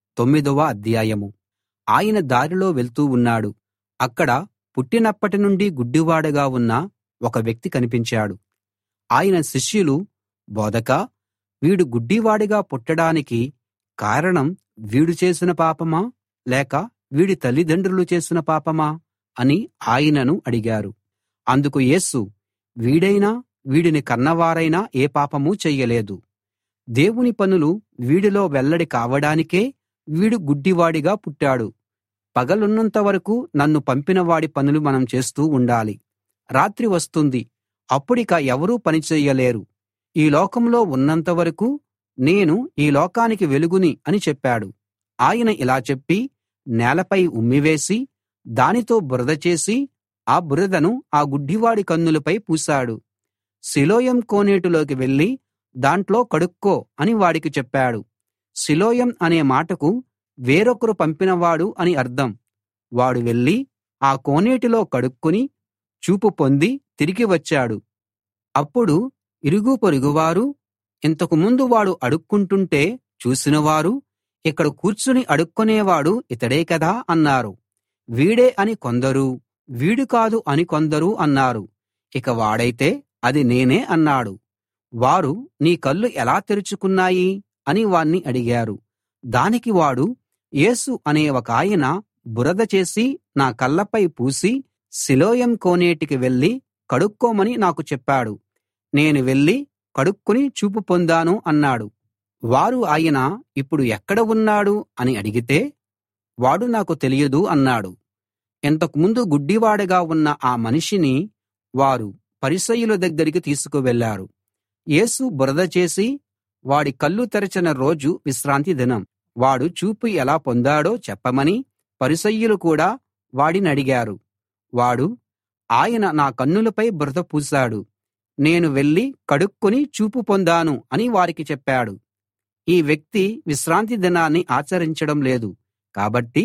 9వ అధ్యాయము. ఆయన దారిలో వెళ్తూ ఉన్నాడు. అక్కడ పుట్టినప్పటి నుండి గుడ్డివాడుగా ఉన్న ఒక వ్యక్తి కనిపించాడు. ఆయన శిష్యులు, బోధకా, వీడు గుడ్డివాడిగా పుట్టడానికి కారణం వీడు చేసిన పాపమా, లేక వీడి తల్లిదండ్రులు చేసిన పాపమా అని ఆయనను అడిగారు. అందుకు యేసు, వీడైనా వీడిని కన్నవారైనా ఏ పాపమూ చెయ్యలేదు. దేవుని పనులు వీడిలో వెల్లడి కావడానికే వీడు గుడ్డివాడిగా పుట్టాడు. పగలున్నంత వరకు నన్ను పంపిన వాడి పనులు మనం చేస్తూ ఉండాలి. రాత్రి వస్తుంది, అప్పుడిక ఎవరూ పని చెయ్యలేరు. ఈ లోకంలో ఉన్నంత వరకు నేను ఈ లోకానికి వెలుగుని అని చెప్పాడు. ఆయన ఇలా చెప్పి నేలపై ఉమ్మివేసి దానితో బురద చేసి ఆ బురదను ఆ గుడ్డివాడి కన్నులపై పూశాడు. సిలోయం కోనేటిలోకి వెళ్ళి దాంట్లో కడుక్కో అని వాడికి చెప్పాడు. సిలోయం అనే మాటకు వేరొకరు పంపినవాడు అని అర్థం. వాడు వెళ్ళి ఆ కోనేటిలో కడుక్కుని చూపు పొంది తిరిగి వచ్చాడు. అప్పుడు ఇరుగు పొరుగువారు, ఇంతకు ముందు వాడు అడుక్కుంటుంటే చూసినవారు, ఇక్కడ కూర్చుని అడుక్కునేవాడు ఇతడే కదా అన్నారు. వీడే అని కొందరు, వీడు కాదు అని కొందరు అన్నారు. ఇక వాడైతే అది నేనే అన్నాడు. వారు, నీ కళ్ళు ఎలా తెరుచుకున్నాయి అని వాణ్ణి అడిగారు. దానికి వాడు, యేసు అనే ఒకాయన బురద చేసి నా కళ్ళపై పూసి సిలోయం కోనేటికి వెళ్ళి కడుక్కోమని నాకు చెప్పాడు. నేను వెళ్ళి కడుక్కుని చూపు పొందాను అన్నాడు. వారు ఆయన ఇప్పుడు ఎక్కడ ఉన్నాడు అని అడిగితే వాడు నాకు తెలియదు అన్నాడు. ఇంతకుముందు గుడ్డివాడుగా ఉన్న ఆ మనిషిని వారు పరిసయ్యుల దగ్గరికి తీసుకువెళ్ళారు. యేసు బురద చేసి వాడి కళ్ళు తెరచిన రోజు విశ్రాంతి దినం. వాడు చూపు ఎలా పొందాడో చెప్పమని పరిసయ్యులు కూడా వాడినడిగారు. వాడు, ఆయన నా కన్నులపై బురద పూశాడు, నేను వెళ్ళి కడుక్కుని చూపు పొందాను అని వారికి చెప్పాడు. ఈ వ్యక్తి విశ్రాంతి దినాన్ని ఆచరించడం లేదు, కాబట్టి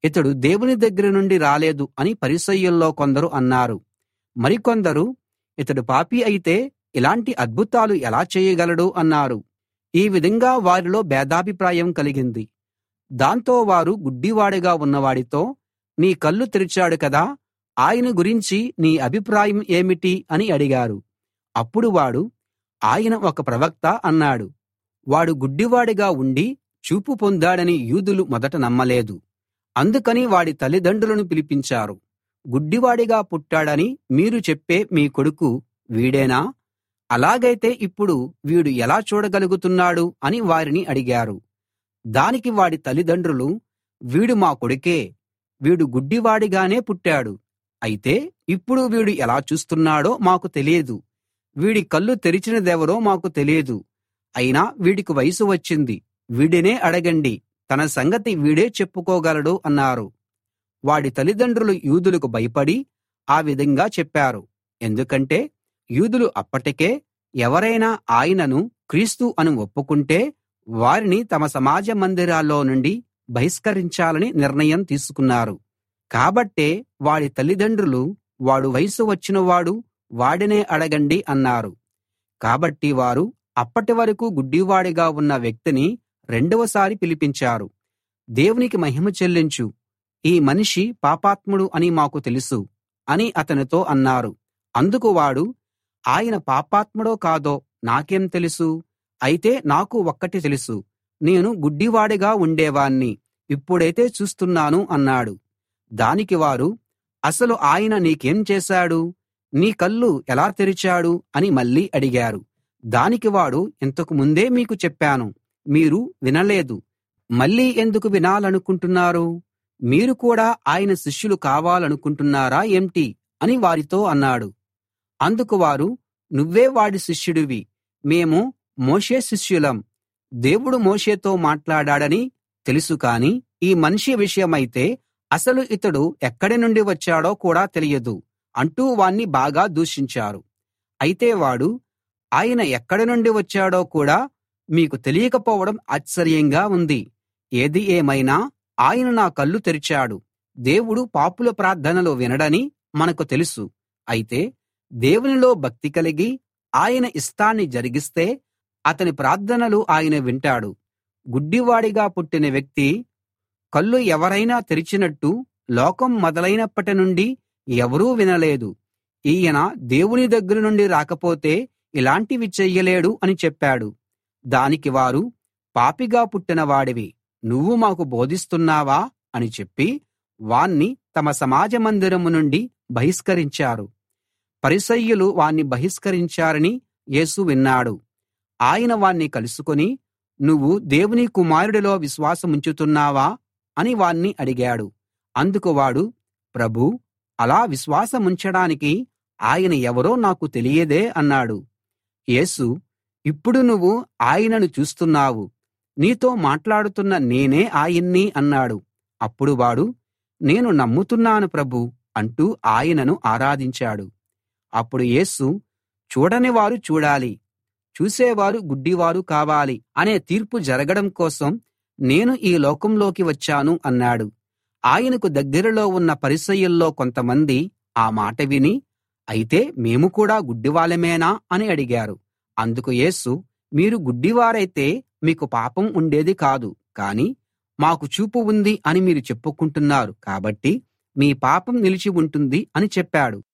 ఇతడు దేవుని దగ్గర నుండి రాలేదు అని పరిసయ్యుల్లో కొందరు అన్నారు. మరికొందరు ఇతడు పాపి అయితే ఇలాంటి అద్భుతాలు ఎలా చేయగలడు అన్నారు. ఈ విధంగా వారిలో భేదాభిప్రాయం కలిగింది. దాంతో వారు గుడ్డివాడుగా ఉన్నవాడితో, నీ కళ్ళు తెరిచాడు కదా, ఆయన గురించి నీ అభిప్రాయం ఏమిటి అని అడిగారు. అప్పుడు వాడు, ఆయన ఒక ప్రవక్త అన్నాడు. వాడు గుడ్డివాడిగా ఉండి చూపు పొందాడని యూదులు మొదట నమ్మలేదు. అందుకని వాడి తల్లిదండ్రులను పిలిపించారు. గుడ్డివాడిగా పుట్టాడని మీరు చెప్పే మీ కొడుకు వీడేనా? అలాగైతే ఇప్పుడు వీడు ఎలా చూడగలుగుతున్నాడు అని వారిని అడిగారు. దానికి వాడి తల్లిదండ్రులు, వీడు మా కొడుకే, వీడు గుడ్డివాడిగానే పుట్టాడు. అయితే ఇప్పుడు వీడు ఎలా చూస్తున్నాడో మాకు తెలియదు. వీడి కళ్ళు తెరిచినదెవరో మాకు తెలియదు. అయినా వీడికి వయసు వచ్చింది, వీడినే అడగండి, తన సంగతి వీడే చెప్పుకోగలడు అన్నారు. వాడి తల్లిదండ్రులు యూదులకు భయపడి ఆ విధంగా చెప్పారు. ఎందుకంటే యూదులు అప్పటికే ఎవరైనా ఆయనను క్రీస్తు అని ఒప్పుకుంటే వారిని తమ సమాజ మందిరాల్లో నుండి బహిష్కరించాలని నిర్ణయం తీసుకున్నారు. కాబట్టే వాడి తల్లిదండ్రులు, వాడు వయసు వచ్చినవాడు, వాడినే అడగండి అన్నారు. కాబట్టి వారు అప్పటి వరకు గుడ్డివాడిగా ఉన్న వ్యక్తిని రెండవసారి పిలిపించారు. దేవునికి మహిమ చెల్లించు, ఈ మనిషి పాపాత్ముడు అని మాకు తెలుసు అని అతనితో అన్నారు. అందుకు వాడు, ఆయన పాపాత్ముడో కాదో నాకేం తెలుసు? అయితే నాకు ఒక్కటి తెలుసు, నేను గుడ్డివాడిగా ఉండేవాణ్ణి, ఇప్పుడైతే చూస్తున్నాను అన్నాడు. దానికి వారు, అసలు ఆయన నీకేం చేశాడు? నీ కళ్ళు ఎలా తెరిచాడు అని మళ్ళీ అడిగారు. దానికి వాడు, ఇంతకు ముందే మీకు చెప్పాను, మీరు వినలేదు. మళ్ళీ ఎందుకు వినాలనుకుంటున్నారు? మీరు కూడా ఆయన శిష్యులు కావాలనుకుంటున్నారా ఏంటి అని వారితో అన్నాడు. అందుకు వారు, నువ్వే వాడి శిష్యుడివి, మేము మోషే శిష్యులం. దేవుడు మోషేతో మాట్లాడాడని తెలుసు కాని ఈ మనిషి విషయమైతే అసలు ఇతడు ఎక్కడి నుండి వచ్చాడో కూడా తెలియదు అంటూ వాణ్ణి బాగా దూషించారు. అయితే వాడు, ఆయన ఎక్కడి నుండి వచ్చాడో కూడా మీకు తెలియకపోవడం ఆశ్చర్యంగా ఉంది. ఏది ఏమైనా ఆయన నా కళ్ళు తెరిచాడు. దేవుడు పాపుల ప్రార్థనలు వినడని మనకు తెలుసు. అయితే దేవునిలో భక్తి కలిగి ఆయన ఇష్టాన్ని జరిగిస్తే అతని ప్రార్థనలు ఆయన వింటాడు. గుడ్డివాడిగా పుట్టిన వ్యక్తి కళ్ళు ఎవరైనా తెరిచినట్టు లోకం మొదలైనప్పటి నుండి ఎవరూ వినలేదు. ఈయన దేవుని దగ్గర నుండి రాకపోతే ఇలాంటివి చెయ్యలేడు అని చెప్పాడు. దానికి వారు, పాపిగా పుట్టిన వాడివి నువ్వు మాకు బోధిస్తున్నావా అని చెప్పి వాణ్ణి తమ సమాజ మందిరం నుండి బహిష్కరించారు. పరిసయ్యులు వాణ్ణి బహిష్కరించారని యేసు విన్నాడు. ఆయన వాణ్ణి కలుసుకుని, నువ్వు దేవుని కుమారుడిలో విశ్వాసముంచుతున్నావా అని వాణ్ణి అడిగాడు. అందుకు వాడు, ప్రభూ, అలా విశ్వాసముంచడానికి ఆయన ఎవరో నాకు తెలియదే అన్నాడు. యేసు, ఇప్పుడు నువ్వు ఆయనను చూస్తున్నావు, నీతో మాట్లాడుతున్న నేనే ఆయన్ని అన్నాడు. అప్పుడు వాడు, నేను నమ్ముతున్నాను ప్రభూ అంటూ ఆయనను ఆరాధించాడు. అప్పుడు యేసు, చూడని వారు చూడాలి, చూసేవారు గుడ్డివారు కావాలి అనే తీర్పు జరగడం కోసం నేను ఈ లోకంలోకి వచ్చాను అన్నాడు. ఆయనకు దగ్గరలో ఉన్న పరిసయ్యుల్లో కొంతమంది ఆ మాట విని, అయితే మేము కూడా గుడ్డివాళ్ళమేనా అని అడిగారు. అందుకు యేసు, మీరు గుడ్డివారైతే మీకు పాపం ఉండేది కాదు, కానీ మాకు చూపు ఉంది అని మీరు చెప్పుకుంటున్నారు కాబట్టి మీ పాపం నిలిచి ఉంటుంది అని చెప్పాడు.